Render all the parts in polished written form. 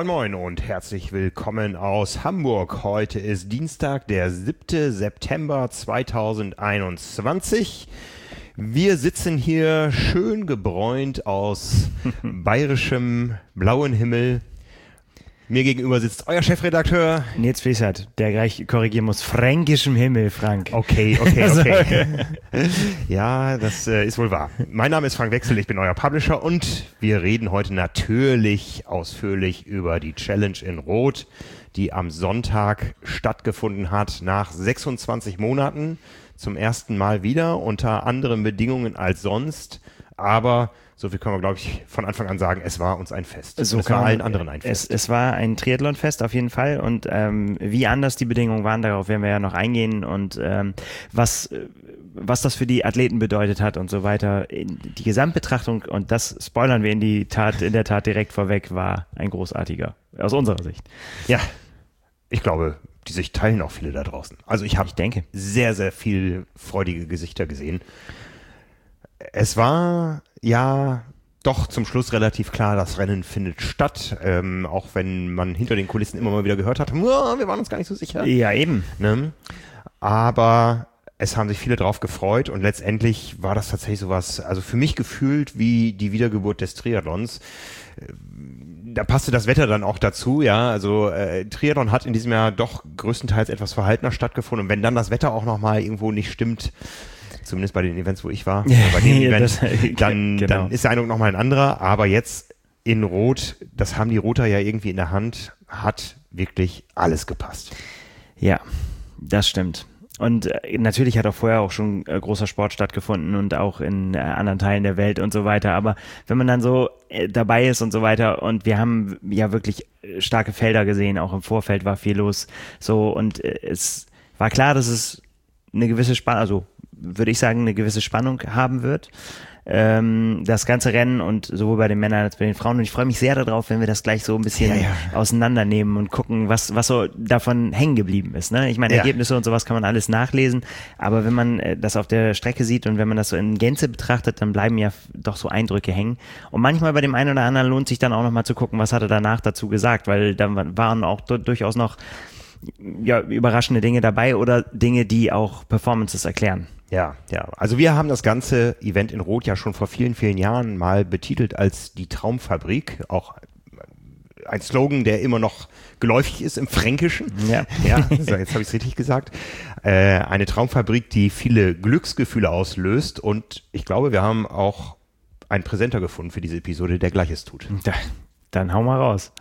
Moin Moin und herzlich willkommen aus Hamburg. Heute ist Dienstag, der 7. September 2021. Wir sitzen hier schön gebräunt aus bayerischem blauen Himmel. Mir gegenüber sitzt euer Chefredakteur Nils Fließert, der gleich korrigieren muss, fränkischem Himmel, Frank. Okay. Ja, das ist wohl wahr. Mein Name ist Frank Wechsel, ich bin euer Publisher und wir reden heute natürlich ausführlich über die Challenge in Rot, die am Sonntag stattgefunden hat, nach 26 Monaten zum ersten Mal wieder, unter anderen Bedingungen als sonst, aber so viel können wir, glaube ich, von Anfang an sagen, es war uns ein Fest. So es war allen anderen ein Fest. Es war ein Triathlonfest auf jeden Fall und wie anders die Bedingungen waren, darauf werden wir ja noch eingehen und was das für die Athleten bedeutet hat und so weiter. Die Gesamtbetrachtung, und das spoilern wir in der Tat direkt vorweg, war ein großartiger, aus unserer Sicht. Ja, ich glaube, die Sicht teilen auch viele da draußen. Also ich denke, sehr, sehr viel freudige Gesichter gesehen. Es war ja doch zum Schluss relativ klar, das Rennen findet statt, auch wenn man hinter den Kulissen immer mal wieder gehört hat, wir waren uns gar nicht so sicher. Ja, eben. Ne? Aber es haben sich viele drauf gefreut und letztendlich war das tatsächlich sowas, also für mich gefühlt wie die Wiedergeburt des Triathlons. Da passte das Wetter dann auch dazu, ja, also Triathlon hat in diesem Jahr doch größtenteils etwas verhaltener stattgefunden und wenn dann das Wetter auch nochmal irgendwo nicht stimmt, zumindest bei den Events, wo ich war, bei dem Event, dann ist der Eindruck nochmal ein anderer. Aber jetzt in Rot, das haben die Roter ja irgendwie in der Hand, hat wirklich alles gepasst. Ja, das stimmt. Und natürlich hat auch vorher auch schon großer Sport stattgefunden und auch in anderen Teilen der Welt und so weiter. Aber wenn man dann so dabei ist und so weiter und wir haben ja wirklich starke Felder gesehen, auch im Vorfeld war viel los. So und es war klar, dass es eine gewisse Spannung, also würde ich sagen, eine gewisse Spannung haben wird. Das ganze Rennen und sowohl bei den Männern als bei den Frauen. Und ich freue mich sehr darauf, wenn wir das gleich so ein bisschen auseinandernehmen und gucken, was so davon hängen geblieben ist. Ne? Ich meine, Ergebnisse und sowas kann man alles nachlesen, aber wenn man das auf der Strecke sieht und wenn man das so in Gänze betrachtet, dann bleiben ja doch so Eindrücke hängen. Und manchmal bei dem einen oder anderen lohnt sich dann auch nochmal zu gucken, was hat er danach dazu gesagt, weil da waren auch durchaus noch überraschende Dinge dabei oder Dinge, die auch Performances erklären. Ja. Also wir haben das ganze Event in Rot ja schon vor vielen, vielen Jahren mal betitelt als die Traumfabrik. Auch ein Slogan, der immer noch geläufig ist im Fränkischen. Ja, so, jetzt habe ich es richtig gesagt. Eine Traumfabrik, die viele Glücksgefühle auslöst. Und ich glaube, wir haben auch einen Präsenter gefunden für diese Episode, der Gleiches tut. Dann hau mal raus.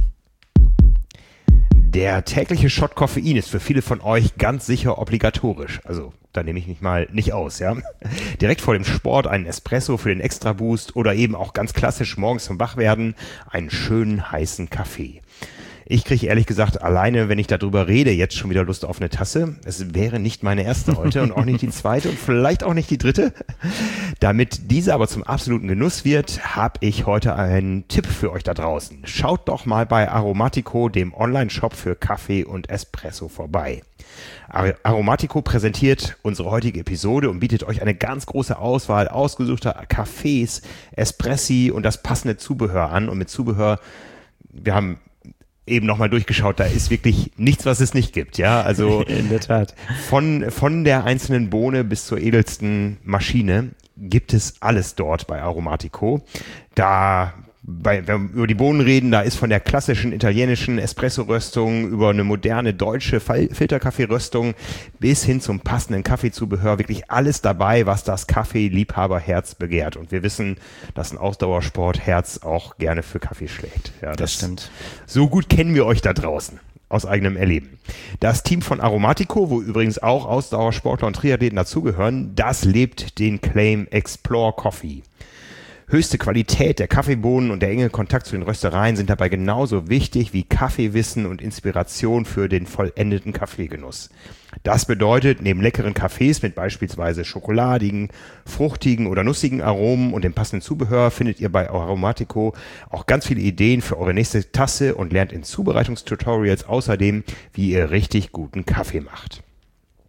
Der tägliche Shot Koffein ist für viele von euch ganz sicher obligatorisch. Also da nehme ich mich mal nicht aus, ja. Direkt vor dem Sport einen Espresso für den Extra-Boost oder eben auch ganz klassisch morgens zum Wachwerden einen schönen heißen Kaffee. Ich kriege ehrlich gesagt alleine, wenn ich darüber rede, jetzt schon wieder Lust auf eine Tasse. Es wäre nicht meine erste heute und auch nicht die zweite und vielleicht auch nicht die dritte. Damit diese aber zum absoluten Genuss wird, habe ich heute einen Tipp für euch da draußen. Schaut doch mal bei Aromatico, dem Online-Shop für Kaffee und Espresso, vorbei. Aromatico präsentiert unsere heutige Episode und bietet euch eine ganz große Auswahl ausgesuchter Kaffees, Espressi und das passende Zubehör an. Und mit Zubehör, wir haben eben nochmal durchgeschaut, da ist wirklich nichts, was es nicht gibt, ja, also in der Tat. Von der einzelnen Bohne bis zur edelsten Maschine gibt es alles dort bei Aromatico. Wenn wir über die Bohnen reden, da ist von der klassischen italienischen Espresso-Röstung über eine moderne deutsche Filterkaffee-Röstung bis hin zum passenden Kaffeezubehör wirklich alles dabei, was das Kaffee-Liebhaberherz begehrt. Und wir wissen, dass ein Ausdauersportherz auch gerne für Kaffee schlägt. Ja, das stimmt. So gut kennen wir euch da draußen aus eigenem Erleben. Das Team von Aromatico, wo übrigens auch Ausdauersportler und Triathleten dazugehören, das lebt den Claim Explore Coffee. Höchste Qualität der Kaffeebohnen und der enge Kontakt zu den Röstereien sind dabei genauso wichtig wie Kaffeewissen und Inspiration für den vollendeten Kaffeegenuss. Das bedeutet, neben leckeren Kaffees mit beispielsweise schokoladigen, fruchtigen oder nussigen Aromen und dem passenden Zubehör findet ihr bei Aromatico auch ganz viele Ideen für eure nächste Tasse und lernt in Zubereitungstutorials außerdem, wie ihr richtig guten Kaffee macht.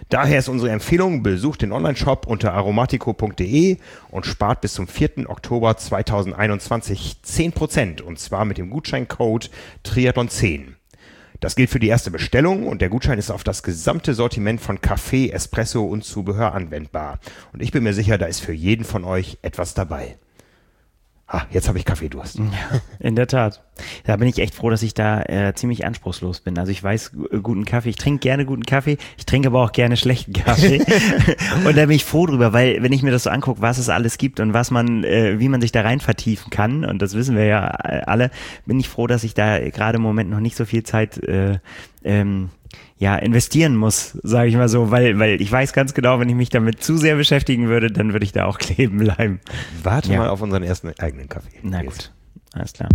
Daher ist unsere Empfehlung, besucht den Onlineshop unter aromatico.de und spart bis zum 4. Oktober 2021 10%, und zwar mit dem Gutscheincode Triathlon10. Das gilt für die erste Bestellung und der Gutschein ist auf das gesamte Sortiment von Kaffee, Espresso und Zubehör anwendbar. Und ich bin mir sicher, da ist für jeden von euch etwas dabei. Jetzt habe ich Kaffeedurst. Ja, in der Tat. Da bin ich echt froh, dass ich da ziemlich anspruchslos bin. Also ich weiß guten Kaffee, ich trinke gerne guten Kaffee, ich trinke aber auch gerne schlechten Kaffee. Und da bin ich froh drüber, weil wenn ich mir das so angucke, was es alles gibt und was man, wie man sich da rein vertiefen kann, und das wissen wir ja alle, bin ich froh, dass ich da gerade im Moment noch nicht so viel Zeit investieren muss, sage ich mal so, weil ich weiß ganz genau, wenn ich mich damit zu sehr beschäftigen würde, dann würde ich da auch kleben bleiben. Warte mal auf unseren ersten eigenen Kaffee. Na gut, alles klar.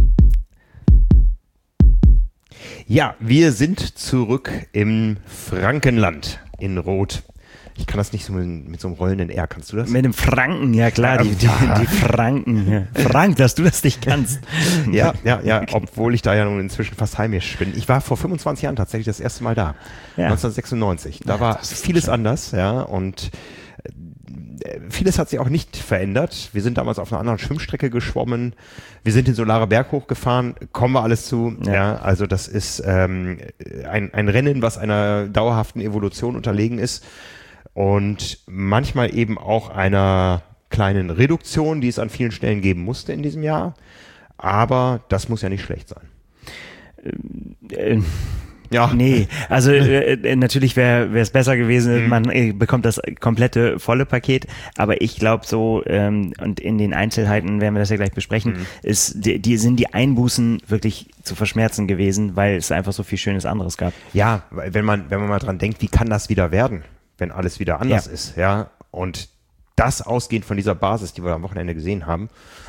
Ja, wir sind zurück im Frankenland in Rot. Ich kann das nicht so mit so einem rollenden R, kannst du das? Mit dem Franken, ja klar, die Franken. Ja. Frank, dass du das nicht kannst. Ja, obwohl ich da ja nun inzwischen fast heimisch bin. Ich war vor 25 Jahren tatsächlich das erste Mal da, 1996. Da war vieles anders, ja, und vieles hat sich auch nicht verändert. Wir sind damals auf einer anderen Schwimmstrecke geschwommen. Wir sind den Solare Berg hochgefahren. Kommen wir alles zu. Ja, also das ist ein Rennen, was einer dauerhaften Evolution unterlegen ist. Und manchmal eben auch einer kleinen Reduktion, die es an vielen Stellen geben musste in diesem Jahr. Aber das muss ja nicht schlecht sein. Ja. Nee, also natürlich wäre es besser gewesen, man bekommt das komplette volle Paket, aber ich glaube so, und in den Einzelheiten werden wir das ja gleich besprechen, sind die Einbußen wirklich zu verschmerzen gewesen, weil es einfach so viel Schönes anderes gab. Ja, wenn man mal dran denkt, wie kann das wieder werden, wenn alles wieder anders ist, ja, und das ausgehend von dieser Basis, die wir am Wochenende gesehen haben,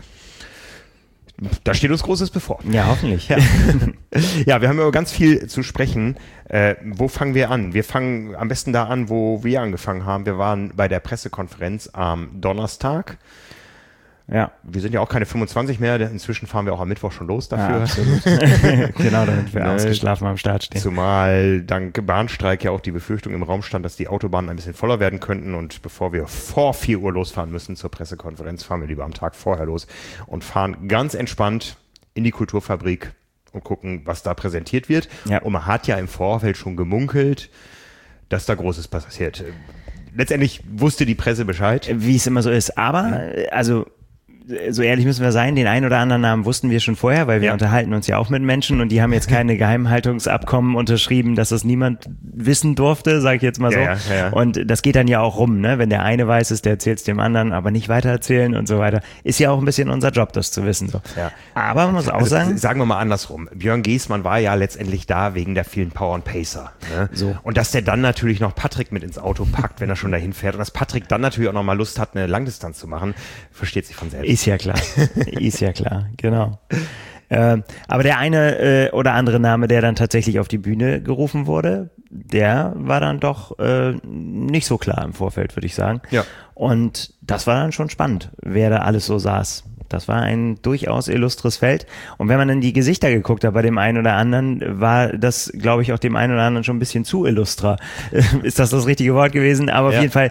da steht uns Großes bevor. Ja, hoffentlich. Ja, ja, wir haben über ganz viel zu sprechen. Wo fangen wir an? Wir fangen am besten da an, wo wir angefangen haben. Wir waren bei der Pressekonferenz am Donnerstag. Ja. Wir sind ja auch keine 25 mehr, inzwischen fahren wir auch am Mittwoch schon los dafür. Ja, genau, damit wir ausgeschlafen am Start stehen. Zumal dank Bahnstreik ja auch die Befürchtung im Raum stand, dass die Autobahnen ein bisschen voller werden könnten, und bevor wir vor 4 Uhr losfahren müssen zur Pressekonferenz, fahren wir lieber am Tag vorher los und fahren ganz entspannt in die Kulturfabrik und gucken, was da präsentiert wird. Ja. Und man hat ja im Vorfeld schon gemunkelt, dass da Großes passiert. Letztendlich wusste die Presse Bescheid. Wie es immer so ist, aber also so ehrlich müssen wir sein, den einen oder anderen Namen wussten wir schon vorher, weil wir unterhalten uns ja auch mit Menschen, und die haben jetzt keine Geheimhaltungsabkommen unterschrieben, dass das niemand wissen durfte, sage ich jetzt mal so. Ja. Und das geht dann ja auch rum, ne? Wenn der eine weiß es, der erzählt es dem anderen, aber nicht weitererzählen und so weiter. Ist ja auch ein bisschen unser Job, das zu wissen. So. Ja. Aber man muss auch sagen... Sagen wir mal andersrum. Björn Giesmann war ja letztendlich da wegen der vielen Power and Pacer. Ne? So. Und dass der dann natürlich noch Patrick mit ins Auto packt, wenn er schon dahin fährt, und dass Patrick dann natürlich auch noch mal Lust hat, eine Langdistanz zu machen, versteht sich von selbst. Ist ja klar, genau. Aber der eine oder andere Name, der dann tatsächlich auf die Bühne gerufen wurde, der war dann doch nicht so klar im Vorfeld, würde ich sagen. Ja. Und das war dann schon spannend, wer da alles so saß. Das war ein durchaus illustres Feld. Und wenn man in die Gesichter geguckt hat bei dem einen oder anderen, war das, glaube ich, auch dem einen oder anderen schon ein bisschen zu illustra. Ist das richtige Wort gewesen? Aber auf jeden Fall,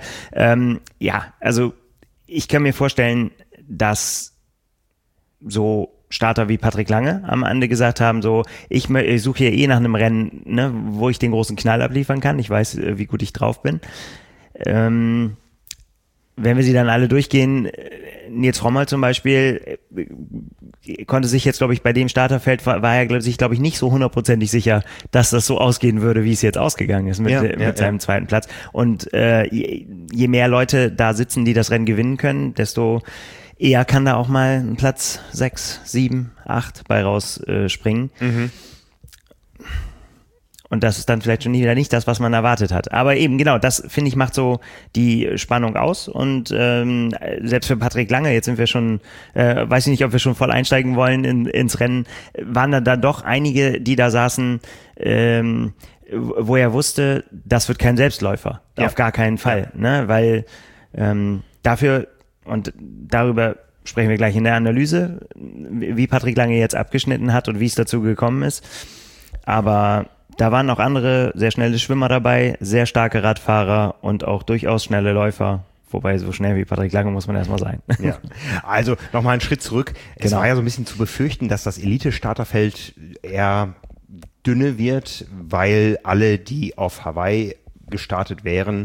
also ich kann mir vorstellen, dass so Starter wie Patrick Lange am Ende gesagt haben, so, ich suche hier nach einem Rennen, ne, wo ich den großen Knall abliefern kann. Ich weiß, wie gut ich drauf bin. Wenn wir sie dann alle durchgehen, Nils Rommel zum Beispiel konnte sich jetzt, glaube ich, bei dem Starterfeld war er sich, glaube ich, nicht so hundertprozentig sicher, dass das so ausgehen würde, wie es jetzt ausgegangen ist mit seinem zweiten Platz. Und je mehr Leute da sitzen, die das Rennen gewinnen können, desto eher kann da auch mal ein Platz 6, 7, 8 bei rausspringen. Und das ist dann vielleicht schon wieder nicht das, was man erwartet hat. Aber eben, genau, das, finde ich, macht so die Spannung aus. Und selbst für Patrick Lange, jetzt sind wir schon, weiß ich nicht, ob wir schon voll einsteigen wollen ins Rennen, waren da doch einige, die da saßen, wo er wusste, das wird kein Selbstläufer. Auf gar keinen Fall. Ne? Weil dafür, und darüber sprechen wir gleich in der Analyse, wie Patrick Lange jetzt abgeschnitten hat und wie es dazu gekommen ist. Aber da waren auch andere sehr schnelle Schwimmer dabei, sehr starke Radfahrer und auch durchaus schnelle Läufer. Wobei, so schnell wie Patrick Lange muss man erstmal sein. Ja. Also nochmal einen Schritt zurück. Es war ja so ein bisschen zu befürchten, dass das Elite-Starterfeld eher dünne wird, weil alle, die auf Hawaii gestartet wären,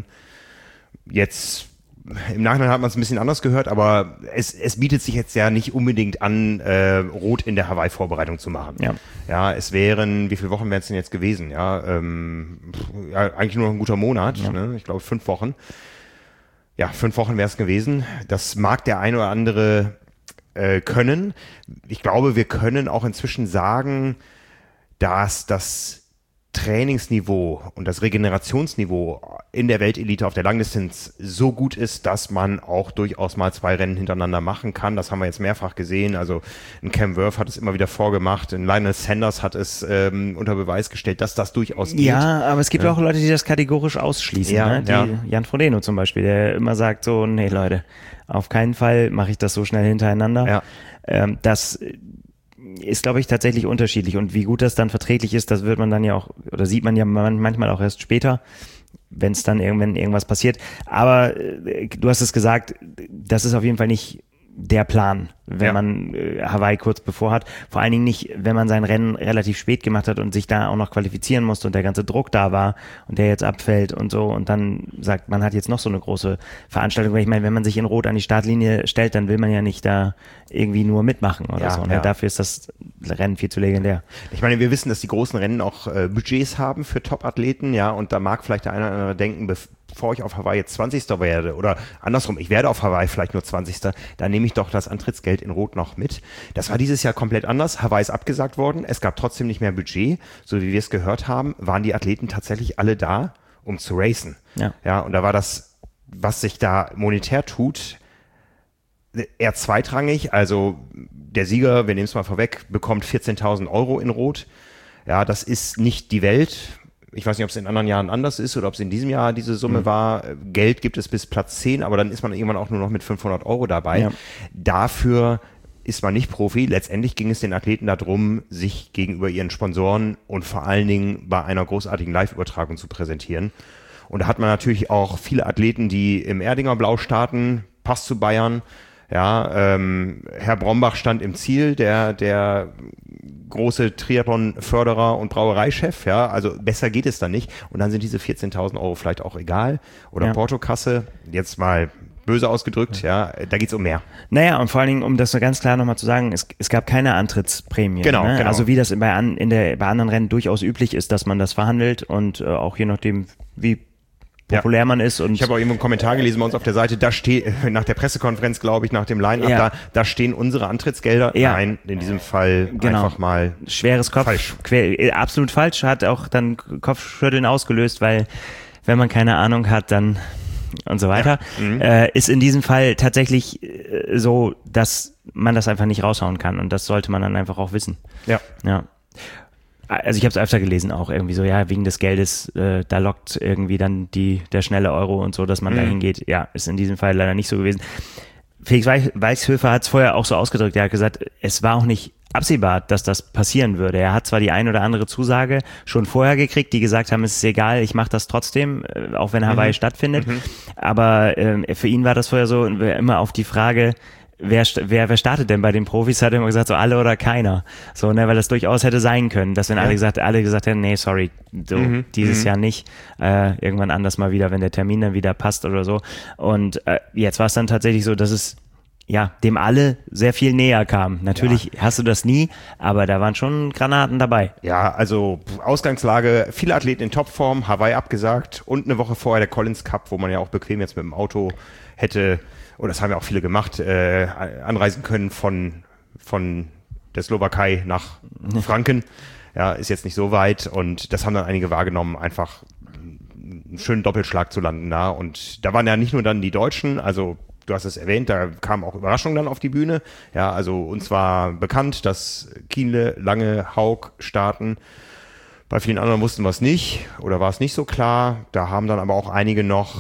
jetzt im Nachhinein hat man es ein bisschen anders gehört, aber es bietet sich jetzt ja nicht unbedingt an, Rot in der Hawaii-Vorbereitung zu machen. Ja, es wären, wie viele Wochen wären es denn jetzt gewesen? Ja, eigentlich nur noch ein guter Monat, ne? Ich glaube 5 Wochen. Ja, 5 Wochen wäre es gewesen. Das mag der ein oder andere können. Ich glaube, wir können auch inzwischen sagen, dass das Trainingsniveau und das Regenerationsniveau in der Weltelite auf der Langdistanz so gut ist, dass man auch durchaus mal 2 Rennen hintereinander machen kann. Das haben wir jetzt mehrfach gesehen. Also ein Cam Wurf hat es immer wieder vorgemacht. Ein Lionel Sanders hat es unter Beweis gestellt, dass das durchaus geht. Ja, aber es gibt auch Leute, die das kategorisch ausschließen. Ja, ne? Jan Frodeno zum Beispiel, der immer sagt so, nee Leute, auf keinen Fall mache ich das so schnell hintereinander. Ja. Das ist, glaube ich, tatsächlich unterschiedlich. Und wie gut das dann verträglich ist, das wird man dann ja auch, oder sieht man ja manchmal auch erst später, wenn es dann irgendwas passiert. Aber du hast es gesagt, das ist auf jeden Fall nicht der Plan, wenn man Hawaii kurz bevor hat. Vor allen Dingen nicht, wenn man sein Rennen relativ spät gemacht hat und sich da auch noch qualifizieren musste und der ganze Druck da war und der jetzt abfällt und so und dann sagt, man hat jetzt noch so eine große Veranstaltung. Weil ich meine, wenn man sich in Rot an die Startlinie stellt, dann will man ja nicht da irgendwie nur mitmachen oder so. Ne? Dafür ist das Rennen viel zu legendär. Ich meine, wir wissen, dass die großen Rennen auch Budgets haben für Top-Athleten, ja, und da mag vielleicht der eine oder andere denken, bevor ich auf Hawaii jetzt 20. werde oder andersrum, ich werde auf Hawaii vielleicht nur 20. Dann nehme ich doch das Antrittsgeld in Rot noch mit. Das war dieses Jahr komplett anders. Hawaii ist abgesagt worden. Es gab trotzdem nicht mehr Budget. So wie wir es gehört haben, waren die Athleten tatsächlich alle da, um zu racen. Ja, und da war das, was sich da monetär tut, eher zweitrangig. Also der Sieger, wir nehmen es mal vorweg, bekommt 14.000 Euro in Rot. Ja, das ist nicht die Welt. Ich weiß nicht, ob es in anderen Jahren anders ist oder ob es in diesem Jahr diese Summe war. Geld gibt es bis Platz 10, aber dann ist man irgendwann auch nur noch mit 500 Euro dabei. Ja. Dafür ist man nicht Profi. Letztendlich ging es den Athleten darum, sich gegenüber ihren Sponsoren und vor allen Dingen bei einer großartigen Live-Übertragung zu präsentieren. Und da hat man natürlich auch viele Athleten, die im Erdinger Blau starten, Pass zu Bayern. Ja, Herr Brombach stand im Ziel, der große Triathlon-Förderer und Brauereichef, ja, also besser geht es dann nicht. Und dann sind diese 14.000 Euro vielleicht auch egal. Oder Portokasse, jetzt mal böse ausgedrückt, ja, da geht's um mehr. Naja, und vor allen Dingen, um das so ganz klar nochmal zu sagen, es gab keine Antrittsprämie. Genau, ne? genau. Also wie das bei anderen Rennen durchaus üblich ist, dass man das verhandelt und auch je nachdem, wie populär man ist. Und ich habe auch eben einen Kommentar gelesen bei uns auf der Seite, da steht, nach der Pressekonferenz, glaube ich, nach dem Line-Up, da stehen unsere Antrittsgelder. Nein, in diesem Fall einfach mal schweres Kopf. Falsch. Absolut falsch, hat auch dann Kopfschütteln ausgelöst, weil wenn man keine Ahnung hat, dann und so weiter, ist in diesem Fall tatsächlich so, dass man das einfach nicht raushauen kann und das sollte man dann einfach auch wissen. Ja. Also ich habe es öfter gelesen auch irgendwie so, ja, wegen des Geldes, da lockt irgendwie dann der schnelle Euro und so, dass man da hingeht. Ja, ist in diesem Fall leider nicht so gewesen. Felix Weichshöfer hat es vorher auch so ausgedrückt, er hat gesagt, es war auch nicht absehbar, dass das passieren würde. Er hat zwar die ein oder andere Zusage schon vorher gekriegt, die gesagt haben, es ist egal, ich mache das trotzdem, auch wenn Hawaii stattfindet, aber für ihn war das vorher so, immer auf die Frage, wer startet denn bei den Profis, hat er immer gesagt, so alle oder keiner. So, ne, weil das durchaus hätte sein können, dass wenn alle gesagt hätten, nee, sorry, so, dieses Jahr nicht, irgendwann anders mal wieder, wenn der Termin dann wieder passt oder so. Und jetzt war es dann tatsächlich so, dass es dem alle sehr viel näher kam. Natürlich hast du das nie, aber da waren schon Granaten dabei. Ja, also Ausgangslage, viele Athleten in Topform, Hawaii abgesagt und eine Woche vorher der Collins Cup, wo man ja auch bequem jetzt mit dem Auto hätte, oder das haben ja auch viele gemacht, anreisen können von der Slowakei nach Franken. Ja, ist jetzt nicht so weit und das haben dann einige wahrgenommen, einfach einen schönen Doppelschlag zu landen da. Und da waren ja nicht nur dann die Deutschen, also du hast es erwähnt, da kamen auch Überraschungen dann auf die Bühne. Ja, also uns war bekannt, dass Kienle, Lange, Haug starten. Bei vielen anderen wussten wir es nicht oder war es nicht so klar. Da haben dann aber auch einige noch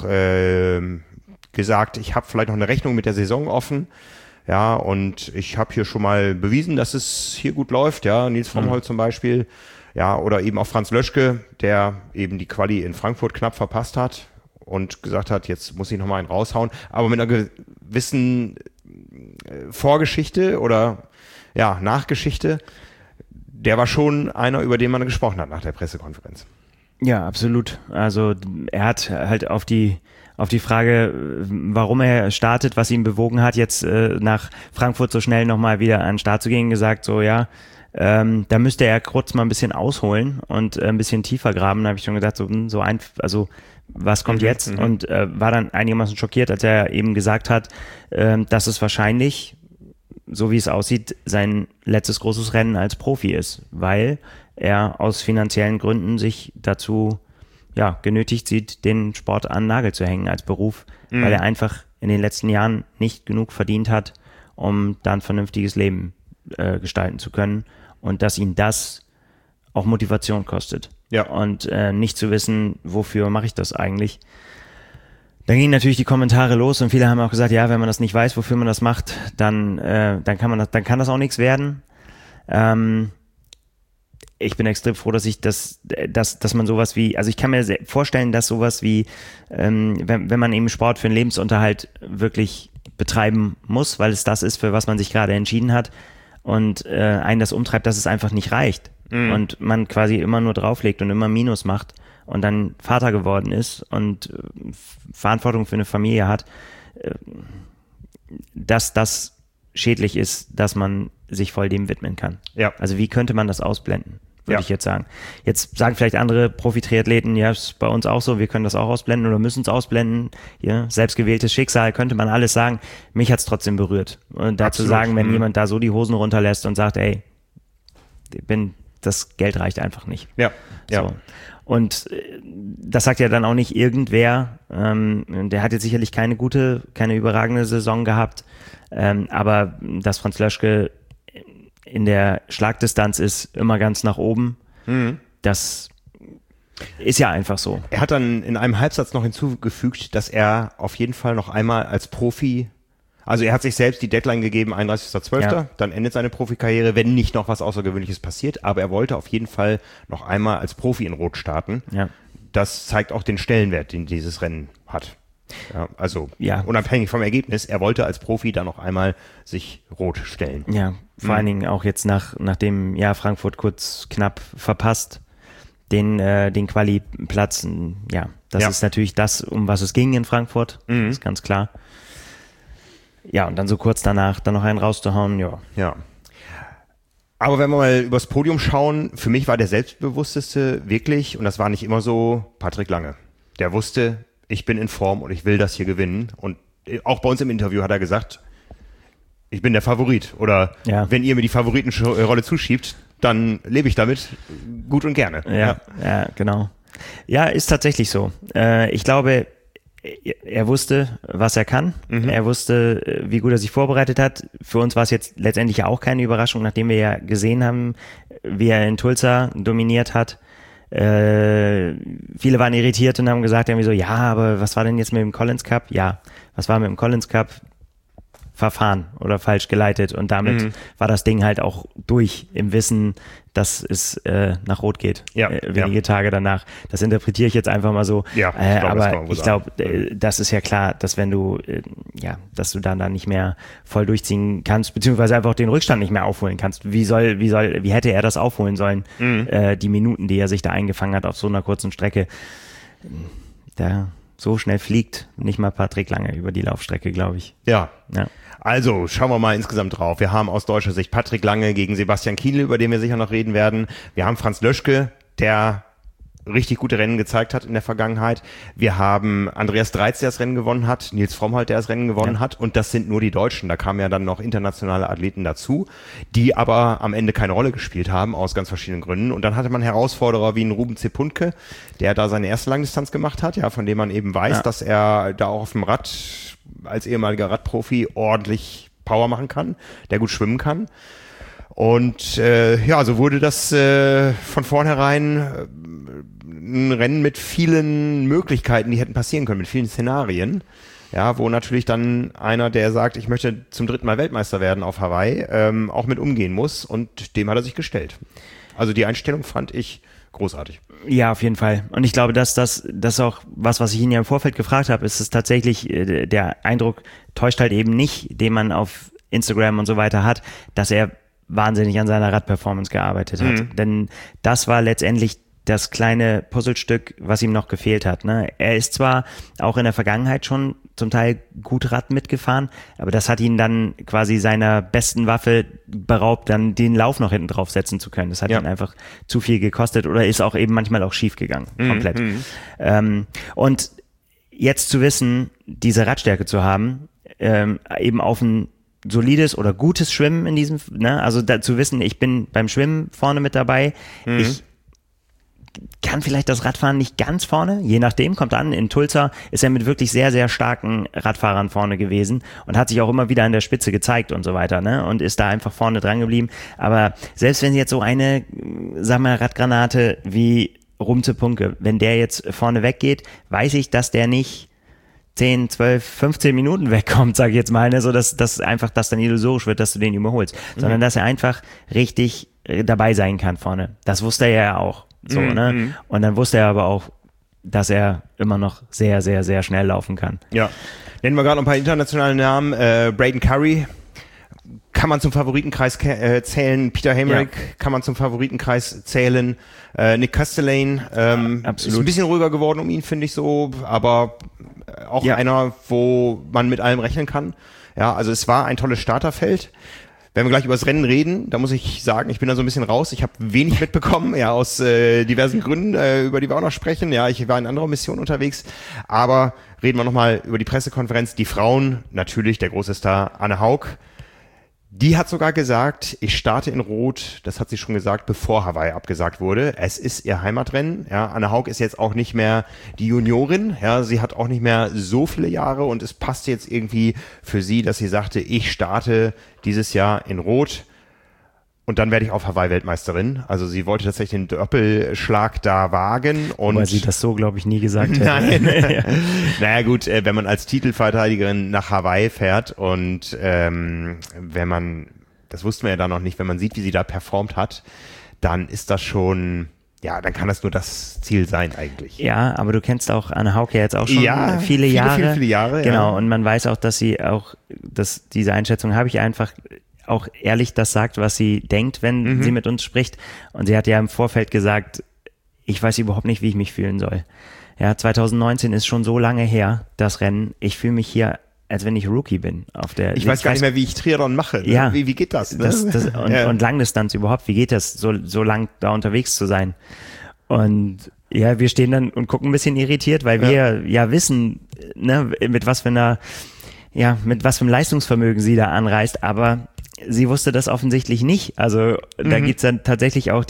gesagt, ich habe vielleicht noch eine Rechnung mit der Saison offen. Ja, und ich habe hier schon mal bewiesen, dass es hier gut läuft. Ja, Nils Frommholt zum Beispiel. Ja, oder eben auch Franz Löschke, der eben die Quali in Frankfurt knapp verpasst hat und gesagt hat, jetzt muss ich noch mal einen raushauen, aber mit einer gewissen Vorgeschichte oder ja, Nachgeschichte, der war schon einer, über den man gesprochen hat nach der Pressekonferenz. Ja, absolut. Also er hat halt auf die Frage, warum er startet, was ihn bewogen hat, jetzt nach Frankfurt so schnell nochmal wieder an den Start zu gehen, gesagt so, ja, da müsste er kurz mal ein bisschen ausholen und ein bisschen tiefer graben. Da habe ich schon gesagt, also was kommt jetzt? Und war dann einigermaßen schockiert, als er eben gesagt hat, dass es wahrscheinlich, so wie es aussieht, sein letztes großes Rennen als Profi ist, weil er aus finanziellen Gründen sich dazu genötigt sieht, den Sport an den Nagel zu hängen als Beruf, weil er einfach in den letzten Jahren nicht genug verdient hat, um da ein vernünftiges Leben gestalten zu können und dass ihn das auch Motivation kostet. Ja. Und nicht zu wissen, wofür mache ich das eigentlich. Dann gingen natürlich die Kommentare los und viele haben auch gesagt, ja, wenn man das nicht weiß, wofür man das macht, dann kann das auch nichts werden. Ich bin extrem froh, dass man sowas wie, also ich kann mir vorstellen, dass sowas wie, wenn man eben Sport für den Lebensunterhalt wirklich betreiben muss, weil es das ist, für was man sich gerade entschieden hat und einen das umtreibt, dass es einfach nicht reicht und man quasi immer nur drauflegt und immer Minus macht und dann Vater geworden ist und Verantwortung für eine Familie hat, dass das schädlich ist, dass man sich voll dem widmen kann. Ja. Also wie könnte man das ausblenden, würde ich jetzt sagen. Jetzt sagen vielleicht andere Profi-Triathleten, ja, ist bei uns auch so, wir können das auch ausblenden oder müssen es ausblenden. Ja, selbstgewähltes Schicksal, könnte man alles sagen. Mich hat es trotzdem berührt. Und dazu sagen, wenn jemand da so die Hosen runterlässt und sagt, ey, das Geld reicht einfach nicht. Ja, ja. So. Und das sagt ja dann auch nicht irgendwer. Der hat jetzt sicherlich keine überragende Saison gehabt. Aber dass Franz Löschke in der Schlagdistanz ist, immer ganz nach oben, das ist ja einfach so. Er hat dann in einem Halbsatz noch hinzugefügt, dass er auf jeden Fall noch einmal als Profi, also er hat sich selbst die Deadline gegeben, 31.12., dann endet seine Profikarriere, wenn nicht noch was Außergewöhnliches passiert, aber er wollte auf jeden Fall noch einmal als Profi in Rot starten. Ja. Das zeigt auch den Stellenwert, den dieses Rennen hat. Ja, also unabhängig vom Ergebnis, er wollte als Profi dann noch einmal sich rot stellen. Ja, vor allen Dingen auch jetzt nachdem Frankfurt kurz knapp verpasst, den Quali-Platz. Ja, das ist natürlich das, um was es ging in Frankfurt, ist ganz klar. Ja, und dann so kurz danach dann noch einen rauszuhauen, Ja. Aber wenn wir mal übers Podium schauen, für mich war der selbstbewussteste wirklich, und das war nicht immer so, Patrick Lange. Der wusste, ich bin in Form und ich will das hier gewinnen. Und auch bei uns im Interview hat er gesagt, ich bin der Favorit. Oder wenn ihr mir die Favoritenrolle zuschiebt, dann lebe ich damit gut und gerne. Ja, genau. Ja, ist tatsächlich so. Ich glaube, er wusste, was er kann. Er wusste, wie gut er sich vorbereitet hat. Für uns war es jetzt letztendlich auch keine Überraschung, nachdem wir ja gesehen haben, wie er in Tulsa dominiert hat. Viele waren irritiert und haben gesagt, irgendwie so, ja, aber was war denn jetzt mit dem Collins Cup? Ja, was war mit dem Collins Cup? Verfahren oder falsch geleitet und damit war das Ding halt auch durch im Wissen, dass es nach Rot geht, wenige Tage danach. Das interpretiere ich jetzt einfach mal so. Ja, aber ich glaube, das ist ja klar, dass wenn du, dass du dann nicht mehr voll durchziehen kannst, beziehungsweise einfach den Rückstand nicht mehr aufholen kannst. Wie hätte er das aufholen sollen? Die Minuten, die er sich da eingefangen hat auf so einer kurzen Strecke, so schnell fliegt nicht mal Patrick Lange über die Laufstrecke, glaube ich. Ja. Also, schauen wir mal insgesamt drauf. Wir haben aus deutscher Sicht Patrick Lange gegen Sebastian Kienle, über den wir sicher noch reden werden. Wir haben Franz Löschke, der richtig gute Rennen gezeigt hat in der Vergangenheit. Wir haben Andreas Dreitz, der das Rennen gewonnen hat, Nils Frommholt, der das Rennen gewonnen hat. Und das sind nur die Deutschen. Da kamen ja dann noch internationale Athleten dazu, die aber am Ende keine Rolle gespielt haben, aus ganz verschiedenen Gründen. Und dann hatte man Herausforderer wie einen Ruben Zepunke, der da seine erste Langdistanz gemacht hat, von dem man eben weiß, dass er da auch auf dem Rad als ehemaliger Radprofi ordentlich Power machen kann, der gut schwimmen kann. Und so wurde das von vornherein ein Rennen mit vielen Möglichkeiten, die hätten passieren können, mit vielen Szenarien. Ja, wo natürlich dann einer, der sagt, ich möchte zum 3. Mal Weltmeister werden auf Hawaii, auch mit umgehen muss, und dem hat er sich gestellt. Also die Einstellung fand ich großartig. Ja, auf jeden Fall. Und ich glaube, dass das auch was ich ihn ja im Vorfeld gefragt habe, ist es tatsächlich, der Eindruck täuscht halt eben nicht, den man auf Instagram und so weiter hat, dass er wahnsinnig an seiner Radperformance gearbeitet hat. Denn das war letztendlich das kleine Puzzlestück, was ihm noch gefehlt hat. Ne? Er ist zwar auch in der Vergangenheit schon zum Teil gut Rad mitgefahren, aber das hat ihn dann quasi seiner besten Waffe beraubt, dann den Lauf noch hinten drauf setzen zu können. Das hat ihn einfach zu viel gekostet oder ist auch eben manchmal auch schief gegangen, komplett. Und jetzt zu wissen, diese Radstärke zu haben, eben auf ein solides oder gutes Schwimmen in diesem, ne? Also zu wissen, ich bin beim Schwimmen vorne mit dabei, ich kann vielleicht das Radfahren nicht ganz vorne, je nachdem, kommt an. In Tulsa ist er mit wirklich sehr, sehr starken Radfahrern vorne gewesen und hat sich auch immer wieder an der Spitze gezeigt und so weiter, ne? Und ist da einfach vorne dran geblieben. Aber selbst wenn jetzt so eine, sag mal, Radgranate wie Rumze Punke, wenn der jetzt vorne weggeht, weiß ich, dass der nicht 10, 12, 15 Minuten wegkommt, sage ich jetzt mal, ne? So dass einfach das dann illusorisch wird, dass du den überholst, sondern dass er einfach richtig dabei sein kann vorne. Das wusste er ja auch. So, ne? Und dann wusste er aber auch, dass er immer noch sehr, sehr, sehr schnell laufen kann. Ja. Nennen wir gerade noch ein paar internationale Namen. Braden Curry kann man zum Favoritenkreis zählen. Peter Hemrick kann man zum Favoritenkreis zählen. Nick Castellane ist ein bisschen ruhiger geworden um ihn, finde ich so, aber auch einer, wo man mit allem rechnen kann. Ja, also es war ein tolles Starterfeld. Wenn wir gleich über das Rennen reden, da muss ich sagen, ich bin da so ein bisschen raus. Ich habe wenig mitbekommen, ja, aus diversen Gründen, über die wir auch noch sprechen. Ja, ich war in anderer Mission unterwegs. Aber reden wir nochmal über die Pressekonferenz. Die Frauen, natürlich der große Star Anne Haug. Die hat sogar gesagt, ich starte in Rot, das hat sie schon gesagt, bevor Hawaii abgesagt wurde. Es ist ihr Heimatrennen. Ja, Anne Haug ist jetzt auch nicht mehr die Juniorin. Ja, sie hat auch nicht mehr so viele Jahre und es passt jetzt irgendwie für sie, dass sie sagte, ich starte dieses Jahr in Rot und dann werde ich auf Hawaii Weltmeisterin. Also sie wollte tatsächlich den Doppelschlag da wagen. Weil sie das so, glaube ich, nie gesagt hätte. Nein. Naja gut, wenn man als Titelverteidigerin nach Hawaii fährt und wenn man, das wussten wir ja da noch nicht, wenn man sieht, wie sie da performt hat, dann ist das schon, ja, dann kann das nur das Ziel sein eigentlich. Ja, aber du kennst auch Anne Haug ja jetzt auch schon viele Jahre. Viele Jahre. Genau, ja. Und man weiß auch, dass sie auch, dass diese Einschätzung habe ich einfach auch ehrlich das sagt, was sie denkt, wenn sie mit uns spricht. Und sie hat ja im Vorfeld gesagt, ich weiß überhaupt nicht, wie ich mich fühlen soll. Ja, 2019 ist schon so lange her, das Rennen. Ich fühle mich hier, als wenn ich Rookie bin. Ich weiß gar nicht mehr, wie ich Triathlon mache. Ne? Ja, wie geht das? Ne? Und Langdistanz überhaupt, wie geht das, so lang da unterwegs zu sein? Und ja, wir stehen dann und gucken ein bisschen irritiert, weil wir ja wissen, ne, mit was für einem Leistungsvermögen sie da anreist, aber sie wusste das offensichtlich nicht. Also da gibt's dann tatsächlich auch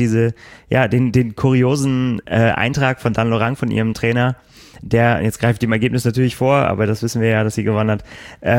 den kuriosen Eintrag von Dan Lorang, von ihrem Trainer, der, jetzt greift dem Ergebnis natürlich vor, aber das wissen wir ja, dass sie gewonnen hat,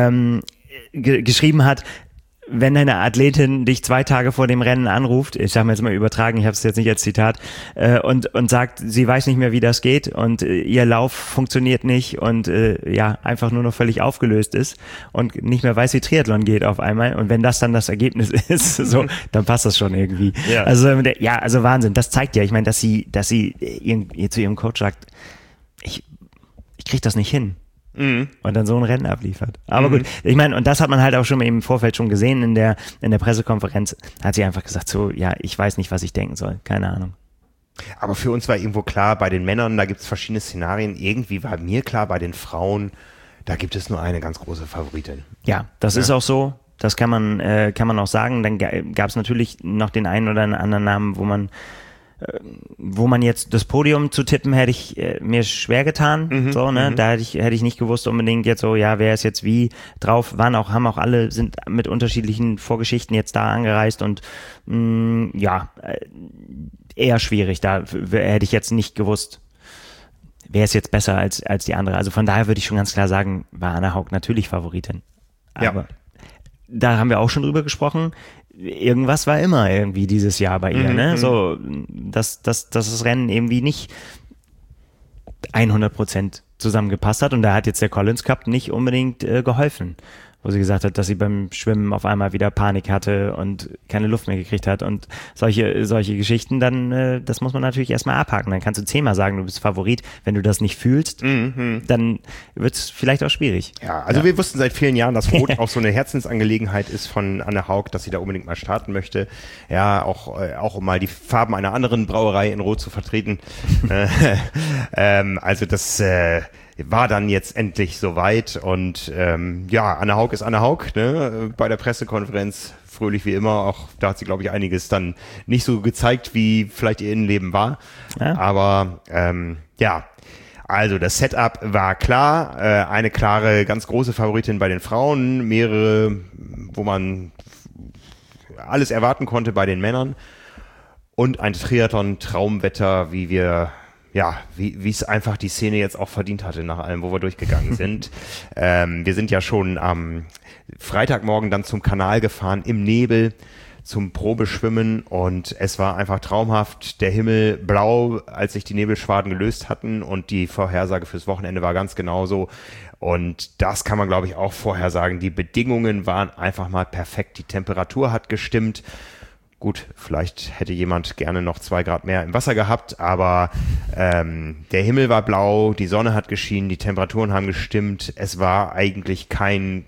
geschrieben hat, wenn eine Athletin dich 2 Tage vor dem Rennen anruft, ich sage mir jetzt mal übertragen, ich habe es jetzt nicht als Zitat, und sagt, sie weiß nicht mehr, wie das geht und ihr Lauf funktioniert nicht und einfach nur noch völlig aufgelöst ist und nicht mehr weiß, wie Triathlon geht auf einmal, und wenn das dann das Ergebnis ist, so, dann passt das schon irgendwie. Ja. Also Wahnsinn, das zeigt ja, ich meine, dass sie zu ihrem Coach sagt, ich krieg das nicht hin. Und dann so ein Rennen abliefert. Aber gut, ich meine, und das hat man halt auch schon im Vorfeld schon gesehen in der Pressekonferenz, hat sie einfach gesagt, so, ja, ich weiß nicht, was ich denken soll, keine Ahnung. Aber für uns war irgendwo klar, bei den Männern, da gibt es verschiedene Szenarien, irgendwie war mir klar, bei den Frauen, da gibt es nur eine ganz große Favoritin. Ja, das ist auch so, das kann man auch sagen, dann gab es natürlich noch den einen oder anderen Namen, wo man jetzt das Podium zu tippen, hätte ich mir schwer getan, da hätte ich nicht gewusst unbedingt jetzt so, ja, wer ist jetzt wie drauf, haben auch alle, sind mit unterschiedlichen Vorgeschichten jetzt da angereist und eher schwierig, da hätte ich jetzt nicht gewusst, wer ist jetzt besser als die andere, also von daher würde ich schon ganz klar sagen, war Anne Haug natürlich Favoritin, aber da haben wir auch schon drüber gesprochen, irgendwas war immer irgendwie dieses Jahr bei ihr, ne? So, dass das Rennen irgendwie nicht 100% zusammengepasst hat und da hat jetzt der Collins Cup nicht unbedingt geholfen, wo sie gesagt hat, dass sie beim Schwimmen auf einmal wieder Panik hatte und keine Luft mehr gekriegt hat und solche Geschichten, dann das muss man natürlich erstmal abhaken. Dann kannst du 10-mal sagen, du bist Favorit. Wenn du das nicht fühlst, dann wird es vielleicht auch schwierig. Ja, also wir wussten seit vielen Jahren, dass Rot auch so eine Herzensangelegenheit ist von Anne Haug, dass sie da unbedingt mal starten möchte. Ja, auch um mal die Farben einer anderen Brauerei in Rot zu vertreten. Also das war dann jetzt endlich soweit und Anne Haug ist Anne Haug, ne? Bei der Pressekonferenz fröhlich wie immer, auch da hat sie, glaube ich, einiges dann nicht so gezeigt, wie vielleicht ihr Innenleben war, aber also das Setup war klar, eine klare, ganz große Favoritin bei den Frauen, mehrere, wo man alles erwarten konnte bei den Männern und ein Triathlon-Traumwetter, wie es einfach die Szene jetzt auch verdient hatte nach allem, wo wir durchgegangen sind. Wir sind ja schon am Freitagmorgen dann zum Kanal gefahren, im Nebel, zum Probeschwimmen und es war einfach traumhaft. Der Himmel blau, als sich die Nebelschwaden gelöst hatten und die Vorhersage fürs Wochenende war ganz genauso. Und das kann man, glaube ich, auch vorhersagen. Die Bedingungen waren einfach mal perfekt. Die Temperatur hat gestimmt. Gut, vielleicht hätte jemand gerne noch 2 Grad mehr im Wasser gehabt, aber der Himmel war blau, die Sonne hat geschienen, die Temperaturen haben gestimmt. Es war eigentlich kein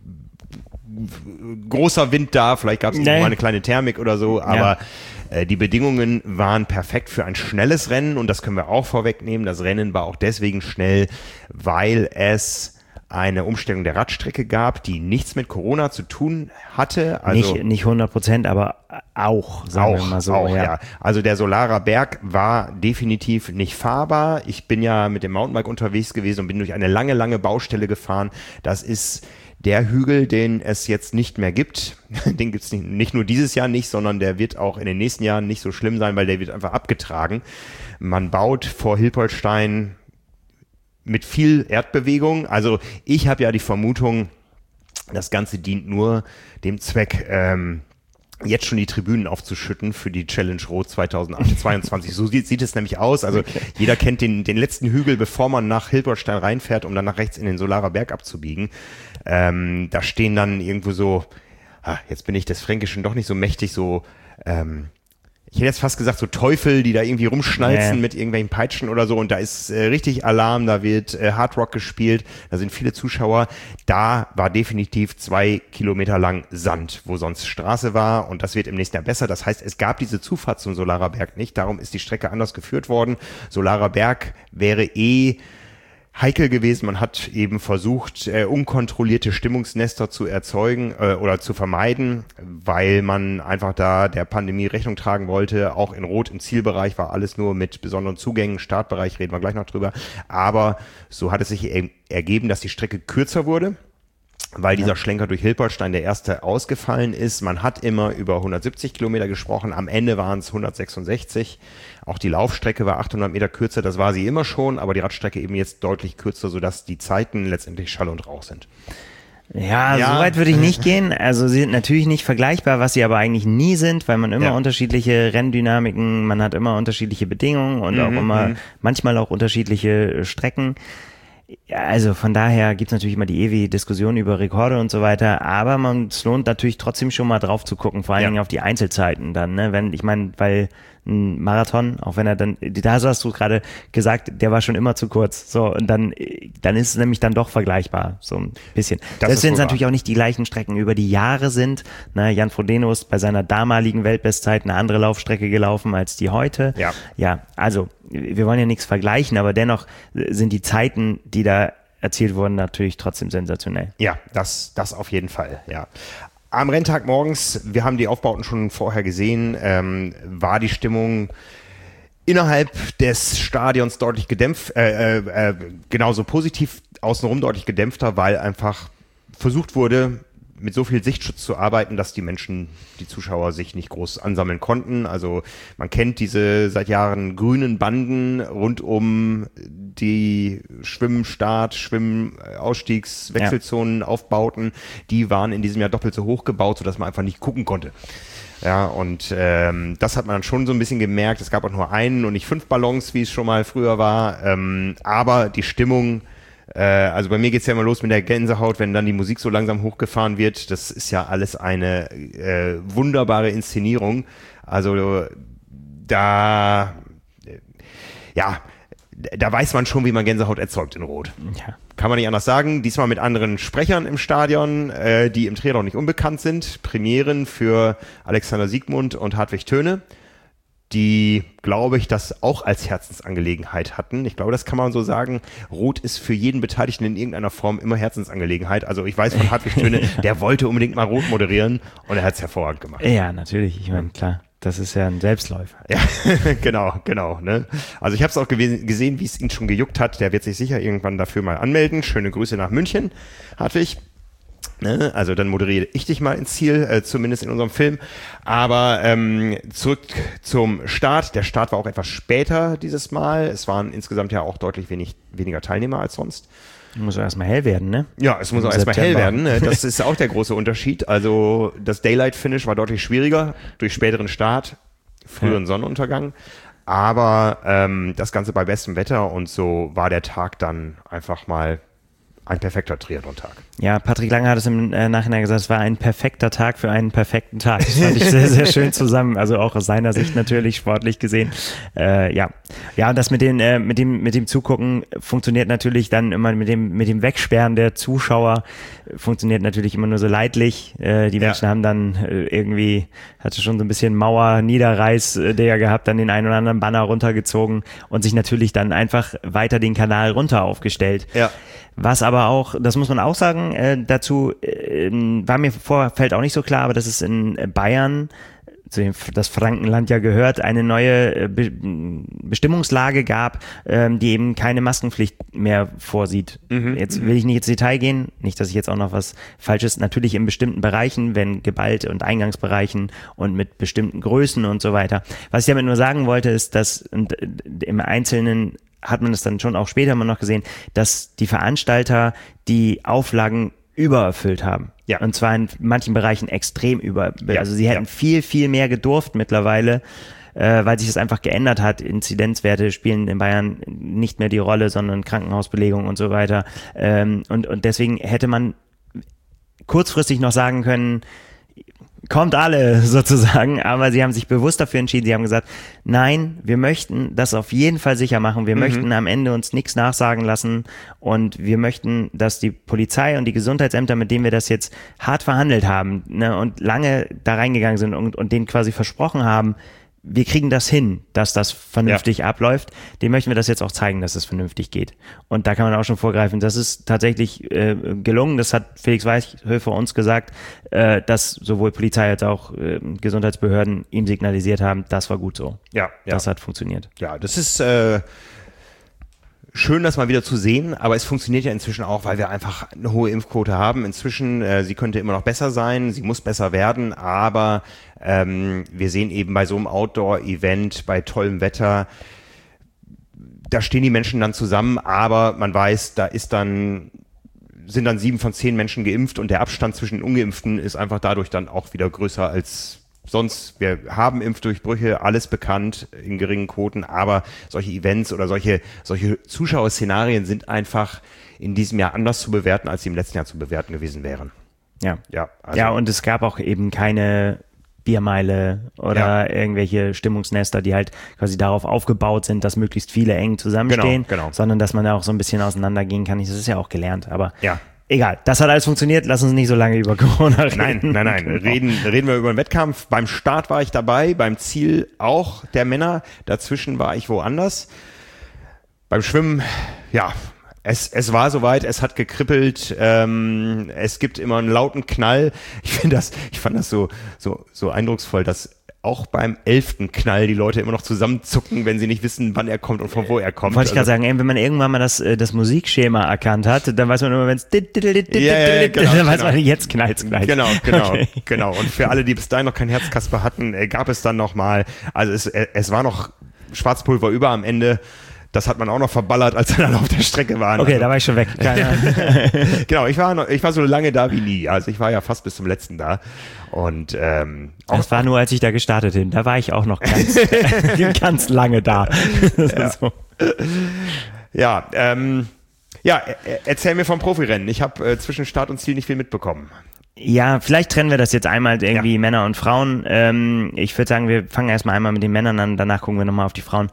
großer Wind da, vielleicht gab es mal eine kleine Thermik oder so, aber die Bedingungen waren perfekt für ein schnelles Rennen und das können wir auch vorwegnehmen. Das Rennen war auch deswegen schnell, weil es eine Umstellung der Radstrecke gab, die nichts mit Corona zu tun hatte. Also nicht 100%, aber auch, sagen wir mal so. Ja. Also der Solarer Berg war definitiv nicht fahrbar. Ich bin ja mit dem Mountainbike unterwegs gewesen und bin durch eine lange, lange Baustelle gefahren. Das ist der Hügel, den es jetzt nicht mehr gibt. Den gibt es nicht nur dieses Jahr nicht, sondern der wird auch in den nächsten Jahren nicht so schlimm sein, weil der wird einfach abgetragen. Man baut vor Hilpoltstein mit viel Erdbewegung. Also ich habe ja die Vermutung, das Ganze dient nur dem Zweck, jetzt schon die Tribünen aufzuschütten für die Challenge Rot 2022. So sieht es nämlich aus. Also jeder kennt den letzten Hügel, bevor man nach Hilpoltstein reinfährt, um dann nach rechts in den Solarer Berg abzubiegen. Da stehen dann irgendwo so, jetzt bin ich des Fränkischen doch nicht so mächtig, so ich hätte jetzt fast gesagt, so Teufel, die da irgendwie rumschnalzen mit irgendwelchen Peitschen oder so und da ist richtig Alarm, da wird Hardrock gespielt, da sind viele Zuschauer. Da war definitiv 2 Kilometer lang Sand, wo sonst Straße war und das wird im nächsten Jahr besser. Das heißt, es gab diese Zufahrt zum Solarer Berg nicht, darum ist die Strecke anders geführt worden. Solarer Berg wäre heikel gewesen. Man hat eben versucht, unkontrollierte Stimmungsnester zu erzeugen oder zu vermeiden, weil man einfach da der Pandemie Rechnung tragen wollte. Auch in Rot im Zielbereich war alles nur mit besonderen Zugängen. Startbereich reden wir gleich noch drüber. Aber so hat es sich ergeben, dass die Strecke kürzer wurde, weil dieser Schlenker durch Hilpoltstein der erste ausgefallen ist. Man hat immer über 170 Kilometer gesprochen, am Ende waren es 166. Auch die Laufstrecke war 800 Meter kürzer, das war sie immer schon, aber die Radstrecke eben jetzt deutlich kürzer, sodass die Zeiten letztendlich Schall und Rauch sind. Ja, so weit würde ich nicht gehen. Also sie sind natürlich nicht vergleichbar, was sie aber eigentlich nie sind, weil man immer unterschiedliche Renndynamiken, man hat immer unterschiedliche Bedingungen und auch immer manchmal auch unterschiedliche Strecken. Ja, also von daher gibt's natürlich immer die ewige Diskussion über Rekorde und so weiter, aber es lohnt natürlich trotzdem schon mal drauf zu gucken, vor allen Dingen auf die Einzelzeiten dann, ne? Weil ein Marathon, auch wenn er dann, da hast du gerade gesagt, der war schon immer zu kurz, so, und dann ist es nämlich dann doch vergleichbar, so ein bisschen. Selbst wenn es natürlich auch nicht die gleichen Strecken über die Jahre sind, ne? Jan Frodeno ist bei seiner damaligen Weltbestzeit eine andere Laufstrecke gelaufen als die heute. Ja, also wir wollen ja nichts vergleichen, aber dennoch sind die Zeiten, die da erzielt wurden, natürlich trotzdem sensationell. Ja, das auf jeden Fall, ja. Am Renntag morgens, wir haben die Aufbauten schon vorher gesehen, war die Stimmung innerhalb des Stadions deutlich gedämpft, genauso positiv, außenrum deutlich gedämpfter, weil einfach versucht wurde, mit so viel Sichtschutz zu arbeiten, dass die Zuschauer sich nicht groß ansammeln konnten. Also man kennt diese seit Jahren grünen Banden rund um die Ausstiegs-, Wechselzonen, Aufbauten, die waren in diesem Jahr doppelt so hoch gebaut, sodass man einfach nicht gucken konnte. Ja, und das hat man dann schon so ein bisschen gemerkt. Es gab auch nur einen und nicht 5 Ballons, wie es schon mal früher war. Aber die Stimmung, also bei mir geht's ja immer los mit der Gänsehaut, wenn dann die Musik so langsam hochgefahren wird. Das ist ja alles eine wunderbare Inszenierung. Also da weiß man schon, wie man Gänsehaut erzeugt in Rot. Ja. Kann man nicht anders sagen. Diesmal mit anderen Sprechern im Stadion, die im Triathlon nicht unbekannt sind. Premieren für Alexander Siegmund und Hartwig Töne, die, glaube ich, das auch als Herzensangelegenheit hatten. Ich glaube, das kann man so sagen. Rot ist für jeden Beteiligten in irgendeiner Form immer Herzensangelegenheit. Also ich weiß von Hartwig Töne, der wollte unbedingt mal Rot moderieren und er hat es hervorragend gemacht. Ja, natürlich. Ich meine, klar. Das ist ja ein Selbstläufer. Ja, genau. Ne? Also ich habe es auch gesehen, wie es ihn schon gejuckt hat. Der wird sich sicher irgendwann dafür mal anmelden. Schöne Grüße nach München, Hartwig. Ne? Also dann moderiere ich dich mal ins Ziel, zumindest in unserem Film. Aber zurück zum Start. Der Start war auch etwas später dieses Mal. Es waren insgesamt ja auch deutlich weniger Teilnehmer als sonst. Muss erstmal hell werden, ne? Ja, es muss auch erstmal hell werden. Das ist auch der große Unterschied. Also das Daylight-Finish war deutlich schwieriger durch späteren Start, früheren Sonnenuntergang. Aber das Ganze bei bestem Wetter und so war der Tag dann einfach mal ein perfekter Triathlon-Tag. Ja, Patrick Lange hat es im Nachhinein gesagt, es war ein perfekter Tag für einen perfekten Tag. Das fand ich sehr, sehr schön zusammen. Also auch aus seiner Sicht natürlich, sportlich gesehen. Ja, und das mit dem Zugucken funktioniert natürlich dann immer mit dem Wegsperren der Zuschauer funktioniert natürlich immer nur so leidlich. Die Menschen haben dann hatte schon so ein bisschen Mauer-Niederreiß der gehabt, dann den einen oder anderen Banner runtergezogen und sich natürlich dann einfach weiter den Kanal runter aufgestellt. Ja. Was aber auch, das muss man auch sagen, dazu war mir im Vorfeld auch nicht so klar, aber dass es in Bayern, zu dem das Frankenland ja gehört, eine neue Bestimmungslage gab, die eben keine Maskenpflicht mehr vorsieht. Jetzt will ich nicht ins Detail gehen, nicht, dass ich jetzt auch noch was Falsches, natürlich in bestimmten Bereichen, wenn Gebalt- und Eingangsbereichen und mit bestimmten Größen und so weiter. Was ich damit nur sagen wollte, ist, dass im Einzelnen hat man es dann schon auch später mal noch gesehen, dass die Veranstalter die Auflagen übererfüllt haben. Ja. Und zwar in manchen Bereichen extrem Also sie hätten viel, viel mehr gedurft mittlerweile, weil sich das einfach geändert hat. Inzidenzwerte spielen in Bayern nicht mehr die Rolle, sondern Krankenhausbelegung und so weiter. Und deswegen hätte man kurzfristig noch sagen können, kommt alle sozusagen, aber sie haben sich bewusst dafür entschieden, sie haben gesagt, nein, wir möchten das auf jeden Fall sicher machen, wir möchten am Ende uns nichts nachsagen lassen und wir möchten, dass die Polizei und die Gesundheitsämter, mit denen wir das jetzt hart verhandelt haben, ne, und lange da reingegangen sind und denen quasi versprochen haben, wir kriegen das hin, dass das vernünftig abläuft. Dem möchten wir das jetzt auch zeigen, dass es vernünftig geht. Und da kann man auch schon vorgreifen. Das ist tatsächlich gelungen. Das hat Felix Weichhöfer uns gesagt, dass sowohl Polizei als auch Gesundheitsbehörden ihm signalisiert haben, das war gut so. Ja. Das hat funktioniert. Ja, das ist schön, das mal wieder zu sehen, aber es funktioniert ja inzwischen auch, weil wir einfach eine hohe Impfquote haben. Inzwischen, sie könnte immer noch besser sein, sie muss besser werden, aber wir sehen eben bei so einem Outdoor-Event, bei tollem Wetter, da stehen die Menschen dann zusammen, aber man weiß, sind dann 7 von 10 Menschen geimpft und der Abstand zwischen den Ungeimpften ist einfach dadurch dann auch wieder größer als sonst. Wir haben Impfdurchbrüche, alles bekannt in geringen Quoten, aber solche Events oder solche Zuschauerszenarien sind einfach in diesem Jahr anders zu bewerten, als sie im letzten Jahr zu bewerten gewesen wären. Ja, und es gab auch eben keine Biermeile oder irgendwelche Stimmungsnester, die halt quasi darauf aufgebaut sind, dass möglichst viele eng zusammenstehen, sondern dass man da auch so ein bisschen auseinandergehen kann. Das ist ja auch gelernt, aber egal, das hat alles funktioniert. Lass uns nicht so lange über Corona reden. Nein. Reden wir über den Wettkampf. Beim Start war ich dabei, beim Ziel auch der Männer. Dazwischen war ich woanders. Beim Schwimmen, es war soweit, es hat gekribbelt, es gibt immer einen lauten Knall. Ich fand das so eindrucksvoll, dass auch beim 11. Knall die Leute immer noch zusammenzucken, wenn sie nicht wissen, wann er kommt und von wo er kommt. Wollte ich gerade sagen, wenn man irgendwann mal das Musikschema erkannt hat, dann weiß man immer, wenn es dann weiß man, jetzt knallt's gleich. Genau. Und für alle, die bis dahin noch kein Herzkasper hatten, gab es dann nochmal, also es war noch Schwarzpulver über am Ende. Das hat man auch noch verballert, als wir dann auf der Strecke waren. Okay, da war ich schon weg. Genau, ich war so lange da wie nie. Also ich war ja fast bis zum letzten da. Und das war nur, als ich da gestartet bin. Da war ich auch noch ganz, ganz lange da. Ja. So. Ja, erzähl mir vom Profirennen. Ich habe zwischen Start und Ziel nicht viel mitbekommen. Ja, vielleicht trennen wir das jetzt einmal irgendwie Männer und Frauen. Ich würde sagen, wir fangen erstmal einmal mit den Männern an, danach gucken wir nochmal auf die Frauen.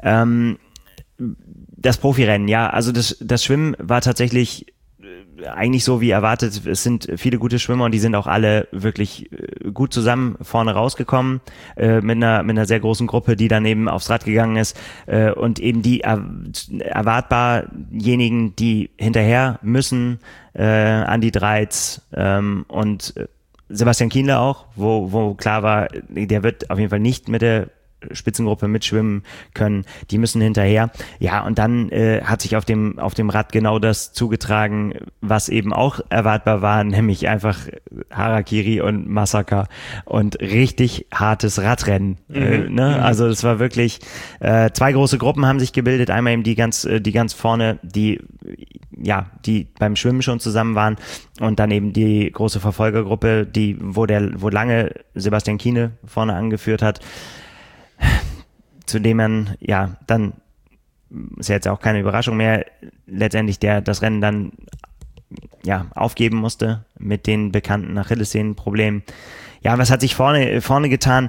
Das Profirennen, ja, also das Schwimmen war tatsächlich eigentlich so wie erwartet. Es sind viele gute Schwimmer und die sind auch alle wirklich gut zusammen vorne rausgekommen, mit einer sehr großen Gruppe, die dann eben aufs Rad gegangen ist, und eben die erwartbarjenigen, die hinterher müssen, Andi Dreitz und Sebastian Kienle auch, wo klar war, der wird auf jeden Fall nicht mit der Spitzengruppe mitschwimmen können, die müssen hinterher. Ja, und dann hat sich auf dem Rad genau das zugetragen, was eben auch erwartbar war, nämlich einfach Harakiri und Massaker und richtig hartes Radrennen. Also es war wirklich, zwei große Gruppen haben sich gebildet, einmal eben die ganz vorne, die beim Schwimmen schon zusammen waren, und dann eben die große Verfolgergruppe, wo lange Sebastian Kienle vorne angeführt hat, zu dem man, dann ist ja jetzt auch keine Überraschung mehr, letztendlich das Rennen dann aufgeben musste mit den bekannten Achillessehnenproblemen. Ja, was hat sich vorne getan?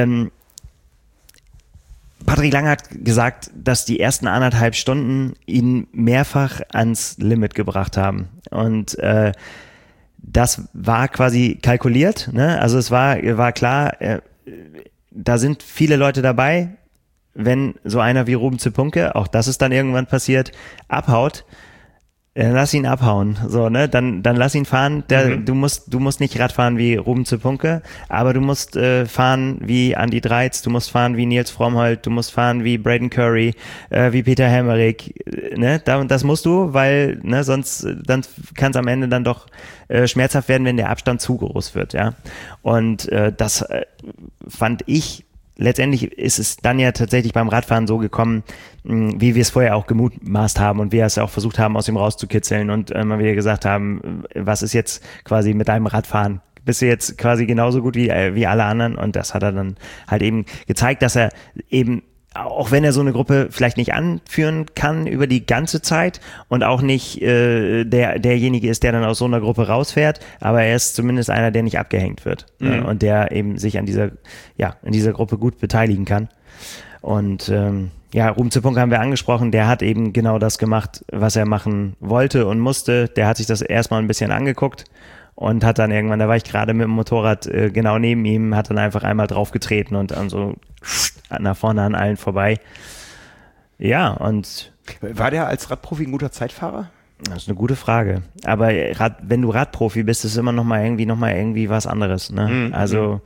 Patrick Lange hat gesagt, dass die ersten 1,5 Stunden ihn mehrfach ans Limit gebracht haben. Und das war quasi kalkuliert, ne? Also es war klar, da sind viele Leute dabei, wenn so einer wie Ruben Zipunke, auch das ist dann irgendwann passiert, abhaut, dann lass ihn abhauen, so, ne, dann lass ihn fahren, du musst nicht Rad fahren wie Ruben Zipunke, aber du musst fahren wie Andi Dreitz, du musst fahren wie Nils Frommholt, du musst fahren wie Braden Curry, wie Peter Hemmerich, ne, das musst du, weil, ne, sonst, dann kann es am Ende dann doch schmerzhaft werden, wenn der Abstand zu groß wird, ja, und das fand ich, letztendlich ist es dann ja tatsächlich beim Radfahren so gekommen, wie wir es vorher auch gemutmaßt haben und wir es auch versucht haben, aus ihm rauszukitzeln und mal wieder gesagt haben, was ist jetzt quasi mit deinem Radfahren? Bist du jetzt quasi genauso gut wie alle anderen? Und das hat er dann halt eben gezeigt, dass er eben, auch wenn er so eine Gruppe vielleicht nicht anführen kann über die ganze Zeit und auch nicht derjenige ist, der dann aus so einer Gruppe rausfährt, aber er ist zumindest einer, der nicht abgehängt wird, und der eben sich in dieser Gruppe gut beteiligen kann. Und Ruben Zipunke haben wir angesprochen, der hat eben genau das gemacht, was er machen wollte und musste. Der hat sich das erstmal ein bisschen angeguckt und hat dann irgendwann, da war ich gerade mit dem Motorrad genau neben ihm, hat dann einfach einmal draufgetreten und dann so nach vorne an allen vorbei. Ja, und... War der als Radprofi ein guter Zeitfahrer? Das ist eine gute Frage. Aber wenn du Radprofi bist, ist es immer noch mal irgendwie was anderes, ne? Also,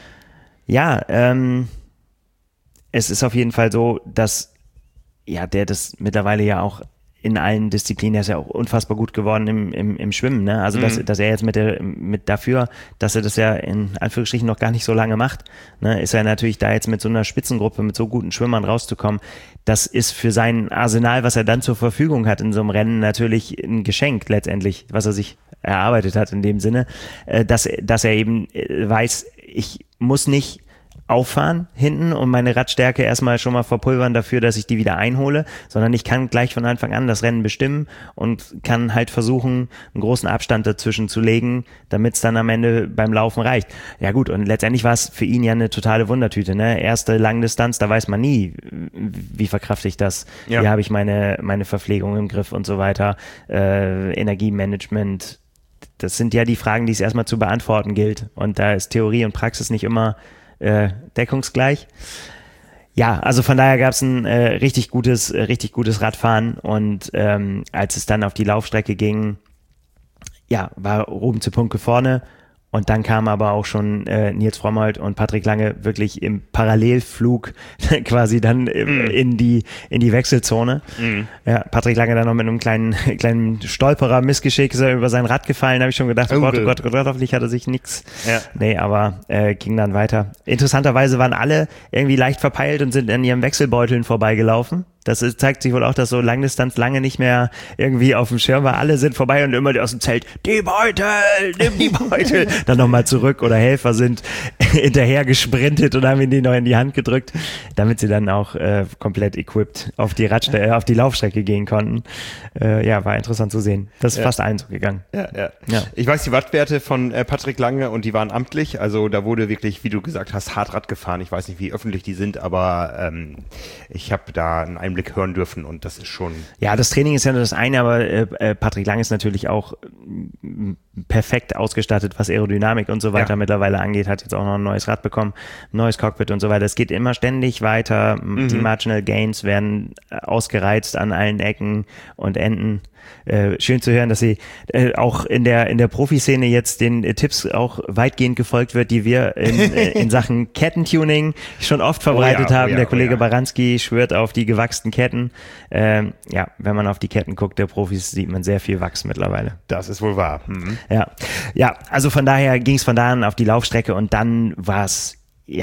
es ist auf jeden Fall so, dass der das mittlerweile ja auch in allen Disziplinen, der ist ja auch unfassbar gut geworden im Schwimmen, ne? Also dass er jetzt mit dafür, dass er das ja in Anführungsstrichen noch gar nicht so lange macht, ne, ist er natürlich da jetzt mit so einer Spitzengruppe, mit so guten Schwimmern rauszukommen. Das ist für sein Arsenal, was er dann zur Verfügung hat in so einem Rennen, natürlich ein Geschenk letztendlich, was er sich erarbeitet hat in dem Sinne, dass er eben weiß, ich muss nicht auffahren hinten und meine Radstärke erstmal schon mal verpulvern dafür, dass ich die wieder einhole, sondern ich kann gleich von Anfang an das Rennen bestimmen und kann halt versuchen, einen großen Abstand dazwischen zu legen, damit es dann am Ende beim Laufen reicht. Ja gut, und letztendlich war es für ihn ja eine totale Wundertüte, ne? Erste Langdistanz, da weiß man nie, wie verkrafte ich das, wie habe ich meine Verpflegung im Griff und so weiter, Energiemanagement. Das sind ja die Fragen, die es erstmal zu beantworten gilt, und da ist Theorie und Praxis nicht immer deckungsgleich. Ja, also von daher gab es ein richtig gutes Radfahren, und als es dann auf die Laufstrecke ging, war Ruben Zipunke vorne, und dann kamen aber auch schon Nils Frommholt und Patrick Lange wirklich im Parallelflug quasi dann in die Wechselzone. Ja, Patrick Lange dann noch mit einem kleinen Stolperer Missgeschick über sein Rad gefallen, habe ich schon gedacht, oh Gott, hoffentlich hat er sich nix. Ja. Nee, aber ging dann weiter. Interessanterweise waren alle irgendwie leicht verpeilt und sind an ihren Wechselbeuteln vorbeigelaufen. Zeigt sich wohl auch, dass so Langdistanz lange nicht mehr irgendwie auf dem Schirm war. Alle sind vorbei und immer aus dem Zelt, die Beutel, nimm die Beutel. Dann nochmal zurück oder Helfer sind hinterher gesprintet und haben ihn die noch in die Hand gedrückt, damit sie dann auch komplett equipped auf die auf die Laufstrecke gehen konnten. War interessant zu sehen. Das ist fast allen so gegangen. Ja. Ich weiß die Wattwerte von Patrick Lange und die waren amtlich. Also da wurde wirklich, wie du gesagt hast, hart Rad gefahren. Ich weiß nicht, wie öffentlich die sind, aber ich habe da einen Einblick hören dürfen und das ist schon... Ja, das Training ist ja nur das eine, aber Patrick Lange ist natürlich auch perfekt ausgestattet, was Aerodynamik und so weiter mittlerweile angeht, hat jetzt auch noch ein neues Rad bekommen, ein neues Cockpit und so weiter. Es geht immer ständig weiter. Die Marginal Gains werden ausgereizt an allen Ecken und Enden. Schön zu hören, dass sie auch in der Profiszene jetzt den Tipps auch weitgehend gefolgt wird, die wir in Sachen Kettentuning schon oft verbreitet haben. Der Kollege Baranski schwört auf die gewachsenen Ketten. Wenn man auf die Ketten guckt, der Profis, sieht man sehr viel Wachs mittlerweile. Das ist wohl wahr. Ja, also von daher ging es von da an auf die Laufstrecke und dann war es,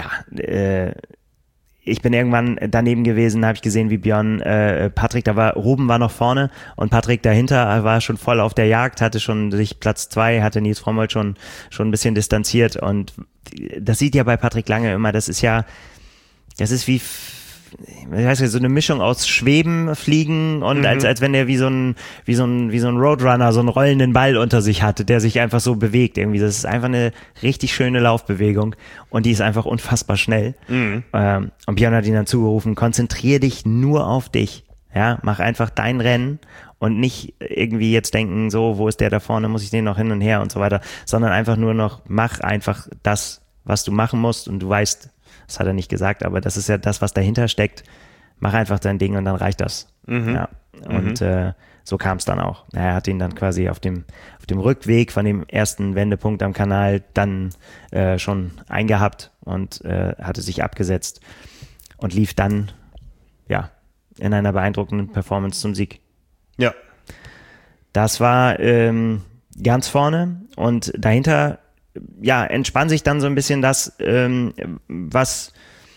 ich bin irgendwann daneben gewesen, habe ich gesehen, wie Björn, Patrick, Ruben war noch vorne und Patrick dahinter war schon voll auf der Jagd, hatte schon sich Platz 2, hatte Nils Frommholt schon ein bisschen distanziert und das sieht ja bei Patrick Lange immer, das ist wie, ich weiß nicht, so eine Mischung aus Schweben, Fliegen und als wenn der wie so ein Roadrunner so einen rollenden Ball unter sich hatte, der sich einfach so bewegt irgendwie. Das ist einfach eine richtig schöne Laufbewegung und die ist einfach unfassbar schnell. Und Björn hat ihn dann zugerufen, konzentriere dich nur auf dich. Ja, mach einfach dein Rennen und nicht irgendwie jetzt denken, so, wo ist der da vorne, muss ich den noch hin und her und so weiter, sondern einfach nur noch, mach einfach das, was du machen musst und du weißt, das hat er nicht gesagt, aber das ist ja das, was dahinter steckt. Mach einfach dein Ding und dann reicht das. Ja. Und so kam es dann auch. Er hat ihn dann quasi auf dem Rückweg von dem ersten Wendepunkt am Kanal dann schon eingehabt und hatte sich abgesetzt und lief dann in einer beeindruckenden Performance zum Sieg. Ja. Das war ganz vorne und dahinter entspann sich dann so ein bisschen das, was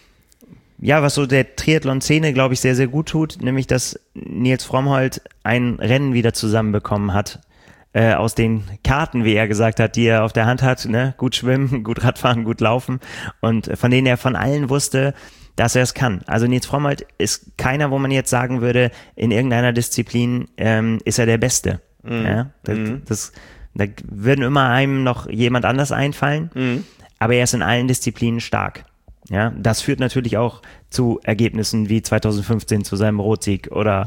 so der Triathlon-Szene, glaube ich, sehr, sehr gut tut, nämlich, dass Nils Frommholt ein Rennen wieder zusammenbekommen hat, aus den Karten, wie er gesagt hat, die er auf der Hand hat, ne? Gut schwimmen, gut Radfahren, gut laufen und von denen er von allen wusste, dass er es kann. Also Nils Frommholt ist keiner, wo man jetzt sagen würde, in irgendeiner Disziplin ist er der Beste. Ja? Da würden immer einem noch jemand anders einfallen, aber er ist in allen Disziplinen stark. Ja, das führt natürlich auch zu Ergebnissen wie 2015 zu seinem Rotsieg oder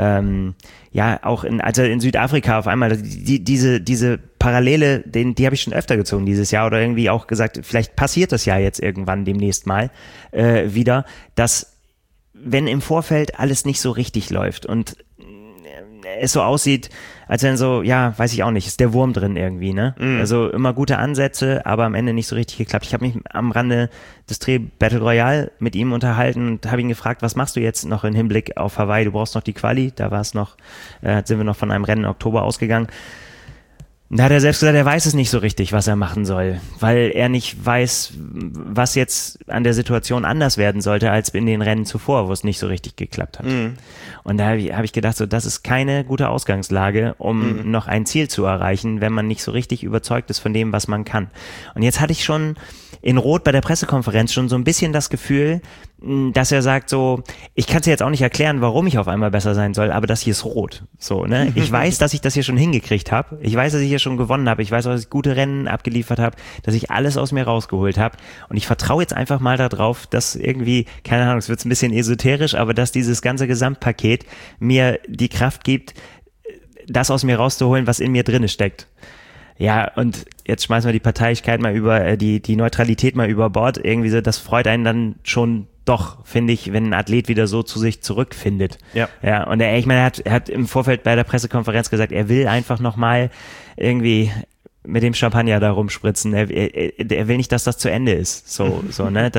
auch als er in Südafrika auf einmal diese Parallele, die habe ich schon öfter gezogen dieses Jahr oder irgendwie auch gesagt, vielleicht passiert das ja jetzt irgendwann demnächst mal wieder, dass wenn im Vorfeld alles nicht so richtig läuft und es so aussieht, als wenn so, weiß ich auch nicht, ist der Wurm drin irgendwie, ne? Also immer gute Ansätze, aber am Ende nicht so richtig geklappt. Ich habe mich am Rande des Dreh Battle Royale mit ihm unterhalten und habe ihn gefragt, was machst du jetzt noch im Hinblick auf Hawaii? Du brauchst noch die Quali, da war es noch, sind wir noch von einem Rennen im Oktober ausgegangen. Da hat er selbst gesagt, er weiß es nicht so richtig, was er machen soll, weil er nicht weiß, was jetzt an der Situation anders werden sollte als in den Rennen zuvor, wo es nicht so richtig geklappt hat. Und da habe ich gedacht, so, das ist keine gute Ausgangslage, um noch ein Ziel zu erreichen, wenn man nicht so richtig überzeugt ist von dem, was man kann. Und jetzt hatte ich schon in Rot bei der Pressekonferenz schon so ein bisschen das Gefühl, dass er sagt so, ich kann es dir jetzt auch nicht erklären, warum ich auf einmal besser sein soll, aber das hier ist rot. So, ne? Ich weiß, dass ich das hier schon hingekriegt habe. Ich weiß, dass ich hier schon gewonnen habe. Ich weiß auch, dass ich gute Rennen abgeliefert habe, dass ich alles aus mir rausgeholt habe. Und ich vertraue jetzt einfach mal darauf, dass irgendwie, keine Ahnung, es wird ein bisschen esoterisch, aber dass dieses ganze Gesamtpaket mir die Kraft gibt, das aus mir rauszuholen, was in mir drinne steckt. Ja, und jetzt schmeißen wir die Parteiischkeit mal über, die Neutralität mal über Bord. Irgendwie so, das freut einen dann schon doch, finde ich, wenn ein Athlet wieder so zu sich zurückfindet. Ja, und er hat im Vorfeld bei der Pressekonferenz gesagt, er will einfach nochmal irgendwie mit dem Champagner da rumspritzen. Er will nicht, dass das zu Ende ist. So, ne?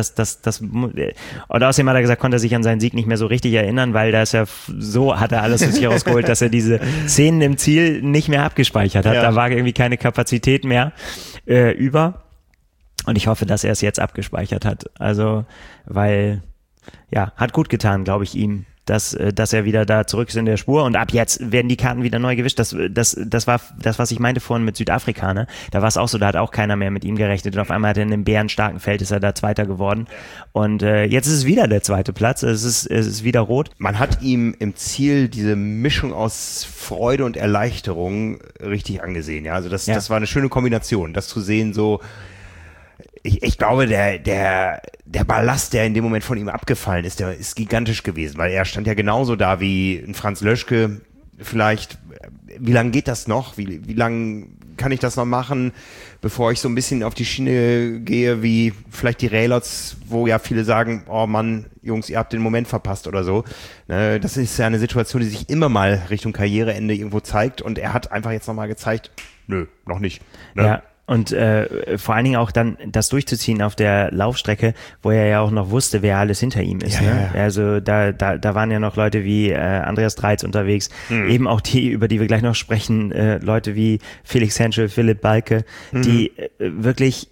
Und außerdem hat er gesagt, konnte er sich an seinen Sieg nicht mehr so richtig erinnern, weil da ist ja so, hat er alles aus sich rausgeholt, dass er diese Szenen im Ziel nicht mehr abgespeichert hat. Ja. Da war irgendwie keine Kapazität mehr über. Und ich hoffe, dass er es jetzt abgespeichert hat. Also, weil, hat gut getan, glaube ich, ihm dass er wieder da zurück ist in der Spur und ab jetzt werden die Karten wieder neu gewischt. Das war das, was ich meinte vorhin mit Südafrika, ne? Da war es auch so, da hat auch keiner mehr mit ihm gerechnet und auf einmal hat er in einem bärenstarken Feld, ist er da Zweiter geworden und jetzt ist es wieder der zweite Platz, es ist wieder rot. Man hat ihm im Ziel diese Mischung aus Freude und Erleichterung richtig angesehen, ja, also das war eine schöne Kombination, das zu sehen so. Ich glaube, der Ballast, der in dem Moment von ihm abgefallen ist, der ist gigantisch gewesen, weil er stand ja genauso da wie ein Franz Löschke. Vielleicht, wie lange geht das noch? Wie lange kann ich das noch machen, bevor ich so ein bisschen auf die Schiene gehe, wie vielleicht die Raylots, wo ja viele sagen, oh Mann, Jungs, ihr habt den Moment verpasst oder so. Das ist ja eine Situation, die sich immer mal Richtung Karriereende irgendwo zeigt und er hat einfach jetzt nochmal gezeigt, nö, noch nicht. Ne? Ja. Und vor allen Dingen auch dann das durchzuziehen auf der Laufstrecke, wo er ja auch noch wusste, wer alles hinter ihm ist. Ja, ne? ja. Also da waren ja noch Leute wie Andreas Dreiz unterwegs, eben auch die, über die wir gleich noch sprechen, Leute wie Felix Henschel, Philipp Balke, die wirklich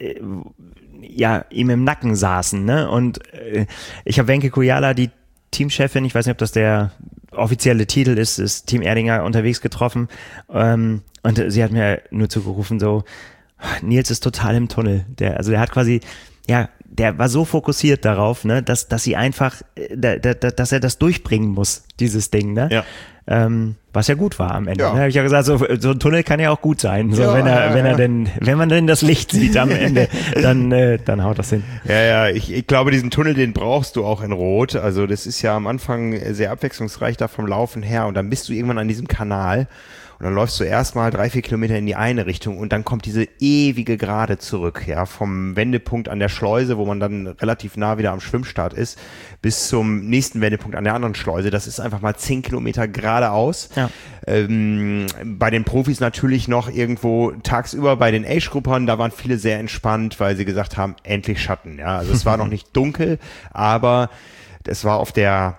ihm im Nacken saßen. Ne? Und ich habe Wenke Kujala, die Teamchefin, ich weiß nicht, ob das der offizielle Titel ist Team Erdinger unterwegs getroffen und sie hat mir nur zugerufen so, Nils ist total im Tunnel. Der hat quasi, der war so fokussiert darauf, ne, dass sie einfach, dass er das durchbringen muss, dieses Ding, ne? Ja. Was ja gut war am Ende. Ja. Ne? Habe ich ja gesagt, so ein Tunnel kann ja auch gut sein. So, wenn man denn das Licht sieht am Ende, dann haut das hin. Ja, ich glaube, diesen Tunnel, den brauchst du auch in Rot. Also das ist ja am Anfang sehr abwechslungsreich da vom Laufen her und dann bist du irgendwann an diesem Kanal. Und dann läufst du erstmal 3-4 Kilometer in die eine Richtung und dann kommt diese ewige Gerade zurück, ja, vom Wendepunkt an der Schleuse, wo man dann relativ nah wieder am Schwimmstart ist, bis zum nächsten Wendepunkt an der anderen Schleuse. Das ist einfach mal 10 Kilometer geradeaus. Ja. Bei den Profis natürlich noch irgendwo tagsüber, bei den Age-Gruppern, da waren viele sehr entspannt, weil sie gesagt haben, endlich Schatten, ja. Also es war noch nicht dunkel, aber es war auf der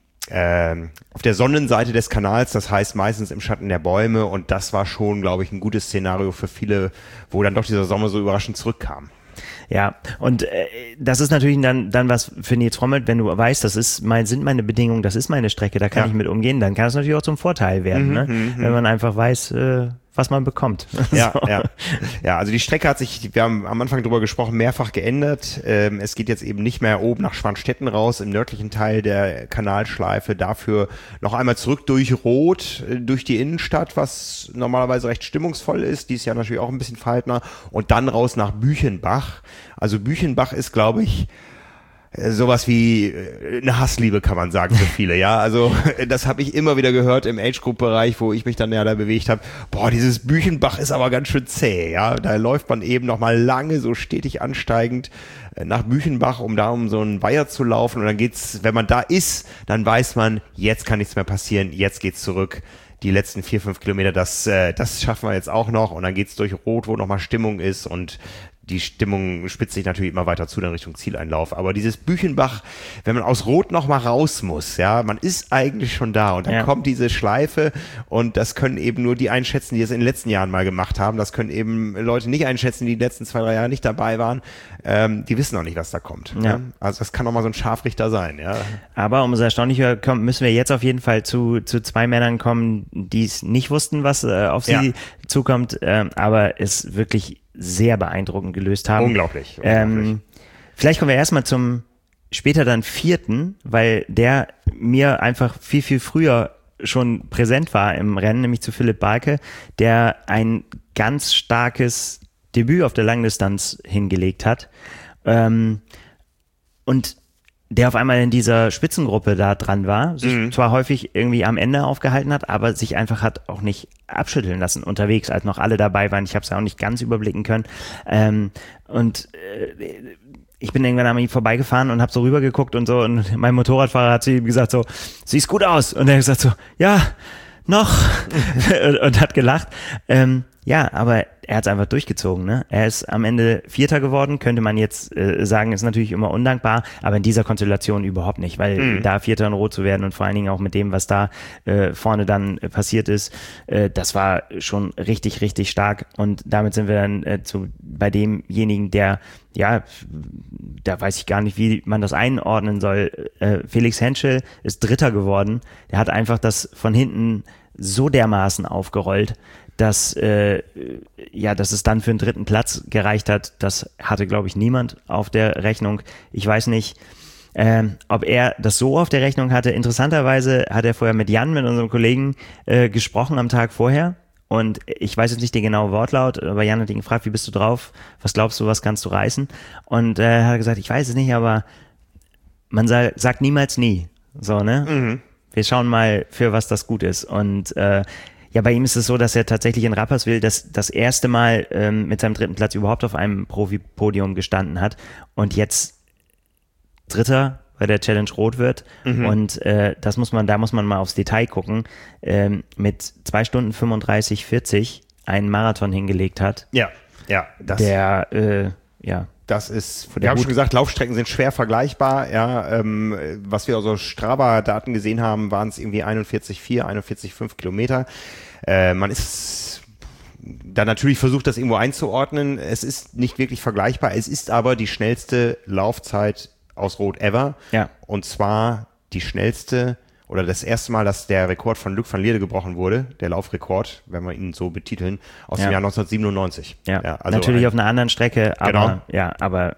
Sonnenseite des Kanals, das heißt meistens im Schatten der Bäume und das war schon, glaube ich, ein gutes Szenario für viele, wo dann doch dieser Sommer so überraschend zurückkam. Ja, und das ist natürlich dann was für Nils Frommelt, wenn du weißt, sind meine Bedingungen, das ist meine Strecke, da kann ich mit umgehen, dann kann es natürlich auch zum Vorteil werden, wenn man einfach weiß, was man bekommt. Ja, also die Strecke hat sich, wir haben am Anfang drüber gesprochen, mehrfach geändert. Es geht jetzt eben nicht mehr oben nach Schwanstetten raus, im nördlichen Teil der Kanalschleife, dafür noch einmal zurück durch Rot, durch die Innenstadt, was normalerweise recht stimmungsvoll ist, dieses Jahr natürlich auch ein bisschen verhaltener, und dann raus nach Büchenbach. Also Büchenbach ist, glaube ich, sowas wie eine Hassliebe, kann man sagen, für viele, ja. Also das habe ich immer wieder gehört im Age-Group-Bereich, wo ich mich dann da bewegt habe. Boah, dieses Büchenbach ist aber ganz schön zäh, ja. Da läuft man eben noch mal lange so stetig ansteigend nach Büchenbach, um so einen Weiher zu laufen. Und dann geht's, wenn man da ist, dann weiß man, jetzt kann nichts mehr passieren, jetzt geht's zurück. Die letzten 4-5 Kilometer, das schaffen wir jetzt auch noch. Und dann geht's durch Rot, wo nochmal Stimmung ist, und die Stimmung spitzt sich natürlich immer weiter zu, dann Richtung Zieleinlauf. Aber dieses Büchenbach, wenn man aus Rot noch mal raus muss, ja, man ist eigentlich schon da und dann kommt diese Schleife, und das können eben nur die einschätzen, die es in den letzten Jahren mal gemacht haben. Das können eben Leute nicht einschätzen, die letzten 2-3 Jahre nicht dabei waren. Die wissen noch nicht, was da kommt. Ja. Also das kann auch mal so ein Scharfrichter sein. Ja. Aber umso erstaunlicher müssen wir jetzt auf jeden Fall zu 2 Männern kommen, die es nicht wussten, was auf sie zukommt, aber es wirklich sehr beeindruckend gelöst haben. Unglaublich. Vielleicht kommen wir erstmal zum später dann 4., weil der mir einfach viel, viel früher schon präsent war im Rennen, nämlich zu Philipp Balke, der ein ganz starkes Debüt auf der Langdistanz hingelegt hat. Und der auf einmal in dieser Spitzengruppe da dran war, sich zwar häufig irgendwie am Ende aufgehalten hat, aber sich einfach hat auch nicht abschütteln lassen unterwegs, als noch alle dabei waren. Ich habe es ja auch nicht ganz überblicken können. Ich bin irgendwann an ihm vorbeigefahren und habe so rübergeguckt und so, und mein Motorradfahrer hat zu ihm gesagt so, siehst gut aus. Und er hat gesagt so, ja, noch. und hat gelacht. Ja, aber er hat es einfach durchgezogen, ne? Er ist am Ende Vierter geworden, könnte man jetzt sagen, ist natürlich immer undankbar, aber in dieser Konstellation überhaupt nicht, weil da Vierter in Rot zu werden und vor allen Dingen auch mit dem, was da vorne dann passiert ist, das war schon richtig, richtig stark und damit sind wir dann bei demjenigen, der, ja, da weiß ich gar nicht, wie man das einordnen soll. Felix Henschel ist Dritter geworden, der hat einfach das von hinten so dermaßen aufgerollt, dass es dann für den dritten Platz gereicht hat. Das hatte, glaube ich, niemand auf der Rechnung. Ich weiß nicht, ob er das so auf der Rechnung hatte. Interessanterweise hat er vorher mit unserem Kollegen, gesprochen am Tag vorher. Und ich weiß jetzt nicht den genauen Wortlaut, aber Jan hat ihn gefragt, wie bist du drauf? Was glaubst du, was kannst du reißen? Und er hat gesagt, ich weiß es nicht, aber man sagt niemals nie. So, ne? Mhm. Wir schauen mal, für was das gut ist. Und ja, bei ihm ist es so, dass er tatsächlich in Rapperswil das erste Mal mit seinem dritten Platz überhaupt auf einem Profi-Podium gestanden hat und jetzt Dritter bei der Challenge Rot wird. Und da muss man mal aufs Detail gucken, mit 2 Stunden 35:40 einen Marathon hingelegt hat. Ja. Das ist, wir haben schon gesagt, Laufstrecken sind schwer vergleichbar. Ja, was wir aus so Strava-Daten gesehen haben, waren es irgendwie 41,4, 41,5 Kilometer. Man ist da natürlich versucht, das irgendwo einzuordnen. Es ist nicht wirklich vergleichbar. Es ist aber die schnellste Laufzeit aus Rot ever. Ja. Und zwar die schnellste oder das erste Mal, dass der Rekord von Luc van Lierde gebrochen wurde, der Laufrekord, wenn wir ihn so betiteln, aus dem Jahr 1997. Ja, also natürlich auf einer anderen Strecke, aber aber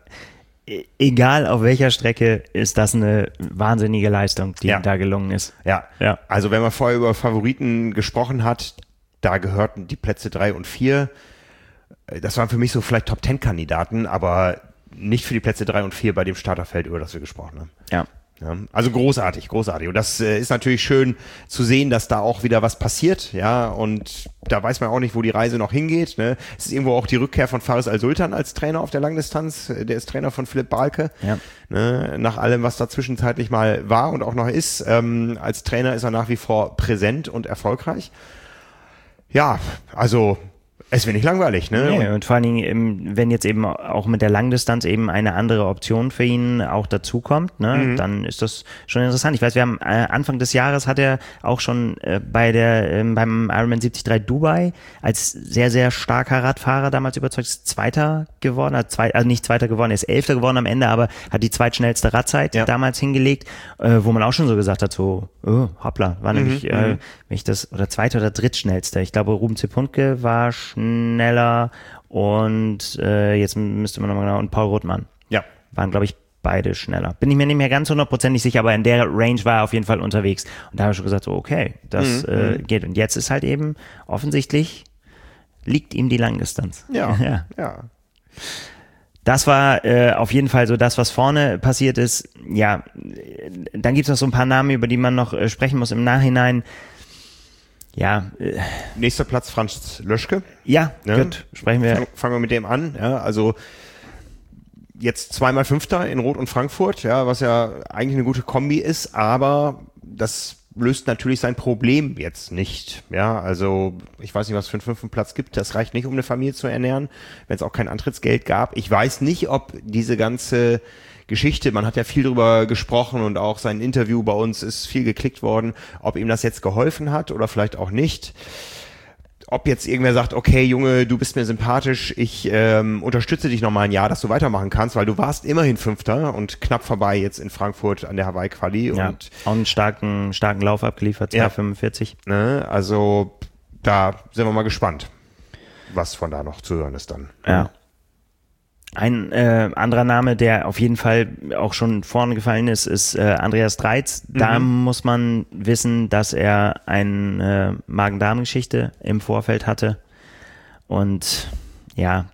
egal auf welcher Strecke, ist das eine wahnsinnige Leistung, die ihm da gelungen ist. Ja, also wenn man vorher über Favoriten gesprochen hat, da gehörten die Plätze 3 und 4. Das waren für mich so vielleicht Top-10-Kandidaten, aber nicht für die Plätze 3 und 4 bei dem Starterfeld, über das wir gesprochen haben. Ja. Ja, also großartig. Und das ist natürlich schön zu sehen, dass da auch wieder was passiert, ja, und da weiß man auch nicht, wo die Reise noch hingeht, ne. Es ist irgendwo auch die Rückkehr von Faris Al-Sultan als Trainer auf der Langdistanz, der ist Trainer von Philipp Balke, ne, nach allem, was da zwischenzeitlich mal war und auch noch ist, als Trainer ist er nach wie vor präsent und erfolgreich. Ja, also es wird nicht langweilig, ne? Nee, und vor allen Dingen, wenn jetzt eben auch mit der Langdistanz eben eine andere Option für ihn auch dazukommt, ne, dann ist das schon interessant. Ich weiß, wir haben Anfang des Jahres hat er auch schon beim Ironman 73 Dubai als sehr, sehr starker Radfahrer damals überzeugt, ist Zweiter geworden, also nicht Zweiter geworden, er ist Elfter geworden am Ende, aber hat die zweitschnellste Radzeit damals hingelegt, wo man auch schon so gesagt hat, so, hoppla, war nämlich, wenn ich das, oder Zweiter oder Drittschnellster. Ich glaube, Ruben Zepunke war schneller und jetzt müsste man nochmal genau, und Paul Rothmann. Ja. Waren, glaube ich, beide schneller. Bin ich mir nicht mehr ganz 100% sicher, aber in der Range war er auf jeden Fall unterwegs. Und da habe ich schon gesagt, so, okay, das geht. Und jetzt ist halt eben offensichtlich, liegt ihm die Langdistanz. Ja. Das war auf jeden Fall so das, was vorne passiert ist. Ja, dann gibt es noch so ein paar Namen, über die man noch sprechen muss im Nachhinein. Ja. Nächster Platz Franz Löschke. Ja, gut. Sprechen wir. Fangen wir mit dem an. Ja, also jetzt zweimal Fünfter in Rot und Frankfurt, ja, was ja eigentlich eine gute Kombi ist, aber das löst natürlich sein Problem jetzt nicht. Ja, also ich weiß nicht, was es für einen 5. Platz gibt. Das reicht nicht, um eine Familie zu ernähren, wenn es auch kein Antrittsgeld gab. Ich weiß nicht, ob diese ganze Geschichte, man hat ja viel drüber gesprochen und auch sein Interview bei uns ist viel geklickt worden, ob ihm das jetzt geholfen hat oder vielleicht auch nicht. Ob jetzt irgendwer sagt, okay, Junge, du bist mir sympathisch, ich unterstütze dich noch mal ein Jahr, dass du weitermachen kannst, weil du warst immerhin Fünfter und knapp vorbei jetzt in Frankfurt an der Hawaii-Quali. Ja, und auch einen starken Lauf abgeliefert, 2,45. Ne, also da sind wir mal gespannt, was von da noch zu hören ist dann. Ja. Ein anderer Name, der auf jeden Fall auch schon vorne gefallen ist, ist Andreas Dreiz. Da muss man wissen, dass er eine Magen-Darm-Geschichte im Vorfeld hatte. Und ja,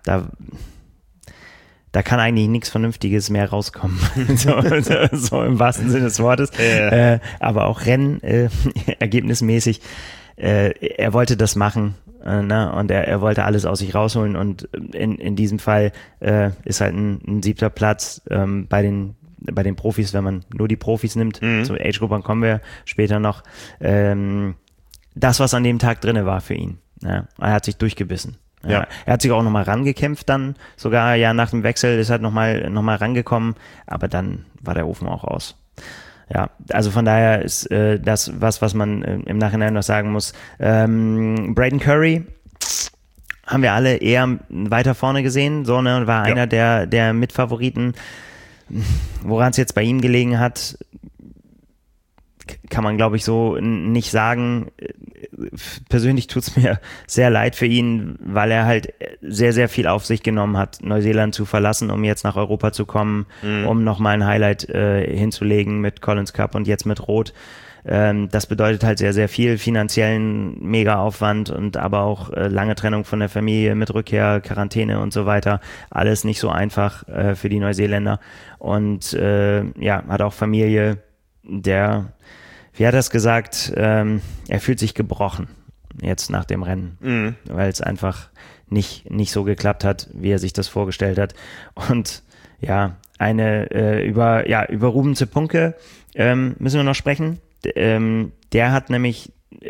da kann eigentlich nichts Vernünftiges mehr rauskommen. so im wahrsten Sinne des Wortes. Aber auch ergebnismäßig. Er wollte das machen. Und er wollte alles aus sich rausholen und in diesem Fall ist halt ein 7. Platz bei den Profis, wenn man nur die Profis nimmt, zur Age-Gruppe kommen wir später noch, das, was an dem Tag drinne war für ihn. Ja, er hat sich durchgebissen. Ja. Er hat sich auch nochmal rangekämpft dann, sogar ja nach dem Wechsel ist halt nochmal rangekommen, aber dann war der Ofen auch aus. Ja, also von daher ist das was man im Nachhinein noch sagen muss. Braden Curry haben wir alle eher weiter vorne gesehen, so, ne, war einer der Mitfavoriten. Woran es jetzt bei ihm gelegen hat, kann man, glaube ich, so nicht sagen. Persönlich tut es mir sehr leid für ihn, weil er halt sehr, sehr viel auf sich genommen hat, Neuseeland zu verlassen, um jetzt nach Europa zu kommen, um nochmal ein Highlight hinzulegen mit Collins Cup und jetzt mit Roth. Das bedeutet halt sehr, sehr viel finanziellen Mega-Aufwand und aber auch lange Trennung von der Familie mit Rückkehr, Quarantäne und so weiter. Alles nicht so einfach für die Neuseeländer. Und hat auch Familie, wie hat er es gesagt, er fühlt sich gebrochen jetzt nach dem Rennen, weil es einfach nicht so geklappt hat, wie er sich das vorgestellt hat. Und ja, über Ruben Cepunke müssen wir noch sprechen. Der hat nämlich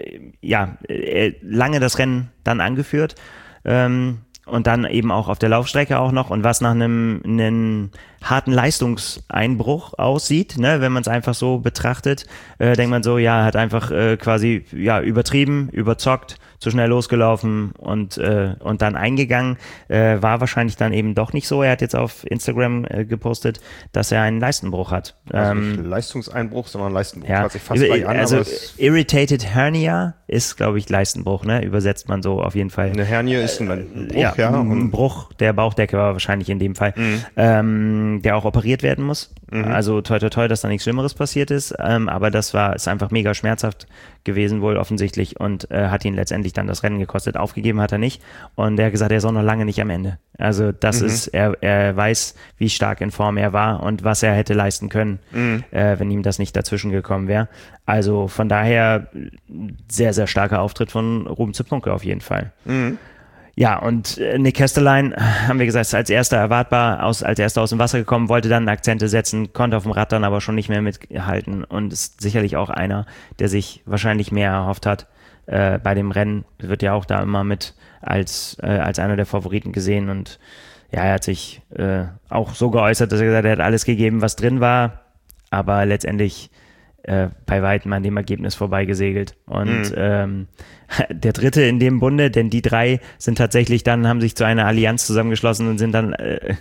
lange das Rennen dann angeführt und dann eben auch auf der Laufstrecke auch noch, und was nach einem harten Leistungseinbruch aussieht, ne, wenn man es einfach so betrachtet, denkt man so, ja, hat einfach quasi übertrieben, überzockt, zu schnell losgelaufen und dann eingegangen, war wahrscheinlich dann eben doch nicht so. Er hat jetzt auf Instagram gepostet, dass er einen Leistenbruch hat. Also nicht Leistungseinbruch, sondern Leistenbruch. Ja, hört sich fast gleich an, also aber Irritated Hernia ist, glaube ich, Leistenbruch, ne? Übersetzt man so auf jeden Fall. eine Hernie ist ein Bruch, ein Bruch der Bauchdecke war wahrscheinlich in dem Fall, der auch operiert werden muss. Also toi toi toi, dass da nichts Schlimmeres passiert ist, aber ist einfach mega schmerzhaft gewesen wohl offensichtlich und hat ihn letztendlich dann das Rennen gekostet. Aufgegeben hat er nicht und er hat gesagt, er ist auch noch lange nicht am Ende. Also das ist, er weiß, wie stark in Form er war und was er hätte leisten können, wenn ihm das nicht dazwischen gekommen wäre. Also von daher sehr, sehr starker Auftritt von Ruben Cepunke auf jeden Fall. Ja, und Nick Kesteijn, haben wir gesagt, ist als erster aus dem Wasser gekommen, wollte dann Akzente setzen, konnte auf dem Rad dann aber schon nicht mehr mithalten und ist sicherlich auch einer, der sich wahrscheinlich mehr erhofft hat. Bei dem Rennen wird ja auch da immer mit als einer der Favoriten gesehen und ja, er hat sich auch so geäußert, dass er gesagt hat, er hat alles gegeben, was drin war, aber letztendlich bei weitem an dem Ergebnis vorbeigesegelt. Und der dritte in dem Bunde, denn die drei sind tatsächlich dann, haben sich zu einer Allianz zusammengeschlossen und sind dann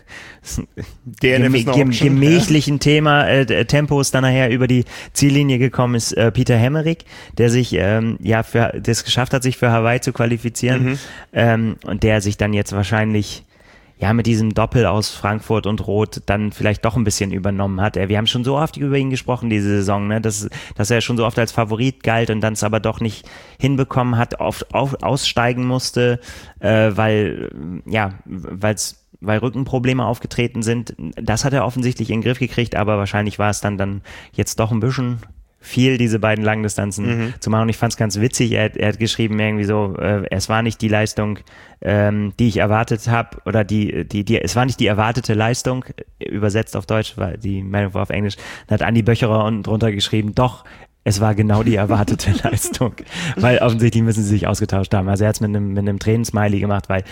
gemächlichen Tempos dann nachher über die Ziellinie gekommen ist. Peter Hemmerich, der sich das geschafft hat, sich für Hawaii zu qualifizieren und der sich dann jetzt wahrscheinlich mit diesem Doppel aus Frankfurt und Roth dann vielleicht doch ein bisschen übernommen hat. Wir haben schon so oft über ihn gesprochen diese Saison, ne, dass er schon so oft als Favorit galt und dann es aber doch nicht hinbekommen hat, aussteigen musste, weil Rückenprobleme aufgetreten sind. Das hat er offensichtlich in den Griff gekriegt, aber wahrscheinlich war es dann jetzt doch ein bisschen viel, diese beiden Langdistanzen zu machen. Und ich fand es ganz witzig, er hat geschrieben irgendwie so, es war nicht die Leistung, die ich erwartet habe, oder es war nicht die erwartete Leistung, übersetzt auf Deutsch, weil die Meldung war auf Englisch. Dann hat Andi Böcherer unten drunter geschrieben, doch, es war genau die erwartete Leistung, weil offensichtlich müssen sie sich ausgetauscht haben. Also er hat es mit einem Tränensmiley gemacht, weil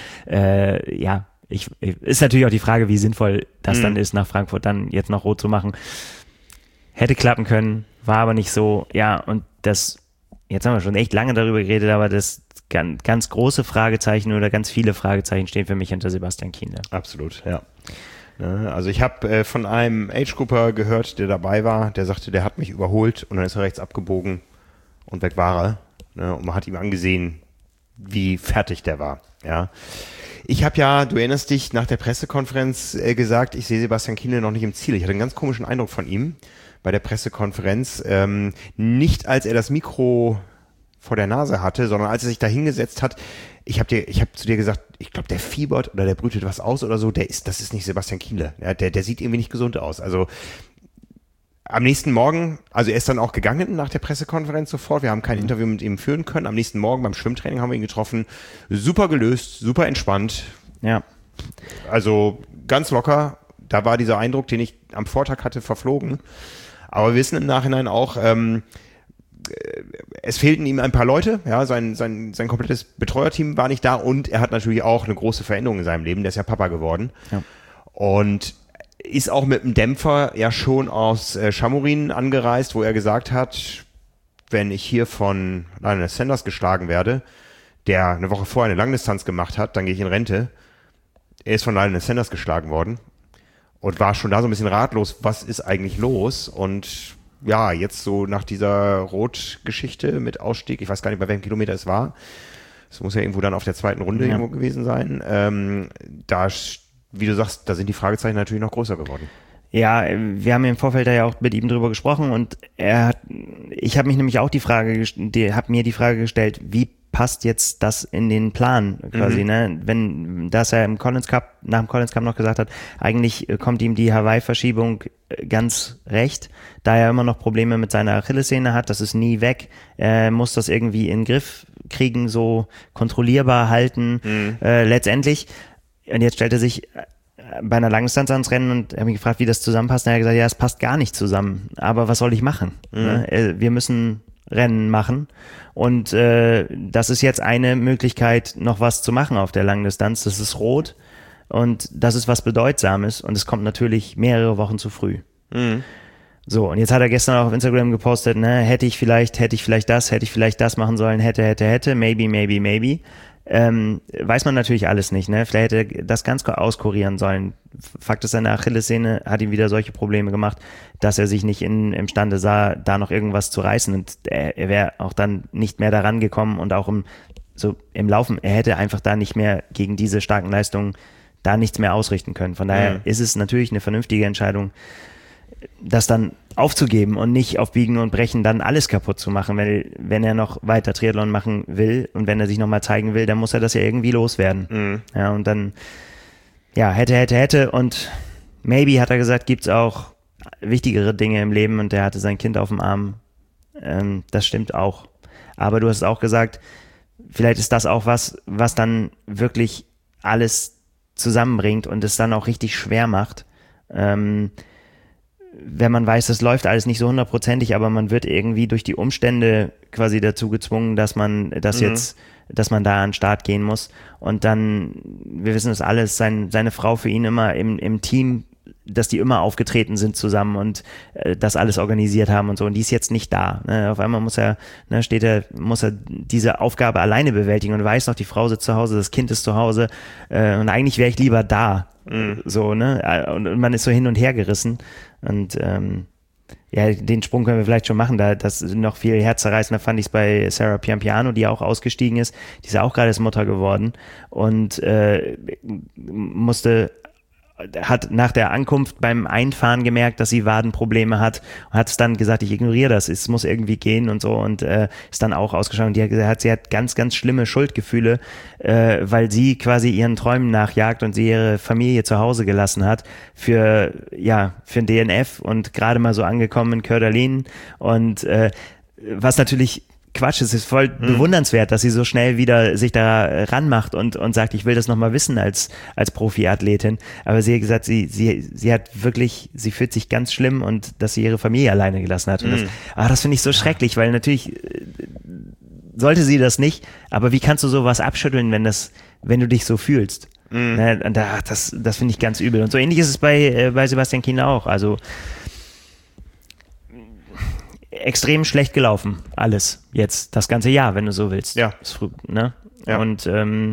ist natürlich auch die Frage, wie sinnvoll das dann ist, nach Frankfurt dann jetzt noch Rot zu machen. Hätte klappen können, war aber nicht so. Ja, und jetzt haben wir schon echt lange darüber geredet, aber das ganz große Fragezeichen oder ganz viele Fragezeichen stehen für mich hinter Sebastian Kienle. Absolut, ja. Also ich habe von einem Age-Grupper gehört, der dabei war, der sagte, der hat mich überholt und dann ist er rechts abgebogen und weg war er. Ne? Und man hat ihm angesehen, wie fertig der war. Ja. Ich habe du erinnerst dich, nach der Pressekonferenz gesagt, ich sehe Sebastian Kienle noch nicht im Ziel. Ich hatte einen ganz komischen Eindruck von ihm bei der Pressekonferenz. Nicht als er das Mikro vor der Nase hatte, sondern als er sich da hingesetzt hat. Ich habe zu dir gesagt, ich glaube, der fiebert oder der brütet was aus oder so. Das ist nicht Sebastian Kienle. Ja, der sieht irgendwie nicht gesund aus. Also am nächsten Morgen, also er ist dann auch gegangen nach der Pressekonferenz sofort. Wir haben kein Interview mit ihm führen können. Am nächsten Morgen beim Schwimmtraining haben wir ihn getroffen. Super gelöst, super entspannt. Ja. Also ganz locker. Da war dieser Eindruck, den ich am Vortag hatte, verflogen. Aber wir wissen im Nachhinein auch, es fehlten ihm ein paar Leute, ja, sein komplettes Betreuerteam war nicht da und er hat natürlich auch eine große Veränderung in seinem Leben, der ist ja Papa geworden. Ja. Und ist auch mit einem Dämpfer ja schon aus Chamorin angereist, wo er gesagt hat, wenn ich hier von Lionel Sanders geschlagen werde, der eine Woche vorher eine Langdistanz gemacht hat, dann gehe ich in Rente. Er ist von Lionel Sanders geschlagen worden und war schon da so ein bisschen ratlos, was ist eigentlich los? Und ja, jetzt so nach dieser Rot-Geschichte mit Ausstieg, ich weiß gar nicht, bei welchem Kilometer es war, es muss ja irgendwo dann auf der zweiten Runde irgendwo gewesen sein, da, wie du sagst, da sind die Fragezeichen natürlich noch größer geworden. Ja, wir haben im Vorfeld ja auch mit ihm drüber gesprochen und ich habe mich nämlich auch die Frage gestellt, wie passt jetzt das in den Plan quasi, ne? Wenn das er nach dem Collins Cup noch gesagt hat, eigentlich kommt ihm die Hawaii-Verschiebung ganz recht, da er immer noch Probleme mit seiner Achillessehne hat, das ist nie weg, er muss das irgendwie in den Griff kriegen, so kontrollierbar halten, letztendlich. Und jetzt stellt er sich bei einer Langdistanz ans Rennen und habe mich gefragt, wie das zusammenpasst. Und er hat gesagt, ja, es passt gar nicht zusammen. Aber was soll ich machen? Wir müssen Rennen machen. Und das ist jetzt eine Möglichkeit, noch was zu machen auf der Langdistanz. Das ist rot und das ist was Bedeutsames. Und es kommt natürlich mehrere Wochen zu früh. So, und jetzt hat er gestern auch auf Instagram gepostet, ne, hätte ich vielleicht das machen sollen, hätte, maybe. Weiß man natürlich alles nicht, ne? Vielleicht hätte er das ganz auskurieren sollen. Fakt ist, seine Achillessehne hat ihm wieder solche Probleme gemacht, dass er sich nicht imstande sah, da noch irgendwas zu reißen und er wäre auch dann nicht mehr daran gekommen und auch im Laufen, er hätte einfach da nicht mehr gegen diese starken Leistungen da nichts mehr ausrichten können. Von daher ist es natürlich eine vernünftige Entscheidung, das dann aufzugeben und nicht auf Biegen und Brechen dann alles kaputt zu machen, weil wenn er noch weiter Triathlon machen will und wenn er sich nochmal zeigen will, dann muss er das ja irgendwie loswerden. Ja, und dann, ja, hätte und maybe, hat er gesagt, gibt's auch wichtigere Dinge im Leben und er hatte sein Kind auf dem Arm. Das stimmt auch. Aber du hast auch gesagt, vielleicht ist das auch was dann wirklich alles zusammenbringt und es dann auch richtig schwer macht. Wenn man weiß, das läuft alles nicht so 100%ig, aber man wird irgendwie durch die Umstände quasi dazu gezwungen, dass man da an den Start gehen muss. Und dann, wir wissen das alles, seine Frau für ihn immer im Team, dass die immer aufgetreten sind zusammen und das alles organisiert haben und so. Und die ist jetzt nicht da. Ne? Auf einmal muss er diese Aufgabe alleine bewältigen und weiß noch, die Frau sitzt zu Hause, das Kind ist zu Hause und eigentlich wäre ich lieber da. So, ne? Und man ist so hin und her gerissen. Und ja, den Sprung können wir vielleicht schon machen. Das noch viel herzzerreißender fand ich es bei Sarah Piampiano, die auch ausgestiegen ist. Die ist auch gerade Mutter geworden und hat nach der Ankunft beim Einfahren gemerkt, dass sie Wadenprobleme hat und hat es dann gesagt, ich ignoriere das, es muss irgendwie gehen und so und ist dann auch ausgeschaut. Sie hat ganz, ganz schlimme Schuldgefühle, weil sie quasi ihren Träumen nachjagt und sie ihre Familie zu Hause gelassen hat für ein DNF und gerade mal so angekommen in Coeur d'Alene und was natürlich Quatsch, es ist voll bewundernswert, dass sie so schnell wieder sich da ranmacht und sagt, ich will das nochmal wissen als Profiathletin. Aber sie hat gesagt, sie hat wirklich, sie fühlt sich ganz schlimm und dass sie ihre Familie alleine gelassen hat. Und das finde ich so schrecklich, weil natürlich sollte sie das nicht, aber wie kannst du sowas abschütteln, wenn du dich so fühlst? Ne, das finde ich ganz übel. Und so ähnlich ist es bei Sebastian Kienle auch. Also extrem schlecht gelaufen, alles jetzt, das ganze Jahr, wenn du so willst. Ja. Ne? Ja. Und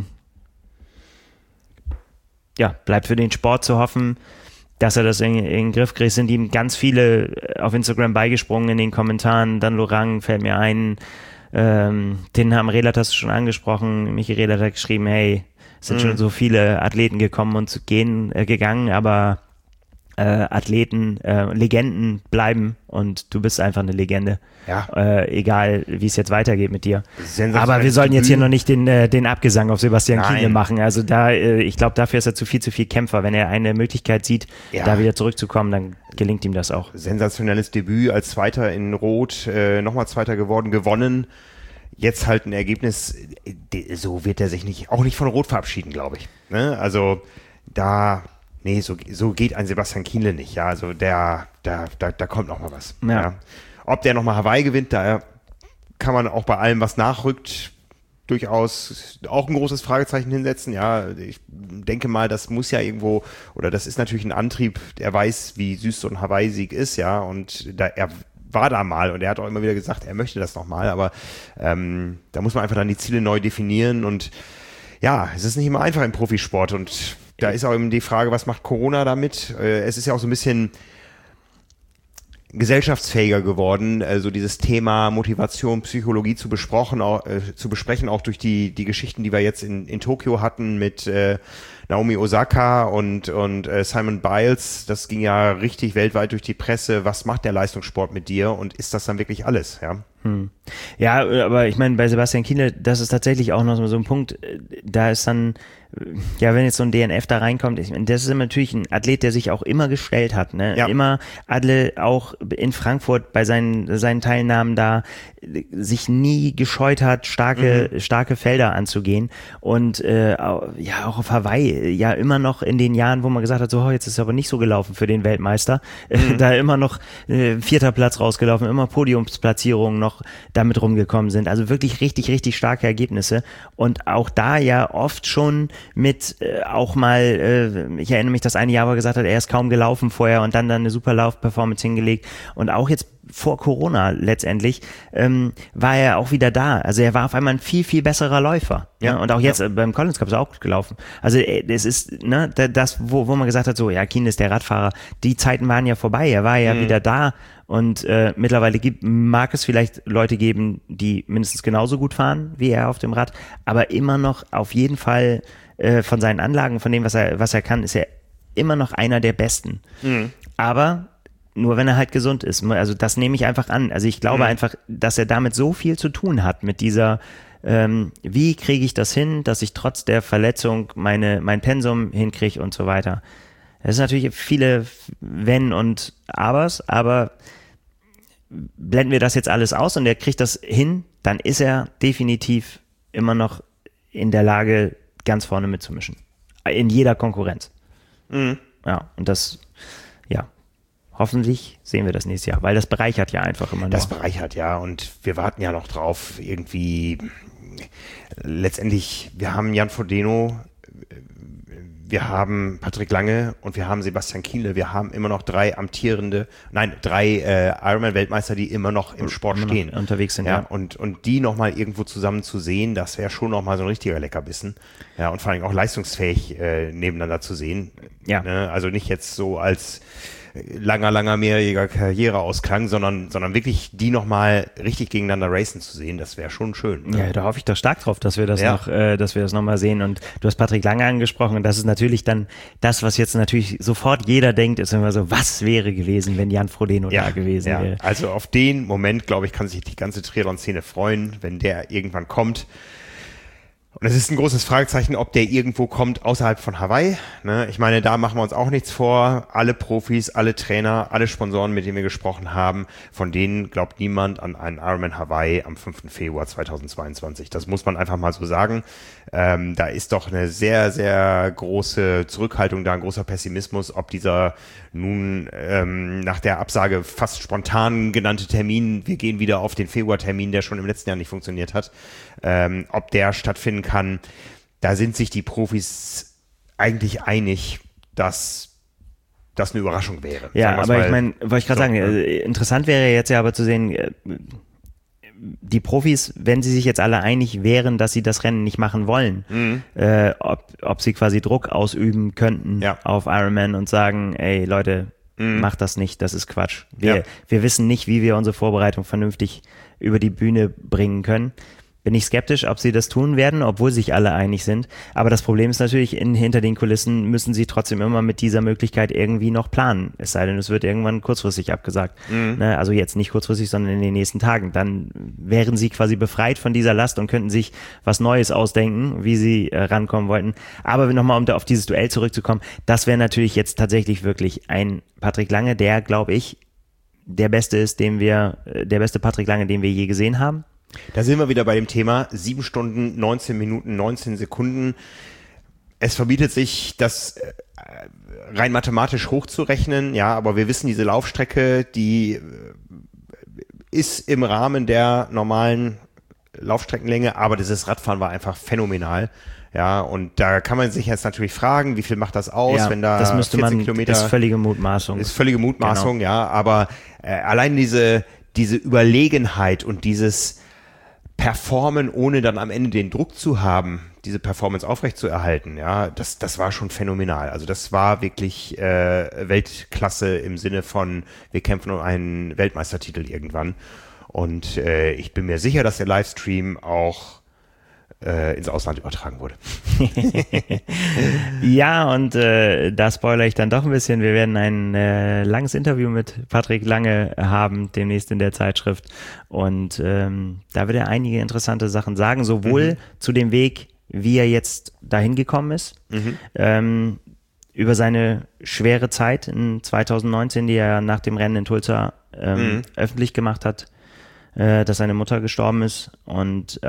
bleibt für den Sport zu hoffen, dass er das in den Griff kriegt. Sind ihm ganz viele auf Instagram beigesprungen in den Kommentaren. Dan Lorang fällt mir ein. Den haben Relat, hast du schon angesprochen. Michi Relat hat geschrieben, hey, es sind schon so viele Athleten gekommen und gegangen, aber Athleten, Legenden bleiben und du bist einfach eine Legende. Ja. Egal, wie es jetzt weitergeht mit dir. Aber wir sollten jetzt hier noch nicht den Abgesang auf Sebastian Kienle machen. Also ich glaube, dafür ist er zu viel Kämpfer. Wenn er eine Möglichkeit sieht, da wieder zurückzukommen, dann gelingt ihm das auch. Sensationelles Debüt als Zweiter in Rot, nochmal Zweiter geworden, gewonnen. Jetzt halt ein Ergebnis, so wird er sich auch nicht von Rot verabschieden, glaube ich. Ne? Also nee, so geht ein Sebastian Kienle nicht. Ja, also da kommt noch mal was. Ja. Ob der noch mal Hawaii gewinnt, da kann man auch bei allem, was nachrückt, durchaus auch ein großes Fragezeichen hinsetzen. Ja, ich denke mal, das muss ja irgendwo, oder das ist natürlich ein Antrieb, der weiß, wie süß so ein Hawaii-Sieg ist, ja, und er war da mal und er hat auch immer wieder gesagt, er möchte das nochmal, aber da muss man einfach dann die Ziele neu definieren und ja, es ist nicht immer einfach im Profisport und da ist auch eben die Frage, was macht Corona damit? Es ist ja auch so ein bisschen gesellschaftsfähiger geworden, also dieses Thema Motivation, Psychologie zu besprechen, auch durch die Geschichten, die wir jetzt in Tokio hatten mit Naomi Osaka und Simon Biles. Das ging ja richtig weltweit durch die Presse. Was macht der Leistungssport mit dir und ist das dann wirklich alles? Ja. Ja, aber ich meine, bei Sebastian Kienle, das ist tatsächlich auch noch so ein Punkt, da ist dann, ja, wenn jetzt so ein DNF da reinkommt, das ist natürlich ein Athlet, der sich auch immer gestellt hat, ne? Ja. Immer Adle auch in Frankfurt bei seinen Teilnahmen da sich nie gescheut hat, starke Felder anzugehen und ja, auch auf Hawaii, ja, immer noch in den Jahren, wo man gesagt hat, so, oh, jetzt ist es aber nicht so gelaufen für den Weltmeister, da immer noch 4. Platz rausgelaufen, immer Podiumsplatzierungen noch damit rumgekommen sind. Also wirklich richtig, richtig starke Ergebnisse. Und auch da ja oft schon mit auch mal, ich erinnere mich, das eine Jahr, wo er gesagt hat, er ist kaum gelaufen vorher und dann eine super Laufperformance hingelegt. Und auch jetzt vor Corona letztendlich war er auch wieder da. Also er war auf einmal ein viel, viel besserer Läufer. Ja, und auch jetzt beim Collins Cup ist er auch gut gelaufen. Also es ist das, wo man gesagt hat, so, ja, Kienle ist der Radfahrer. Die Zeiten waren ja vorbei. Er war ja wieder da. Und mittlerweile mag es vielleicht Leute geben, die mindestens genauso gut fahren wie er auf dem Rad, aber immer noch auf jeden Fall von seinen Anlagen, von dem, was er kann, ist er immer noch einer der Besten. Aber nur wenn er halt gesund ist. Also das nehme ich einfach an. Also ich glaube einfach, dass er damit so viel zu tun hat mit dieser wie kriege ich das hin, dass ich trotz der Verletzung mein Pensum hinkriege und so weiter. Das ist natürlich viele Wenn und Abers, aber blenden wir das jetzt alles aus und er kriegt das hin, dann ist er definitiv immer noch in der Lage, ganz vorne mitzumischen. In jeder Konkurrenz. Ja, und das, ja, hoffentlich sehen wir das nächstes Jahr, weil das bereichert ja einfach immer noch. Das bereichert ja und wir warten ja noch drauf, irgendwie letztendlich, wir haben Jan Frodeno, wir haben Patrick Lange und wir haben Sebastian Kienle. Wir haben immer noch drei Ironman-Weltmeister, die immer noch im Sport stehen. Unterwegs sind, ja. Und die nochmal irgendwo zusammen zu sehen, das wäre schon nochmal so ein richtiger Leckerbissen. Ja, und vor allem auch leistungsfähig nebeneinander zu sehen. Ja. Ne? Also nicht jetzt so als langer mehrjähriger Karriereausklang, sondern wirklich die nochmal richtig gegeneinander racen zu sehen, das wäre schon schön. Ne? Ja, da hoffe ich doch stark drauf, dass wir das nochmal sehen. Und du hast Patrick Lange angesprochen und das ist natürlich dann das, was jetzt natürlich sofort jeder denkt, ist immer so, was wäre gewesen, wenn Jan Frodeno da gewesen wäre. Also auf den Moment, glaube ich, kann sich die ganze Triathlon-Szene freuen, wenn der irgendwann kommt. Und es ist ein großes Fragezeichen, ob der irgendwo kommt außerhalb von Hawaii. Ne? Ich meine, da machen wir uns auch nichts vor. Alle Profis, alle Trainer, alle Sponsoren, mit denen wir gesprochen haben, von denen glaubt niemand an einen Ironman Hawaii am 5. Februar 2022. Das muss man einfach mal so sagen. Da ist doch eine sehr, sehr große Zurückhaltung da, ein großer Pessimismus, ob dieser nun nach der Absage fast spontan genannte Termin, wir gehen wieder auf den Februartermin, der schon im letzten Jahr nicht funktioniert hat, ob der stattfinden kann. Da sind sich die Profis eigentlich einig, dass das eine Überraschung wäre. Ja, aber ich meine, wollte ich gerade sagen, interessant wäre jetzt ja aber zu sehen, die Profis, wenn sie sich jetzt alle einig wären, dass sie das Rennen nicht machen wollen, ob sie quasi Druck ausüben könnten auf Ironman und sagen, ey Leute, macht das nicht, das ist Quatsch. Wir wissen nicht, wie wir unsere Vorbereitung vernünftig über die Bühne bringen können. Bin ich skeptisch, ob sie das tun werden, obwohl sich alle einig sind. Aber das Problem ist natürlich, hinter den Kulissen müssen sie trotzdem immer mit dieser Möglichkeit irgendwie noch planen. Es sei denn, es wird irgendwann kurzfristig abgesagt. Ne? Also jetzt nicht kurzfristig, sondern in den nächsten Tagen. Dann wären sie quasi befreit von dieser Last und könnten sich was Neues ausdenken, wie sie rankommen wollten. Aber nochmal, um auf dieses Duell zurückzukommen, das wäre natürlich jetzt tatsächlich wirklich ein Patrick Lange, der, glaube ich, der beste Patrick Lange, den wir je gesehen haben. Da sind wir wieder bei dem Thema 7 Stunden, 19 Minuten, 19 Sekunden. Es verbietet sich, das rein mathematisch hochzurechnen, ja, aber wir wissen, diese Laufstrecke, die ist im Rahmen der normalen Laufstreckenlänge, aber dieses Radfahren war einfach phänomenal. Ja, und da kann man sich jetzt natürlich fragen, wie viel macht das aus, wenn da das müsste 40 man, Kilometer... ist völlige Mutmaßung. Ist völlige Mutmaßung, genau. Ja, aber allein diese Überlegenheit und dieses Performen, ohne dann am Ende den Druck zu haben, diese Performance aufrechtzuerhalten, ja, das war schon phänomenal. Also das war wirklich Weltklasse im Sinne von, wir kämpfen um einen Weltmeistertitel irgendwann. Und ich bin mir sicher, dass der Livestream auch ins Ausland übertragen wurde. Ja, und da spoilere ich dann doch ein bisschen. Wir werden ein langes Interview mit Patrick Lange haben, demnächst in der Zeitschrift. Und da wird er einige interessante Sachen sagen, sowohl zu dem Weg, wie er jetzt dahin gekommen ist, über seine schwere Zeit in 2019, die er nach dem Rennen in Tulsa öffentlich gemacht hat, dass seine Mutter gestorben ist und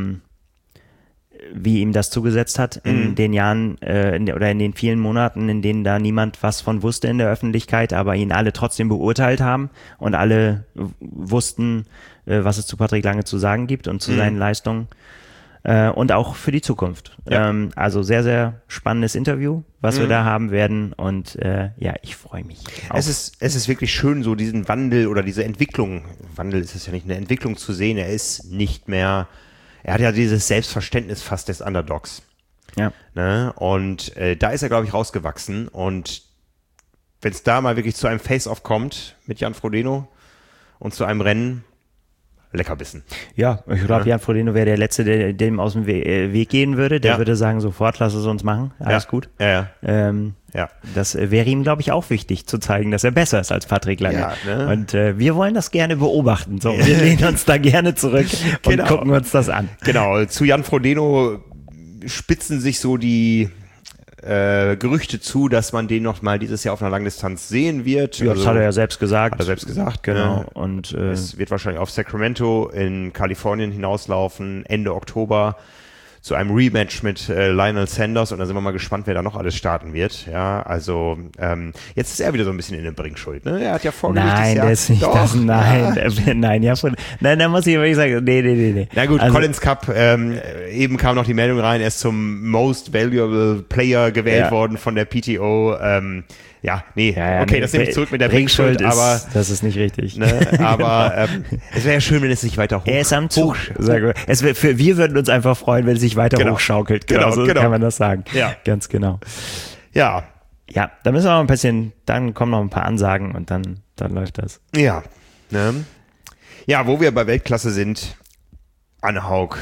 wie ihm das zugesetzt hat in den Jahren oder in den vielen Monaten, in denen da niemand was von wusste in der Öffentlichkeit, aber ihn alle trotzdem beurteilt haben und alle wussten, was es zu Patrick Lange zu sagen gibt und zu seinen Leistungen und auch für die Zukunft. Ja. Also sehr, sehr spannendes Interview, was wir da haben werden und ja, ich freue mich. Es ist wirklich schön, so diesen Wandel oder diese Entwicklung, Wandel ist es ja nicht, eine Entwicklung zu sehen, er hat ja dieses Selbstverständnis fast des Underdogs. Ja. Ne? Und da ist er, glaube ich, rausgewachsen. Und wenn es da mal wirklich zu einem Face-Off kommt mit Jan Frodeno und zu einem Rennen, Leckerbissen. Ja, ich glaube, Jan Frodeno wäre der Letzte, der dem aus dem Weg gehen würde. Der würde sagen, sofort, lass es uns machen. Alles gut. Ja. Das wäre ihm, glaube ich, auch wichtig, zu zeigen, dass er besser ist als Patrick Lange. Ja, ne? Und wir wollen das gerne beobachten. So, wir lehnen uns da gerne zurück und gucken uns das an. Genau, zu Jan Frodeno spitzen sich so die Gerüchte zu, dass man den noch mal dieses Jahr auf einer Langdistanz sehen wird. Ja, das hat er ja selbst gesagt. Hat er selbst gesagt, genau. Und es wird wahrscheinlich auf Sacramento in Kalifornien hinauslaufen, Ende Oktober, zu einem Rematch mit Lionel Sanders, und da sind wir mal gespannt, wer da noch alles starten wird. Ja, also jetzt ist er wieder so ein bisschen in der Bringschuld. Ne? Er hat ja vorgelegt, nein, der ist nicht das. Nein, nein, da muss ich wirklich sagen, nee. Na gut, also, Collins Cup, eben kam noch die Meldung rein, er ist zum Most Valuable Player gewählt worden von der PTO. Okay, das nehme ich zurück mit der Bringschuld, aber das ist nicht richtig. Ne, aber es wäre ja schön, wenn es sich weiter Er ist am Zug. Wir würden uns einfach freuen, wenn es sich weiter hochschaukelt. Genau, so kann man das sagen. Ja. Ganz genau. Ja. Ja, da müssen wir noch ein bisschen, dann kommen noch ein paar Ansagen und dann läuft das. Ja. Ne? Ja, wo wir bei Weltklasse sind, Anne Haug.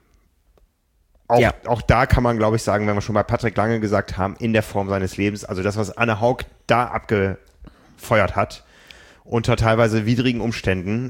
Auch da kann man, glaube ich, sagen, wenn wir schon bei Patrick Lange gesagt haben, in der Form seines Lebens, also das, was Anne Haug da abgefeuert hat, unter teilweise widrigen Umständen,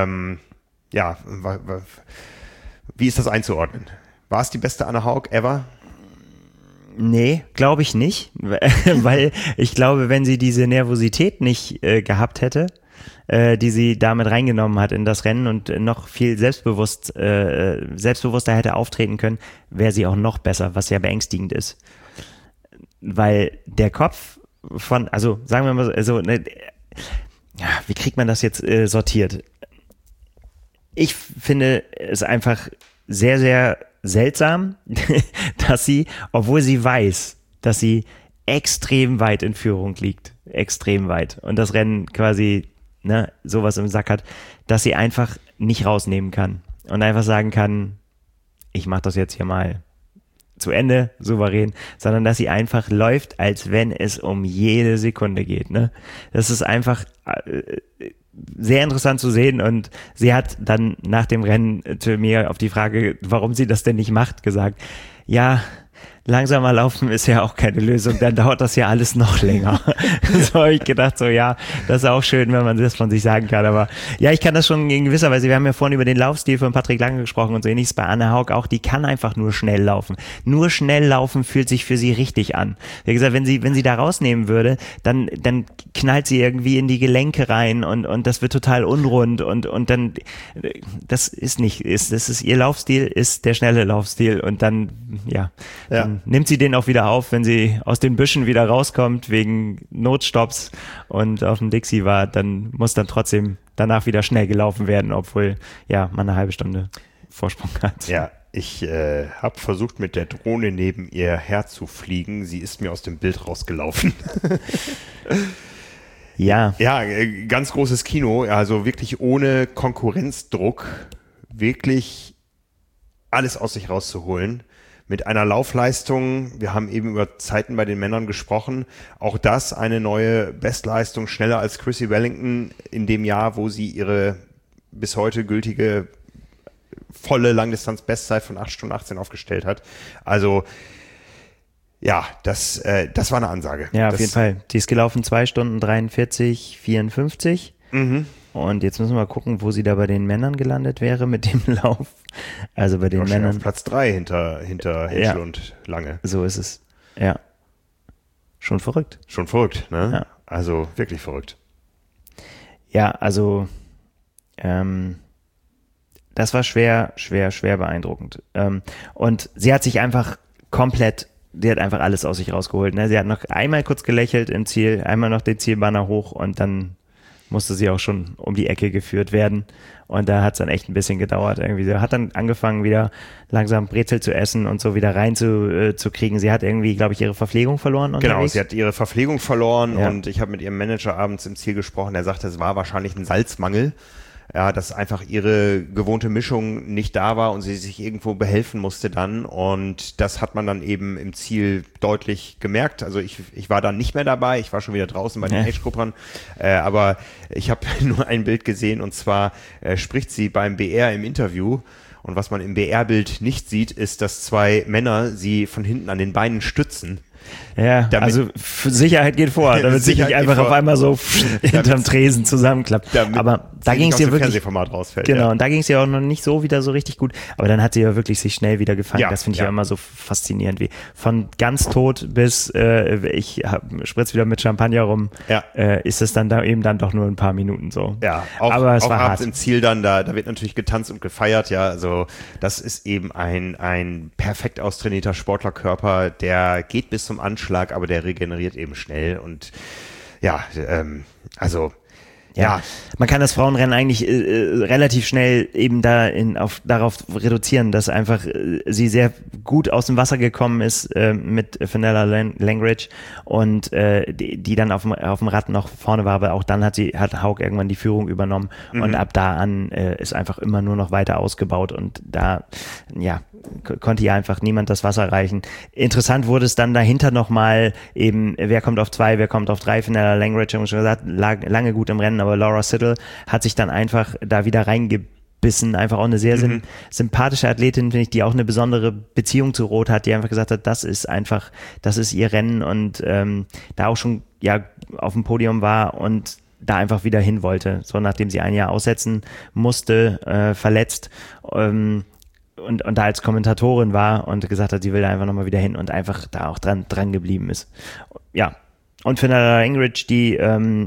wie ist das einzuordnen? War es die beste Anne Haug ever? Nee, glaube ich nicht, weil ich glaube, wenn sie diese Nervosität nicht gehabt hätte, die sie damit reingenommen hat in das Rennen und noch viel selbstbewusster hätte auftreten können, wäre sie auch noch besser, was ja beängstigend ist. Weil der Kopf also sagen wir mal so, wie kriegt man das jetzt sortiert? Ich finde es einfach sehr, sehr seltsam, dass sie, obwohl sie weiß, dass sie extrem weit in Führung liegt, extrem weit, und das Rennen quasi sowas im Sack hat, dass sie einfach nicht rausnehmen kann und einfach sagen kann, ich mache das jetzt hier mal zu Ende, souverän, sondern dass sie einfach läuft, als wenn es um jede Sekunde geht. Ne? Das ist einfach sehr interessant zu sehen, und sie hat dann nach dem Rennen zu mir auf die Frage, warum sie das denn nicht macht, gesagt, ja, langsamer laufen ist ja auch keine Lösung, dann dauert das ja alles noch länger. So habe ich gedacht, so ja, das ist auch schön, wenn man das von sich sagen kann, aber ja, ich kann das schon in gewisser Weise, wir haben ja vorhin über den Laufstil von Patrick Lange gesprochen und so ähnliches bei Anne Haug auch, die kann einfach nur schnell laufen. Nur schnell laufen fühlt sich für sie richtig an. Wie gesagt, wenn sie da rausnehmen würde, dann knallt sie irgendwie in die Gelenke rein und das wird total unrund und dann, das ist ihr Laufstil, ist der schnelle Laufstil, und dann nimmt sie den auch wieder auf, wenn sie aus den Büschen wieder rauskommt wegen Notstopps und auf dem Dixie war, dann muss dann trotzdem danach wieder schnell gelaufen werden, obwohl ja man eine halbe Stunde Vorsprung hat. Ja, ich habe versucht, mit der Drohne neben ihr herzufliegen. Sie ist mir aus dem Bild rausgelaufen. Ja. Ja, ganz großes Kino, also wirklich ohne Konkurrenzdruck, wirklich alles aus sich rauszuholen. Mit einer Laufleistung, wir haben eben über Zeiten bei den Männern gesprochen, auch das eine neue Bestleistung, schneller als Chrissy Wellington in dem Jahr, wo sie ihre bis heute gültige volle Langdistanz-Bestzeit von 8 Stunden 18 aufgestellt hat. Also ja, das war eine Ansage. Ja, auf jeden Fall. Die ist gelaufen 2 Stunden 43, 54. Mhm. Und jetzt müssen wir mal gucken, wo sie da bei den Männern gelandet wäre mit dem Lauf. Also bei den Männern. Auf Platz 3 hinter Henschel und Lange. So ist es. Ja. Schon verrückt. Schon verrückt, ne? Ja. Also wirklich verrückt. Ja, also das war schwer beeindruckend. Und sie hat sich einfach die hat einfach alles aus sich rausgeholt. Ne? Sie hat noch einmal kurz gelächelt im Ziel, einmal noch den Zielbanner hoch und dann musste sie auch schon um die Ecke geführt werden. Und da hat es dann echt ein bisschen gedauert irgendwie. Sie hat dann angefangen, wieder langsam Brezel zu essen und so wieder rein zu kriegen. Sie hat irgendwie, glaube ich, ihre Verpflegung verloren unterwegs. Genau, sie hat ihre Verpflegung verloren Ja. und ich habe mit ihrem Manager abends im Ziel gesprochen. Der sagte, es war wahrscheinlich ein Salzmangel. Ja, dass einfach ihre gewohnte Mischung nicht da war und sie sich irgendwo behelfen musste dann. Und das hat man dann eben im Ziel deutlich gemerkt. Also ich war dann nicht mehr dabei, ich war schon wieder draußen bei den Age-Gruppern. Aber ich habe nur ein Bild gesehen und zwar spricht sie beim BR im Interview. Und was man im BR-Bild nicht sieht, ist, dass 2 Männer sie von hinten an den Beinen stützen. Ja, also Sicherheit geht vor, damit sie nicht einfach auf einmal so hinterm Tresen zusammenklappt. Aber da ging es ihr wirklich, Fernsehformat rausfällt, genau, ja. und da ging es ihr auch noch nicht so wieder so richtig gut, aber dann hat sie ja wirklich sich schnell wieder gefangen. Ja, das finde ich ja immer so faszinierend, wie von ganz tot bis ich spritz wieder mit Champagner rum, ist es dann da eben dann doch nur ein paar Minuten so. Ja, auch, aber es auch war abends hart. im Ziel dann, da wird natürlich getanzt und gefeiert, ja, also das ist eben ein perfekt austrainierter Sportlerkörper, der geht bis zum Anschlag, aber der regeneriert eben schnell und ja, also ja. Man kann das Frauenrennen eigentlich relativ schnell eben darauf reduzieren, dass einfach sie sehr gut aus dem Wasser gekommen ist mit Fenella Langridge und die dann auf dem Rad noch vorne war, aber auch dann hat Haug irgendwann die Führung übernommen und ab da an ist einfach immer nur noch weiter ausgebaut und da konnte ihr einfach niemand das Wasser reichen. Interessant wurde es dann dahinter nochmal eben, wer kommt auf 2, wer kommt auf 3, Fenella Langridge, haben wir schon gesagt, lange gut im Rennen, aber Laura Siddle hat sich dann einfach da wieder reingebissen, einfach auch eine sehr sympathische Athletin, finde ich, die auch eine besondere Beziehung zu Rot hat, die einfach gesagt hat, das ist ihr Rennen und da auch schon auf dem Podium war und da einfach wieder hin wollte, so nachdem sie ein Jahr aussetzen musste, verletzt, und da als Kommentatorin war und gesagt hat, sie will da einfach nochmal wieder hin und einfach da auch dran geblieben ist. Ja. Und Fenella Langridge, die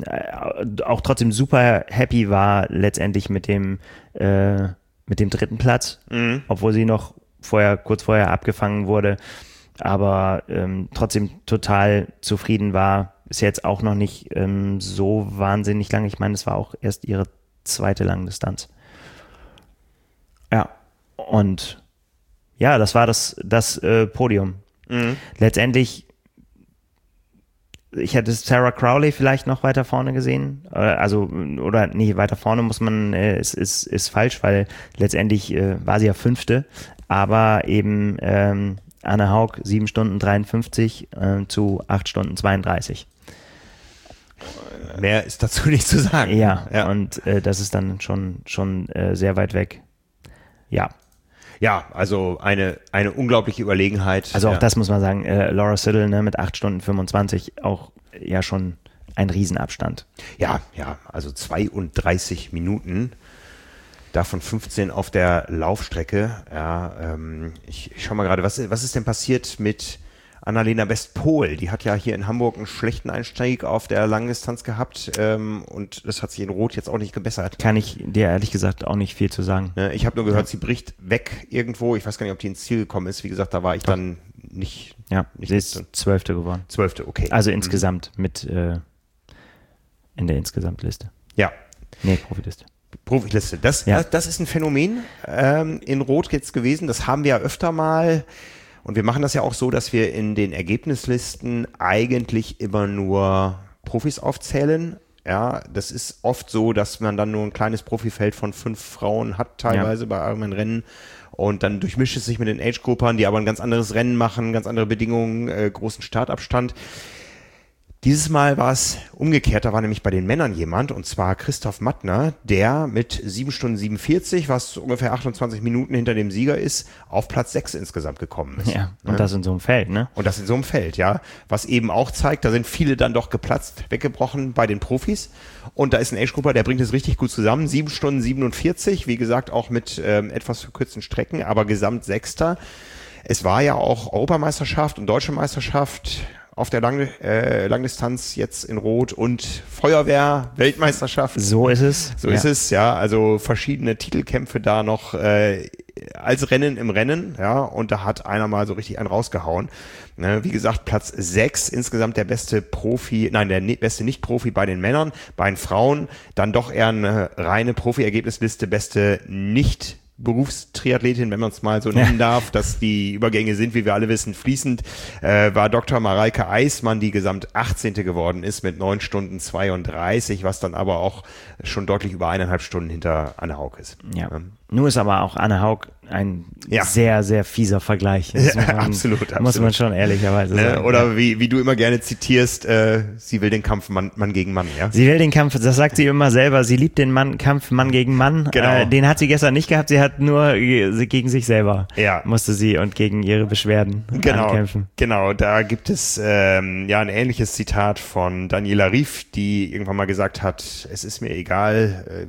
auch trotzdem super happy war letztendlich mit dem 3. Platz, obwohl sie noch kurz vorher abgefangen wurde, aber trotzdem total zufrieden war. Ist jetzt auch noch nicht so wahnsinnig lang. Ich meine, es war auch erst ihre 2. Langdistanz. Ja. Und ja, das war das Podium. Letztendlich, ich hätte Sarah Crowley vielleicht noch weiter vorne gesehen. Oder nee, weiter vorne muss man, ist falsch, weil letztendlich war sie ja 5. Aber eben Anne Haug 7 Stunden 53 zu 8 Stunden 32. Mehr ist dazu nicht zu sagen. Ja. Und das ist dann schon sehr weit weg. Ja. Ja, also eine unglaubliche Überlegenheit. Also auch das muss man sagen, Laura Siddle mit 8 Stunden 25 auch ja schon ein Riesenabstand. Ja, also 32 Minuten, davon 15 auf der Laufstrecke. Ja, ich schau mal gerade, was ist denn passiert mit Annalena West-Pohl? Die hat ja hier in Hamburg einen schlechten Einstieg auf der Langdistanz gehabt und das hat sich in Rot jetzt auch nicht gebessert. Kann ich dir ehrlich gesagt auch nicht viel zu sagen. Ich habe nur gehört, sie bricht weg irgendwo. Ich weiß gar nicht, ob die ins Ziel gekommen ist. Wie gesagt, da war ich dann nicht. Ja, sie ist 12. geworden. 12. Okay. Also insgesamt in der Insgesamtliste. Ja, Nee, Profiliste. Profiliste. Das ist ein Phänomen in Rot jetzt gewesen. Das haben wir ja öfter mal. Und wir machen das ja auch so, dass wir in den Ergebnislisten eigentlich immer nur Profis aufzählen. Ja, das ist oft so, dass man dann nur ein kleines Profifeld von 5 Frauen hat, teilweise bei Ironman-Rennen. Und dann durchmischt es sich mit den Age-Groupern, die aber ein ganz anderes Rennen machen, ganz andere Bedingungen, großen Startabstand. Dieses Mal war es umgekehrt, da war nämlich bei den Männern jemand, und zwar Christoph Mattner, der mit 7 Stunden 47, was ungefähr 28 Minuten hinter dem Sieger ist, auf Platz 6 insgesamt gekommen ist. Ja, und das in so einem Feld, ne? Und das in so einem Feld, ja. Was eben auch zeigt, da sind viele dann doch geplatzt, weggebrochen bei den Profis. Und da ist ein Age-Grupper, der bringt es richtig gut zusammen. 7 Stunden 47, wie gesagt, auch mit etwas verkürzten Strecken, aber gesamt Sechster. Es war ja auch Europameisterschaft und Deutsche Meisterschaft auf der Langdistanz jetzt in Rot und Feuerwehr-Weltmeisterschaft. So ist es. So ist es, ja. Also verschiedene Titelkämpfe da noch als Rennen im Rennen, ja. Und da hat einer mal so richtig einen rausgehauen. Ne, wie gesagt, Platz 6, insgesamt der beste beste Nicht-Profi bei den Männern. Bei den Frauen dann doch eher eine reine Profi-Ergebnisliste, beste Nicht Berufstriathletin, wenn man es mal so nennen darf, dass die Übergänge sind, wie wir alle wissen, fließend, war Dr. Mareike Eismann, die gesamt 18. geworden ist mit 9 Stunden 32, was dann aber auch schon deutlich über 1,5 Stunden hinter Anne Haug ist. Ja. Nur ist aber auch Anne Haug ein sehr, sehr fieser Vergleich. Absolut. Muss man schon ehrlicherweise sagen. Oder wie du immer gerne zitierst, sie will den Kampf Mann gegen Mann, ja? Sie will den Kampf, das sagt sie immer selber, sie liebt den Kampf Mann gegen Mann. Genau. Den hat sie gestern nicht gehabt, sie hat nur gegen sich selber musste sie und gegen ihre Beschwerden ankämpfen. Genau, da gibt es ein ähnliches Zitat von Daniela Rief, die irgendwann mal gesagt hat, es ist mir egal,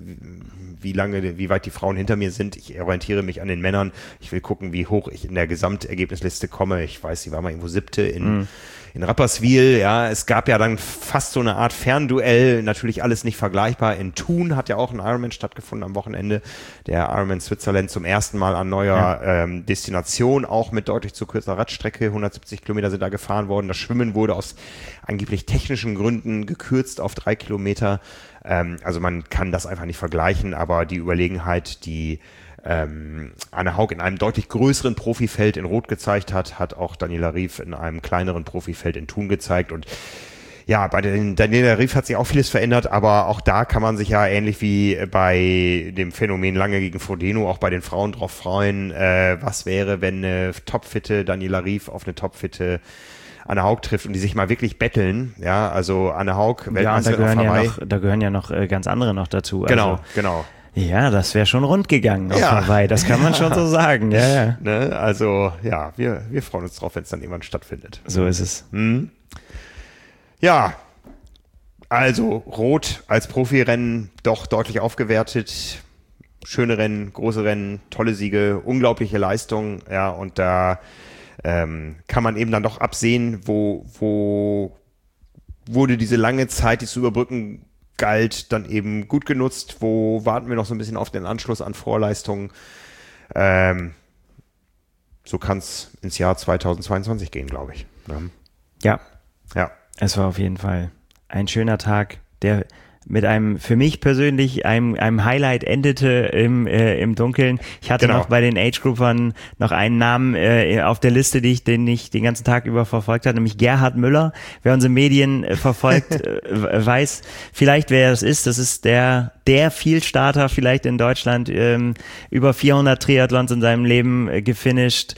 wie weit die Frauen hinter mir sind. Ich orientiere mich an den Männern. Ich will gucken, wie hoch ich in der Gesamtergebnisliste komme. Ich weiß, sie war mal irgendwo 7. in Rapperswil. Ja, es gab ja dann fast so eine Art Fernduell. Natürlich alles nicht vergleichbar. In Thun hat ja auch ein Ironman stattgefunden am Wochenende. Der Ironman Switzerland zum ersten Mal an neuer Destination, auch mit deutlich zu kürzer Radstrecke. 170 Kilometer sind da gefahren worden. Das Schwimmen wurde aus angeblich technischen Gründen gekürzt auf 3 Kilometer. Also man kann das einfach nicht vergleichen, aber die Überlegenheit, die Anne Haug in einem deutlich größeren Profifeld in Rot gezeigt hat, hat auch Daniela Rief in einem kleineren Profifeld in Thun gezeigt. Und ja, bei Daniela Rief hat sich auch vieles verändert, aber auch da kann man sich ja ähnlich wie bei dem Phänomen Lange gegen Frodeno auch bei den Frauen drauf freuen. Was wäre, wenn eine topfitte Daniela Rief auf eine topfitte Anne Haug trifft und die sich mal wirklich betteln, ja, also Anne Haug, Weltmeisterin auf Hawaii. Da gehören ja noch ganz andere noch dazu. Genau. Ja, das wäre schon rund gegangen auf Hawaii, das kann man schon so sagen. Ja. Ne, also, ja, wir freuen uns drauf, wenn es dann irgendwann stattfindet. So ist es. Ja, also Rot als Profirennen doch deutlich aufgewertet. Schöne Rennen, große Rennen, tolle Siege, unglaubliche Leistung, ja, und da kann man eben dann doch absehen, wo wurde diese lange Zeit, die zu überbrücken galt, dann eben gut genutzt, wo warten wir noch so ein bisschen auf den Anschluss an Vorleistungen. So kann es ins Jahr 2022 gehen, glaube ich. Ja, es war auf jeden Fall ein schöner Tag, der mit einem, für mich persönlich, einem Highlight endete im Dunkeln. Ich hatte noch bei den Age-Groupern noch einen Namen auf der Liste, den ich den ganzen Tag über verfolgt habe, nämlich Gerhard Müller. Wer unsere Medien verfolgt, weiß vielleicht, wer das ist. Das ist der Vielstarter vielleicht in Deutschland, über 400 Triathlons in seinem Leben gefinisht,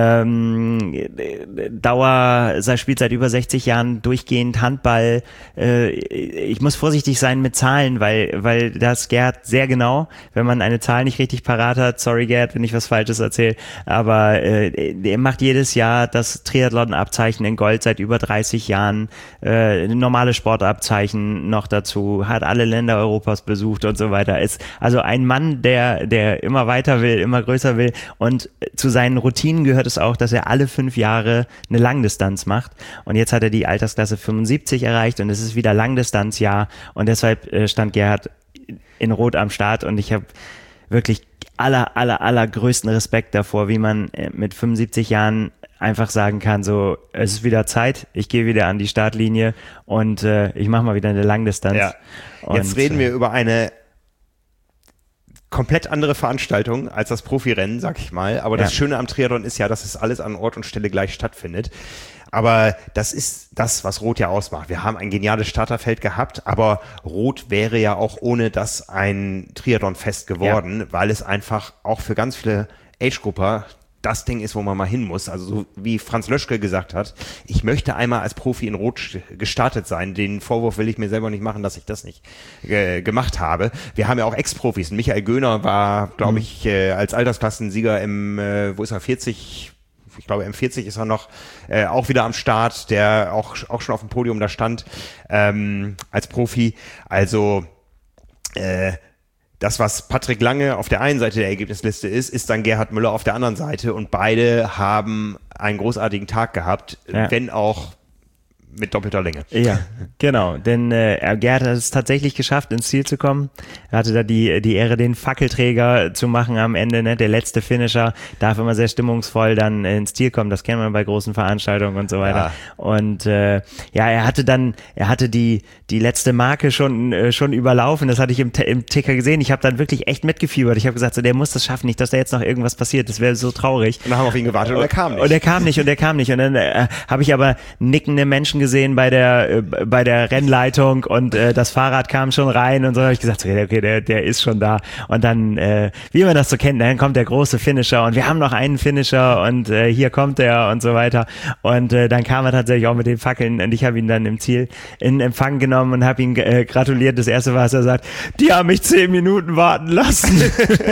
spielt seit über 60 Jahren durchgehend Handball. Ich muss vorsichtig sein mit Zahlen, weil das Gerd sehr genau, wenn man eine Zahl nicht richtig parat hat, sorry Gerd, wenn ich was Falsches erzähle, aber er macht jedes Jahr das Triathlon-Abzeichen in Gold seit über 30 Jahren, normale Sportabzeichen noch dazu, hat alle Länder Europas besucht und so weiter. Ist also ein Mann, der immer weiter will, immer größer will, und zu seinen Routinen gehört es auch, dass er alle 5 Jahre eine Langdistanz macht, und jetzt hat er die Altersklasse 75 erreicht und es ist wieder Langdistanzjahr, und deshalb stand Gerhard in Rot am Start, und ich habe wirklich allergrößten Respekt davor, wie man mit 75 Jahren einfach sagen kann, so, es ist wieder Zeit, ich gehe wieder an die Startlinie und ich mache mal wieder eine Langdistanz. Ja. Jetzt reden wir über eine komplett andere Veranstaltung als das Profirennen, sag ich mal. Aber das Schöne am Triathlon ist ja, dass es alles an Ort und Stelle gleich stattfindet. Aber das ist das, was Rot ja ausmacht. Wir haben ein geniales Starterfeld gehabt, aber Rot wäre ja auch ohne das ein Triathlon-Fest geworden, weil es einfach auch für ganz viele Age-Grupper das Ding ist, wo man mal hin muss. Also so wie Franz Löschke gesagt hat, ich möchte einmal als Profi in Rot gestartet sein. Den Vorwurf will ich mir selber nicht machen, dass ich das nicht gemacht habe. Wir haben ja auch Ex-Profis. Michael Göhner war, glaube ich, als Altersklassensieger im, wo ist er, 40, ich glaube M40 ist er noch, auch wieder am Start, der auch schon auf dem Podium da stand, als Profi. Also, das, was Patrick Lange auf der einen Seite der Ergebnisliste ist dann Gerhard Müller auf der anderen Seite und beide haben einen großartigen Tag gehabt, wenn auch mit doppelter Länge. Ja, genau, denn Gerhard hat es tatsächlich geschafft, ins Ziel zu kommen. Er hatte da die Ehre, den Fackelträger zu machen am Ende, ne? Der letzte Finisher darf immer sehr stimmungsvoll dann ins Ziel kommen, das kennt man bei großen Veranstaltungen und so weiter. Ja. Und er hatte die letzte Marke schon überlaufen, das hatte ich im Ticker gesehen. Ich habe dann wirklich echt mitgefiebert. Ich habe gesagt, so, der muss das schaffen, nicht, dass da jetzt noch irgendwas passiert, das wäre so traurig. Und dann haben wir auf ihn gewartet und er kam nicht. Und er kam nicht. Und dann habe ich aber nickende Menschen gesehen bei der Rennleitung und das Fahrrad kam schon rein und so, habe ich gesagt, okay, der ist schon da. Und dann, wie man das so kennt, dann kommt der große Finisher und wir haben noch einen Finisher und hier kommt er und so weiter. Und dann kam er tatsächlich auch mit den Fackeln und ich habe ihn dann im Ziel in Empfang genommen und habe ihm gratuliert. Das erste war, was er sagt, die haben mich 10 Minuten warten lassen.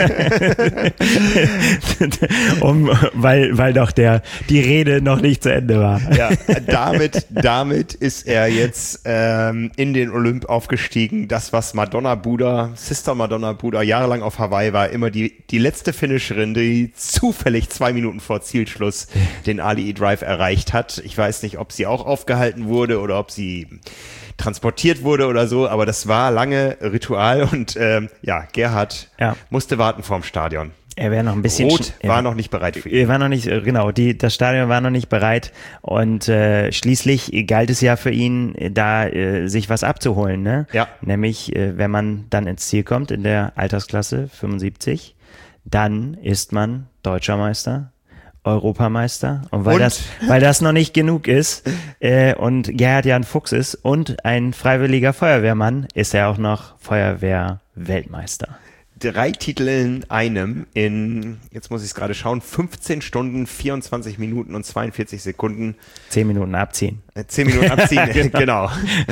weil doch die Rede noch nicht zu Ende war. Ja, damit ist er jetzt in den Olymp aufgestiegen. Das, was Sister Madonna Buda jahrelang auf Hawaii war, immer die letzte Finisherin, die zufällig 2 Minuten vor Zielschluss den Ali Drive erreicht hat. Ich weiß nicht, ob sie auch aufgehalten wurde oder ob sie transportiert wurde oder so, aber das war lange Ritual und Gerhard musste warten vorm Stadion. Er wäre noch ein bisschen... Rot war noch nicht bereit für ihn. Er war noch nicht, genau, das Stadion war noch nicht bereit und schließlich galt es ja für ihn, da sich was abzuholen, ne? Ja. Nämlich, wenn man dann ins Ziel kommt in der Altersklasse 75, dann ist man Deutscher Meister, Europameister und weil das noch nicht genug ist und Gerhard ja ein Fuchs ist und ein freiwilliger Feuerwehrmann, ist er auch noch Feuerwehr-Weltmeister. 3 Titel in einem jetzt muss ich es gerade schauen, 15 Stunden, 24 Minuten und 42 Sekunden. 10 Minuten abziehen. 10 Minuten abziehen, genau.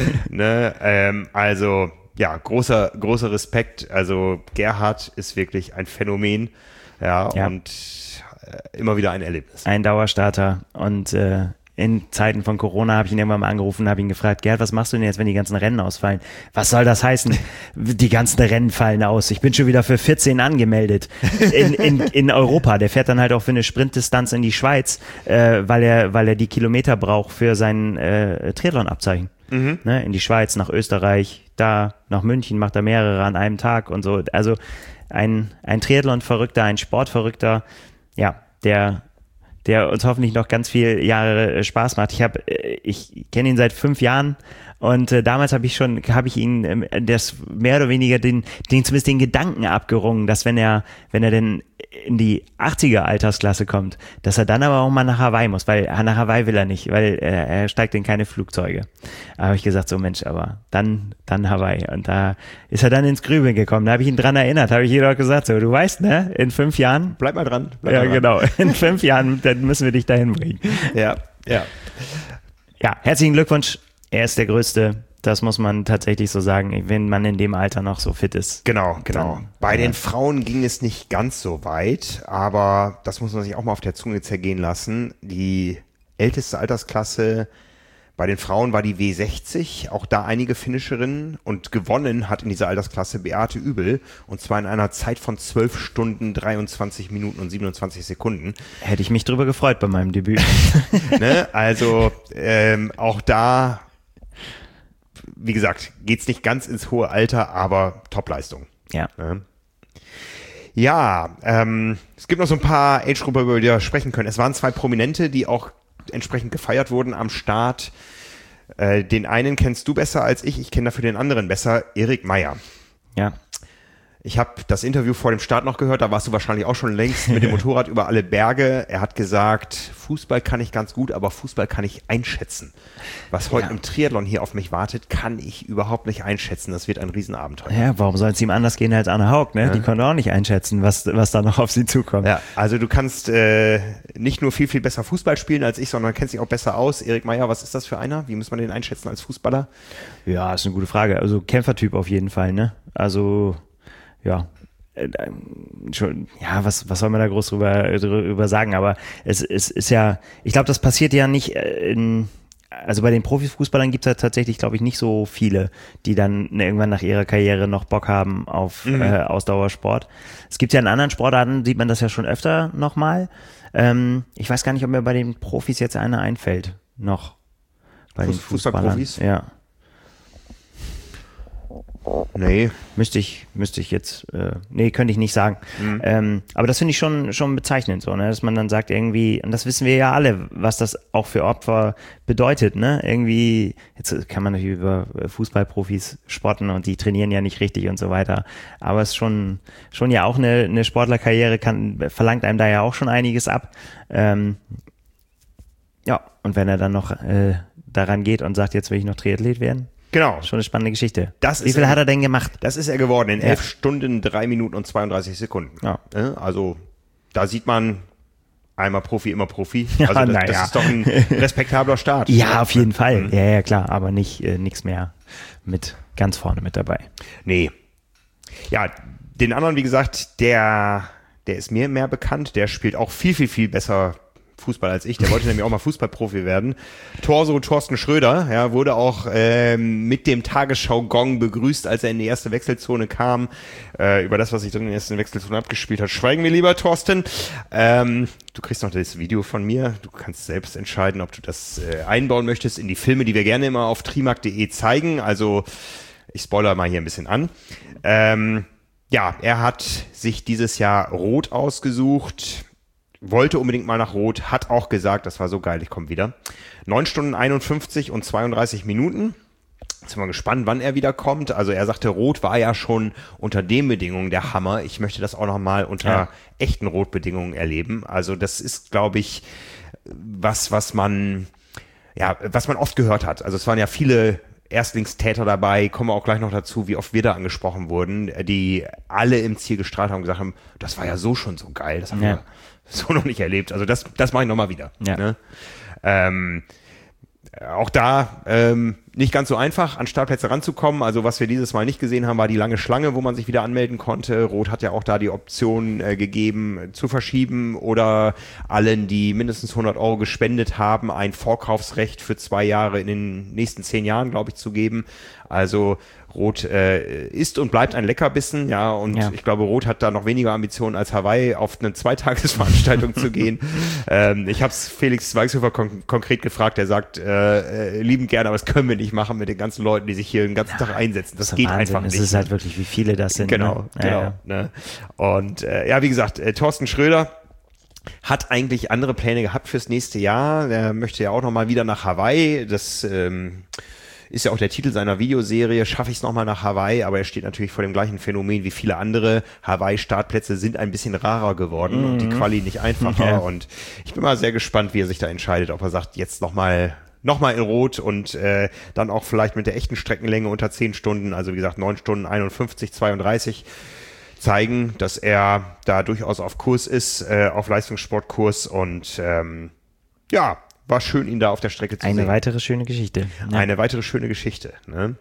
Ne, also, ja, großer Respekt. Also, Gerhard ist wirklich ein Phänomen. Ja. Und immer wieder ein Erlebnis. Ein Dauerstarter und in Zeiten von Corona habe ich ihn irgendwann mal angerufen und habe ihn gefragt, Gerhard, was machst du denn jetzt, wenn die ganzen Rennen ausfallen? Was soll das heißen? Die ganzen Rennen fallen aus. Ich bin schon wieder für 14 angemeldet in Europa. Der fährt dann halt auch für eine Sprintdistanz in die Schweiz, weil er die Kilometer braucht für sein Triathlon-Abzeichen. Mhm. Ne? In die Schweiz, nach Österreich, da nach München macht er mehrere an einem Tag und so. Also ein Triathlon-Verrückter, ein Sportverrückter, ja, der uns hoffentlich noch ganz viele Jahre Spaß macht. Ich kenne ihn seit 5 Jahren und damals habe ich ihn das mehr oder weniger zumindest den Gedanken abgerungen, dass wenn er denn in die 80er Altersklasse kommt, dass er dann aber auch mal nach Hawaii muss, weil nach Hawaii will er nicht, weil er steigt in keine Flugzeuge. Da habe ich gesagt, so Mensch, aber dann Hawaii. Und da ist er dann ins Grübeln gekommen. Da habe ich ihn dran erinnert, habe ich ihm auch gesagt, so, du weißt, ne, in 5 Jahren. Bleib mal dran. Genau. In 5 Jahren, dann müssen wir dich dahin bringen. Ja, herzlichen Glückwunsch. Er ist der Größte. Das muss man tatsächlich so sagen, wenn man in dem Alter noch so fit ist. Genau. Bei den Frauen ging es nicht ganz so weit, aber das muss man sich auch mal auf der Zunge zergehen lassen. Die älteste Altersklasse bei den Frauen war die W60, auch da einige Finisherinnen, und gewonnen hat in dieser Altersklasse Beate Übel, und zwar in einer Zeit von 12 Stunden, 23 Minuten und 27 Sekunden. Hätte ich mich drüber gefreut bei meinem Debüt. Ne? Also auch da, wie gesagt, geht's nicht ganz ins hohe Alter, aber Topleistung. Ja. Ja, es gibt noch so ein paar Age-Gruppen, über die wir sprechen können. Es waren 2 Prominente, die auch entsprechend gefeiert wurden am Start. Den einen kennst du besser als ich kenne dafür den anderen besser, Erik Meyer. Ja. Ich habe das Interview vor dem Start noch gehört, da warst du wahrscheinlich auch schon längst mit dem Motorrad über alle Berge. Er hat gesagt, Fußball kann ich ganz gut, aber Fußball kann ich einschätzen. Was heute im Triathlon hier auf mich wartet, kann ich überhaupt nicht einschätzen. Das wird ein Riesenabenteuer. Ja, warum soll es ihm anders gehen als Anne Haug, ne? Ja. Die konnte auch nicht einschätzen, was da noch auf sie zukommt. Ja, also du kannst nicht nur viel, viel besser Fußball spielen als ich, sondern kennst dich auch besser aus. Erik Meyer, was ist das für einer? Wie muss man den einschätzen als Fußballer? Ja, ist eine gute Frage. Also Kämpfertyp auf jeden Fall, ne? Also ja, schon, ja, was soll man da groß drüber sagen, aber es ist ja, ich glaube, das passiert ja nicht also bei den Profifußballern gibt es ja tatsächlich, glaube ich, nicht so viele, die dann irgendwann nach ihrer Karriere noch Bock haben auf Ausdauersport. Es gibt ja in anderen Sportarten, sieht man das ja schon öfter nochmal. Ich weiß gar nicht, ob mir bei den Profis jetzt einer einfällt, noch bei den Fußballprofis. Ja. Nee. Müsste ich jetzt, könnte ich nicht sagen. Aber das finde ich schon bezeichnend, so, ne, dass man dann sagt irgendwie, und das wissen wir ja alle, was das auch für Opfer bedeutet, ne, irgendwie, jetzt kann man natürlich über Fußballprofis spotten und die trainieren ja nicht richtig und so weiter, aber es ist schon ja auch eine Sportlerkarriere verlangt einem da ja auch schon einiges ab. Ja, und wenn er dann noch daran geht und sagt, jetzt will ich noch Triathlet werden. Genau. Schon eine spannende Geschichte. Wie viel hat er denn gemacht? Das ist er geworden in 11 Stunden, 3 Minuten und 32 Sekunden. Ja. Also da sieht man, einmal Profi, immer Profi. Also das ist doch ein respektabler Start. Ja, auf jeden Fall. Ja, klar, aber nichts mehr mit ganz vorne mit dabei. Nee. Ja, den anderen, wie gesagt, der ist mir mehr bekannt. Der spielt auch viel, viel, viel besser Fußball als ich, der wollte nämlich auch mal Fußballprofi werden. Thorsten Schröder, ja, wurde auch mit dem Tagesschau-Gong begrüßt, als er in die erste Wechselzone kam. Über das, was sich dann in der ersten Wechselzone abgespielt hat, schweigen wir lieber, Thorsten. Du kriegst noch das Video von mir. Du kannst selbst entscheiden, ob du das einbauen möchtest in die Filme, die wir gerne immer auf trimark.de zeigen. Also ich spoilere mal hier ein bisschen an. Ja, er hat sich dieses Jahr Rot ausgesucht. Wollte unbedingt mal nach Rot, hat auch gesagt, das war so geil, ich komme wieder. 9 Stunden 51 und 32 Minuten. Jetzt sind wir gespannt, wann er wieder kommt. Also er sagte, Rot war ja schon unter den Bedingungen der Hammer. Ich möchte das auch nochmal unter echten Rotbedingungen erleben. Also das ist, glaube ich, was man oft gehört hat. Also es waren ja viele Erstlingstäter dabei, kommen wir auch gleich noch dazu, wie oft wir da angesprochen wurden, die alle im Ziel gestrahlt haben und gesagt haben, das war ja so schon so geil, das haben wir so noch nicht erlebt. Also das mache ich nochmal wieder. Ja. Ne? Auch da nicht ganz so einfach, an Startplätze ranzukommen. Also was wir dieses Mal nicht gesehen haben, war die lange Schlange, wo man sich wieder anmelden konnte. Rot hat ja auch da die Option gegeben, zu verschieben oder allen, die mindestens 100 € gespendet haben, ein Vorkaufsrecht für 2 Jahre in den nächsten 10 Jahren, glaube ich, zu geben. Also Rot ist und bleibt ein Leckerbissen, ja, und ich glaube, Rot hat da noch weniger Ambitionen als Hawaii, auf eine 2-Tagesveranstaltung zu gehen. Ich habe es Felix Weichshofer konkret gefragt, der sagt, liebend gerne, aber das können wir nicht machen mit den ganzen Leuten, die sich hier den ganzen Tag einsetzen. Das geht Wahnsinn. Einfach nicht. Es ist halt wirklich, wie viele das sind. Genau, ne? genau. Ne? Und wie gesagt, Thorsten Schröder hat eigentlich andere Pläne gehabt fürs nächste Jahr. Der möchte ja auch nochmal wieder nach Hawaii. Das ist ja auch der Titel seiner Videoserie, schaffe ich es nochmal nach Hawaii, aber er steht natürlich vor dem gleichen Phänomen wie viele andere. Hawaii-Startplätze sind ein bisschen rarer geworden und die Quali nicht einfacher. Ja. Und ich bin mal sehr gespannt, wie er sich da entscheidet, ob er sagt, jetzt nochmal in Rot und dann auch vielleicht mit der echten Streckenlänge unter 10 Stunden, also wie gesagt 9 Stunden 51, 32 zeigen, dass er da durchaus auf Kurs ist, auf Leistungssportkurs und war schön, ihn da auf der Strecke zu sehen. Eine weitere schöne Geschichte. Ja. Eine weitere schöne Geschichte. Ne?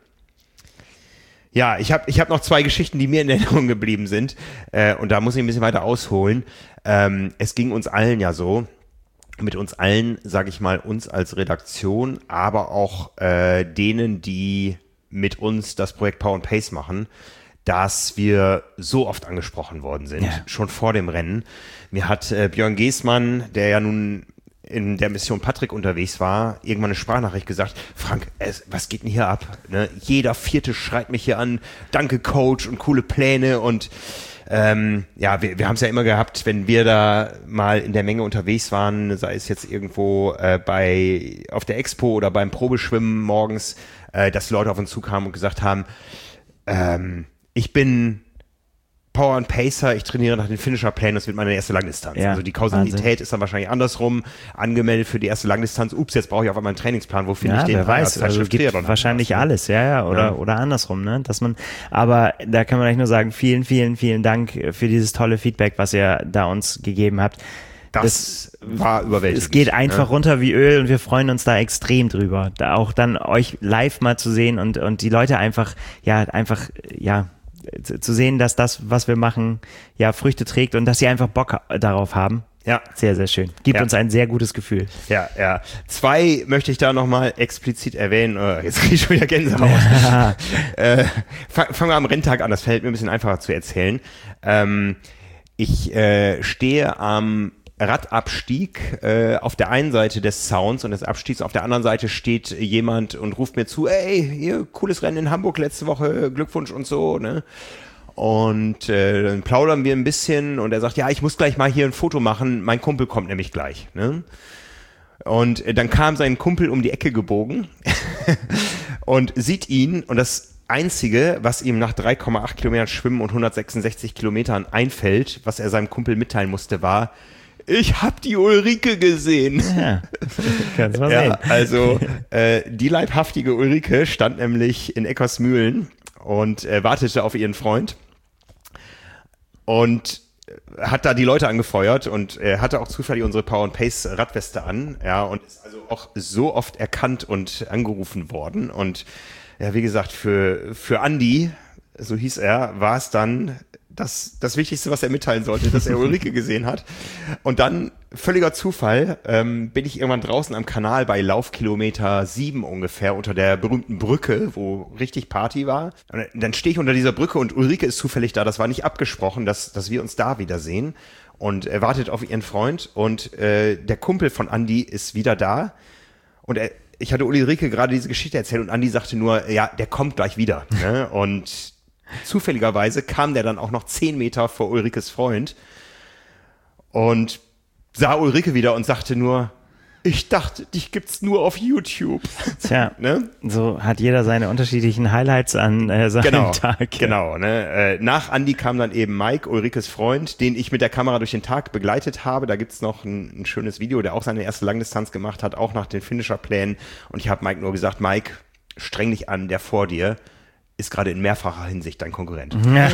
Ja, ich hab noch 2 Geschichten, die mir in Erinnerung geblieben sind. Und da muss ich ein bisschen weiter ausholen. Es ging uns allen ja so. Mit uns allen, sage ich mal, uns als Redaktion, aber auch denen, die mit uns das Projekt Power & Pace machen, dass wir so oft angesprochen worden sind, schon vor dem Rennen. Mir hat Björn Geßmann, der ja nun in der Mission Patrick unterwegs war, irgendwann eine Sprachnachricht gesagt, Frank, was geht denn hier ab? Ne? Jeder Vierte schreit mich hier an, danke Coach und coole Pläne und wir haben es ja immer gehabt, wenn wir da mal in der Menge unterwegs waren, sei es jetzt irgendwo auf der Expo oder beim Probeschwimmen morgens, dass Leute auf uns zukamen und gesagt haben, ich bin Power and Pacer, ich trainiere nach den Finisher-Plänen, das wird meine erste Langdistanz. Ja, also die Kausalität Wahnsinn. ist dann wahrscheinlich andersrum, angemeldet für die erste Langdistanz, ups, jetzt brauche ich auf einmal einen Trainingsplan, wo finde ich den? Wer weiß, also gibt wahrscheinlich alles, oder andersrum, ne, dass man, aber da kann man eigentlich nur sagen, vielen, vielen, vielen Dank für dieses tolle Feedback, was ihr da uns gegeben habt. Das war überwältigend. Es geht einfach runter wie Öl und wir freuen uns da extrem drüber, da auch dann euch live mal zu sehen und die Leute einfach zu sehen, dass das, was wir machen, Früchte trägt und dass sie einfach Bock darauf haben. Ja. Sehr, sehr schön. Gibt uns ein sehr gutes Gefühl. Ja. 2 möchte ich da nochmal explizit erwähnen. Jetzt kriege ich schon wieder Gänsehaut. Fangen wir am Renntag an, das fällt mir ein bisschen einfacher zu erzählen. Ich stehe am Radabstieg auf der einen Seite des Zauns und des Abstiegs, auf der anderen Seite steht jemand und ruft mir zu, ey, hier, cooles Rennen in Hamburg letzte Woche, Glückwunsch und so, ne? Und dann plaudern wir ein bisschen und er sagt, ja, ich muss gleich mal hier ein Foto machen, mein Kumpel kommt nämlich gleich, ne? Und dann kam sein Kumpel um die Ecke gebogen und sieht ihn und das Einzige, was ihm nach 3,8 Kilometern Schwimmen und 166 Kilometern einfällt, was er seinem Kumpel mitteilen musste, war, ich hab die Ulrike gesehen. Ja, kannst mal sehen. Also die leibhaftige Ulrike stand nämlich in Eckersmühlen und wartete auf ihren Freund und hat da die Leute angefeuert und hatte auch zufällig unsere Power and Pace Radweste an, und ist also auch so oft erkannt und angerufen worden und wie gesagt, für Andi, so hieß er, war es dann das Wichtigste, was er mitteilen sollte, dass er Ulrike gesehen hat. Und dann, völliger Zufall, bin ich irgendwann draußen am Kanal bei Laufkilometer 7 ungefähr unter der berühmten Brücke, wo richtig Party war. Und dann stehe ich unter dieser Brücke und Ulrike ist zufällig da. Das war nicht abgesprochen, dass wir uns da wiedersehen. Und er wartet auf ihren Freund und der Kumpel von Andi ist wieder da. Und ich hatte Ulrike gerade diese Geschichte erzählt und Andi sagte nur, ja, der kommt gleich wieder. Ne? Und zufälligerweise kam der dann auch noch 10 Meter vor Ulrikes Freund und sah Ulrike wieder und sagte nur, ich dachte, dich gibt's nur auf YouTube. Tja, ne? So hat jeder seine unterschiedlichen Highlights an seinem Tag. Genau, ne? Nach Andi kam dann eben Mike, Ulrikes Freund, den ich mit der Kamera durch den Tag begleitet habe. Da gibt's noch ein schönes Video, der auch seine erste Langdistanz gemacht hat, auch nach den Finisher-Plänen. Und ich habe Mike nur gesagt, Mike, streng dich an, der vor dir ist gerade in mehrfacher Hinsicht dein Konkurrent.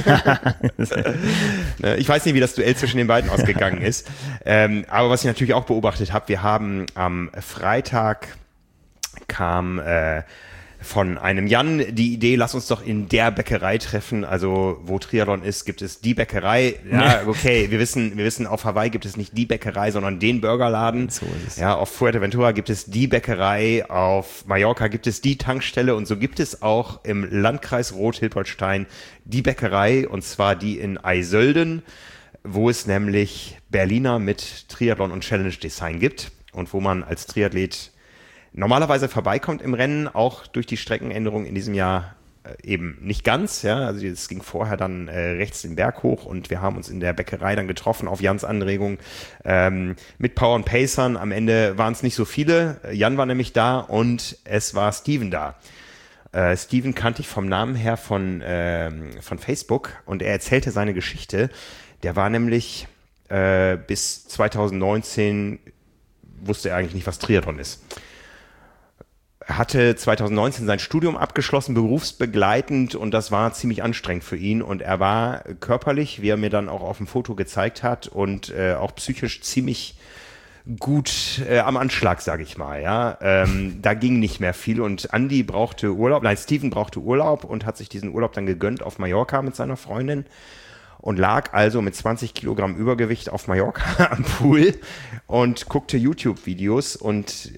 Ich weiß nicht, wie das Duell zwischen den beiden ausgegangen ist. Aber was ich natürlich auch beobachtet habe, wir haben am Freitag kam von einem Jan die Idee, lass uns doch in der Bäckerei treffen, also wo Triathlon ist, gibt es die Bäckerei. Ja, okay, wir wissen, auf Hawaii gibt es nicht die Bäckerei, sondern den Burgerladen. So ist es. Ja, auf Fuerteventura gibt es die Bäckerei, auf Mallorca gibt es die Tankstelle und so gibt es auch im Landkreis Rot-Hilpoltstein die Bäckerei und zwar die in Eisölden, wo es nämlich Berliner mit Triathlon und Challenge Design gibt und wo man als Triathlet normalerweise vorbeikommt im Rennen, auch durch die Streckenänderung in diesem Jahr eben nicht ganz, also es ging vorher dann rechts den Berg hoch und wir haben uns in der Bäckerei dann getroffen auf Jans Anregung mit Power and Pacern. Am Ende waren es nicht so viele, Jan war nämlich da und es war Steven da. Steven kannte ich vom Namen her von Facebook und er erzählte seine Geschichte. Der war nämlich bis 2019, wusste er eigentlich nicht, was Triathlon ist. Hatte 2019 sein Studium abgeschlossen, berufsbegleitend und das war ziemlich anstrengend für ihn und er war körperlich, wie er mir dann auch auf dem Foto gezeigt hat und auch psychisch ziemlich gut am Anschlag, sage ich mal, da ging nicht mehr viel und Steven brauchte Urlaub und hat sich diesen Urlaub dann gegönnt auf Mallorca mit seiner Freundin und lag also mit 20 Kilogramm Übergewicht auf Mallorca am Pool und guckte YouTube-Videos und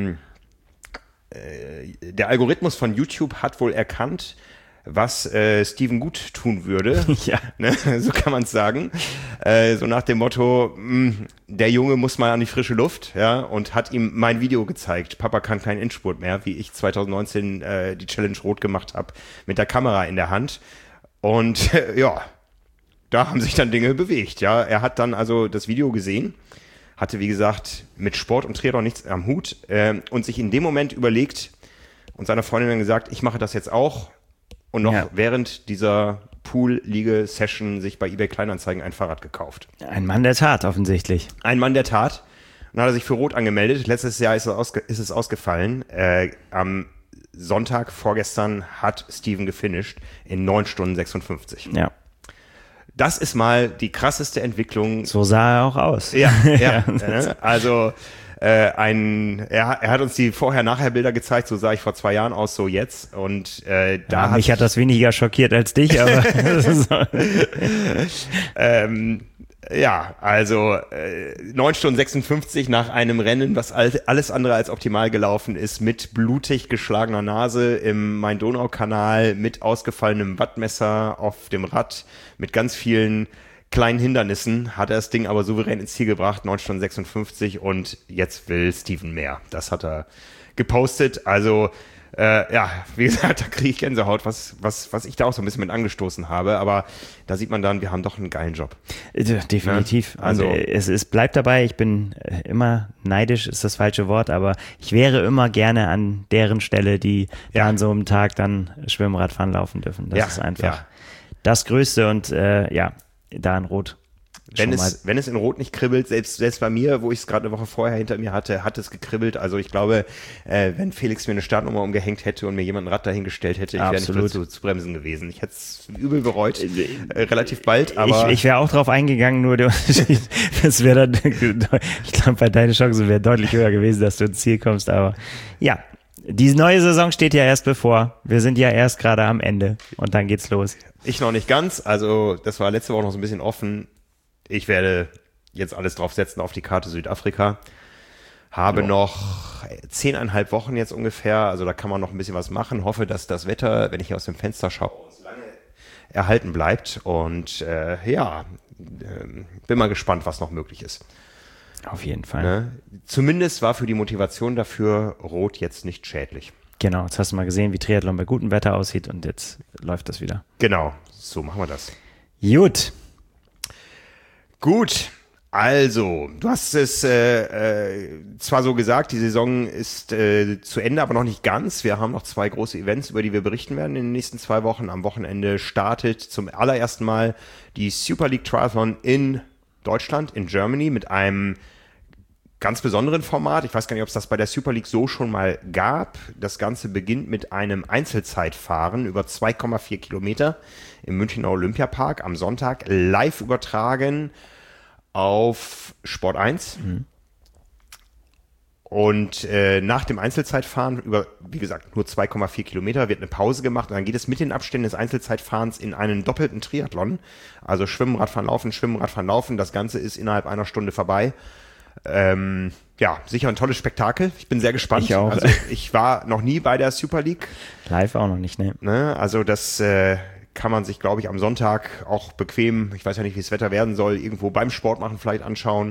der Algorithmus von YouTube hat wohl erkannt, was Steven gut tun würde. Ja. Ne? So kann man es sagen. So nach dem Motto, der Junge muss mal an die frische Luft, und hat ihm mein Video gezeigt. Papa kann keinen Endspurt mehr, wie ich 2019 die Challenge Rot gemacht habe, mit der Kamera in der Hand. Und da haben sich dann Dinge bewegt. Ja, er hat dann also das Video gesehen, hatte, wie gesagt, mit Sport und Triathlon nichts am Hut und sich in dem Moment überlegt und seiner Freundin dann gesagt, ich mache das jetzt auch und noch während dieser Pool-Liege-Session sich bei eBay Kleinanzeigen ein Fahrrad gekauft. Ein Mann der Tat, offensichtlich. Ein Mann der Tat. Und dann hat er sich für Rot angemeldet. Letztes Jahr ist es ausgefallen. Am Sonntag, vorgestern, hat Steven gefinisht in 9 Stunden 56. Ja. Das ist mal die krasseste Entwicklung. So sah er auch aus. Ja. Also er hat uns die Vorher-Nachher-Bilder gezeigt, so sah ich vor 2 Jahren aus, so jetzt. Und mich hat das weniger schockiert als dich, aber also 9 Stunden 56 nach einem Rennen, was alles andere als optimal gelaufen ist, mit blutig geschlagener Nase im Main-Donau-Kanal, mit ausgefallenem Wattmesser auf dem Rad, mit ganz vielen kleinen Hindernissen, hat er das Ding aber souverän ins Ziel gebracht, 9 Stunden 56, und jetzt will Steven mehr. Das hat er gepostet, also wie gesagt, da kriege ich Gänsehaut, was ich da auch so ein bisschen mit angestoßen habe, aber da sieht man dann, wir haben doch einen geilen Job. Definitiv. Ne? Also es bleibt dabei, ich bin immer neidisch, ist das falsche Wort, aber ich wäre immer gerne an deren Stelle, die da an so einem Tag dann Schwimmradfahren laufen dürfen. Das ist einfach das Größte und da in Rot. Wenn es in Rot nicht kribbelt, selbst bei mir, wo ich es gerade eine Woche vorher hinter mir hatte, hat es gekribbelt. Also ich glaube, wenn Felix mir eine Startnummer umgehängt hätte und mir jemand ein Rad dahingestellt hätte, ich wäre nicht dazu zu bremsen gewesen. Ich hätte es übel bereut, relativ bald. Aber ich wäre auch drauf eingegangen, nur der Unterschied, das wäre dann, ich glaube, deine Chance wäre deutlich höher gewesen, dass du ins Ziel kommst. Aber ja, die neue Saison steht ja erst bevor. Wir sind ja erst gerade am Ende und dann geht's los. Ich noch nicht ganz. Also das war letzte Woche noch so ein bisschen offen. Ich werde jetzt alles drauf setzen auf die Karte Südafrika. Habe noch 10,5 Wochen jetzt ungefähr. Also da kann man noch ein bisschen was machen. Hoffe, dass das Wetter, wenn ich hier aus dem Fenster schaue, lange erhalten bleibt. Und bin mal gespannt, was noch möglich ist. Auf jeden Fall. Ne? Zumindest war für die Motivation dafür Rot jetzt nicht schädlich. Genau, jetzt hast du mal gesehen, wie Triathlon bei gutem Wetter aussieht und jetzt läuft das wieder. Genau, so machen wir das. Gut, also, du hast es zwar so gesagt, die Saison ist zu Ende, aber noch nicht ganz. Wir haben noch 2 große Events, über die wir berichten werden in den nächsten 2 Wochen. Am Wochenende startet zum allerersten Mal die Super League Triathlon in Deutschland, in Germany, mit einem ganz besonderen Format. Ich weiß gar nicht, ob es das bei der Super League so schon mal gab. Das Ganze beginnt mit einem Einzelzeitfahren über 2,4 Kilometer im Münchner Olympiapark am Sonntag, live übertragen auf Sport 1. Und nach dem Einzelzeitfahren über, wie gesagt, nur 2,4 Kilometer wird eine Pause gemacht und dann geht es mit den Abständen des Einzelzeitfahrens in einen doppelten Triathlon. Also Schwimmen, Radfahren, Laufen. Das Ganze ist innerhalb einer Stunde vorbei. Sicher ein tolles Spektakel. Ich bin sehr gespannt. Ich auch. Also ich war noch nie bei der Super League. Live auch noch nicht, ne? Also das kann man sich, glaube ich, am Sonntag auch bequem, ich weiß ja nicht, wie das Wetter werden soll, irgendwo beim Sport machen vielleicht anschauen.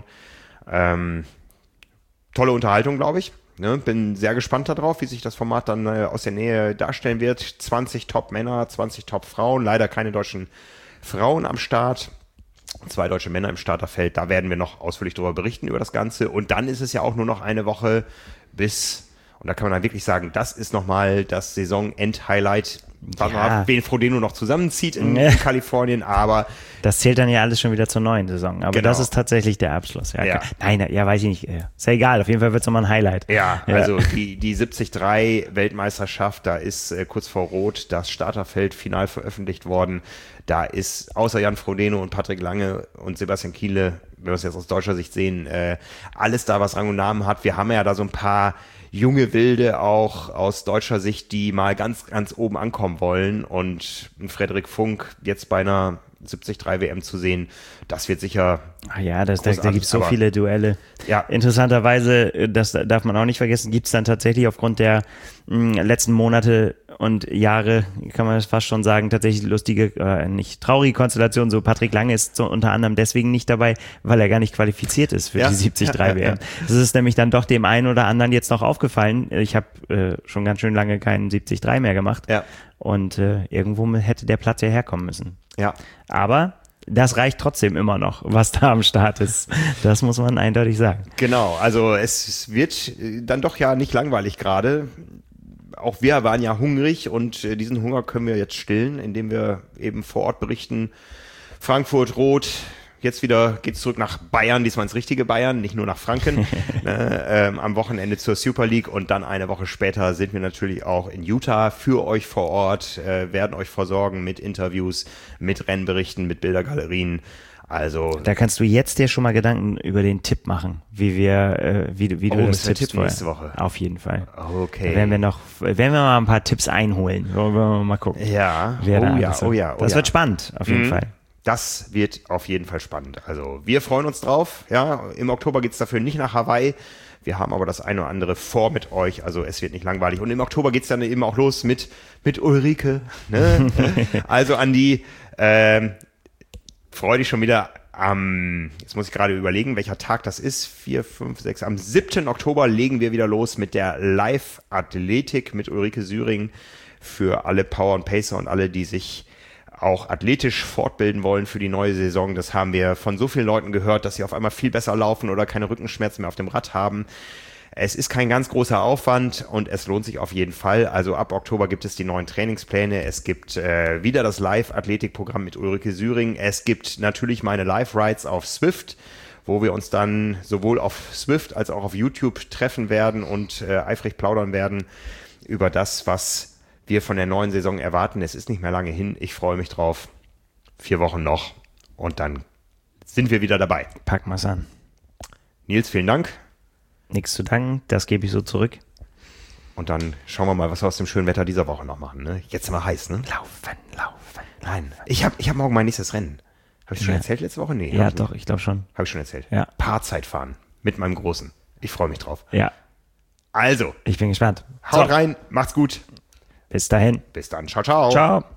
Tolle Unterhaltung, glaube ich. Ne? Bin sehr gespannt darauf, wie sich das Format dann aus der Nähe darstellen wird. 20 Top-Männer, 20 Top-Frauen, leider keine deutschen Frauen am Start. 2 deutsche Männer im Starterfeld, da werden wir noch ausführlich darüber berichten, über das Ganze. Und dann ist es ja auch nur noch eine Woche bis, und da kann man dann wirklich sagen, das ist nochmal das Saisonend-Highlight. Wen Frodeno noch zusammenzieht in Kalifornien, aber das zählt dann ja alles schon wieder zur neuen Saison. Aber das ist tatsächlich der Abschluss. Ja. Nein, weiß ich nicht. Ist ja egal, auf jeden Fall wird es nochmal ein Highlight. Also die 73 Weltmeisterschaft, da ist kurz vor Rot das Starterfeld final veröffentlicht worden. Da ist außer Jan Frodeno und Patrick Lange und Sebastian Kienle, wenn wir es jetzt aus deutscher Sicht sehen, alles da, was Rang und Namen hat. Wir haben ja da so ein paar junge Wilde auch aus deutscher Sicht, die mal ganz, ganz oben ankommen wollen, und Frederik Funk jetzt bei einer 73 WM zu sehen, das wird sicher da gibt es so viele Duelle. Ja. Interessanterweise, das darf man auch nicht vergessen, gibt es dann tatsächlich aufgrund der letzten Monate und Jahre, kann man das fast schon sagen, tatsächlich lustige, nicht traurige Konstellation. So Patrick Lange ist so unter anderem deswegen nicht dabei, weil er gar nicht qualifiziert ist für die 73 WM. Das ist nämlich dann doch dem einen oder anderen jetzt noch aufgefallen. Ich habe schon ganz schön lange keinen 73 mehr gemacht. Ja. Und irgendwo hätte der Platz ja herkommen müssen. Ja. Aber das reicht trotzdem immer noch, was da am Start ist. Das muss man eindeutig sagen. Genau, also es wird dann doch ja nicht langweilig gerade. auch wir waren ja hungrig und diesen Hunger können wir jetzt stillen, indem wir eben vor Ort berichten. Frankfurt rot. Jetzt wieder geht's zurück nach Bayern, diesmal ins richtige Bayern, nicht nur nach Franken, am Wochenende zur Super League und dann eine Woche später sind wir natürlich auch in Utah für euch vor Ort, werden euch versorgen mit Interviews, mit Rennberichten, mit Bildergalerien. Also da kannst du jetzt dir schon mal Gedanken über den Tipp machen, wie du das tippst nächste Woche. Auf jeden Fall. Okay. Da werden wir mal ein paar Tipps einholen. Wollen wir mal gucken. Ja. Das wird spannend, auf jeden Fall. Das wird auf jeden Fall spannend. Also wir freuen uns drauf. Ja, im Oktober geht's dafür nicht nach Hawaii. Wir haben aber das eine oder andere vor mit euch. Also es wird nicht langweilig. Und im Oktober geht's dann eben auch los mit Ulrike. Ne? Also Andi, freu dich schon wieder jetzt muss ich gerade überlegen, welcher Tag das ist. 4, 5, 6. Am 7. Oktober legen wir wieder los mit der Live-Athletik mit Ulrike Süring für alle Power und Pacer und alle, die sich auch athletisch fortbilden wollen für die neue Saison. Das haben wir von so vielen Leuten gehört, dass sie auf einmal viel besser laufen oder keine Rückenschmerzen mehr auf dem Rad haben. Es ist kein ganz großer Aufwand und es lohnt sich auf jeden Fall. Also ab Oktober gibt es die neuen Trainingspläne. Es gibt wieder das Live-Athletikprogramm mit Ulrike Süring. Es gibt natürlich meine Live-Rides auf Swift, wo wir uns dann sowohl auf Swift als auch auf YouTube treffen werden und eifrig plaudern werden über das, was wir von der neuen Saison erwarten. Es ist nicht mehr lange hin. Ich freue mich drauf. 4 Wochen noch und dann sind wir wieder dabei. Packen wir's an. Nils, vielen Dank. Nichts zu danken, das gebe ich so zurück. Und dann schauen wir mal, was wir aus dem schönen Wetter dieser Woche noch machen. Ne? Jetzt immer heiß, ne? Laufen. Nein, ich hab morgen mein nächstes Rennen. Habe ich schon erzählt letzte Woche? Nee. Ja, doch, ich glaube schon. Habe ich schon erzählt. Ja. Paarzeit fahren mit meinem Großen. Ich freue mich drauf. Ja. Also. Ich bin gespannt. Haut rein, macht's gut. Bis dahin. Bis dann. Ciao, ciao. Ciao.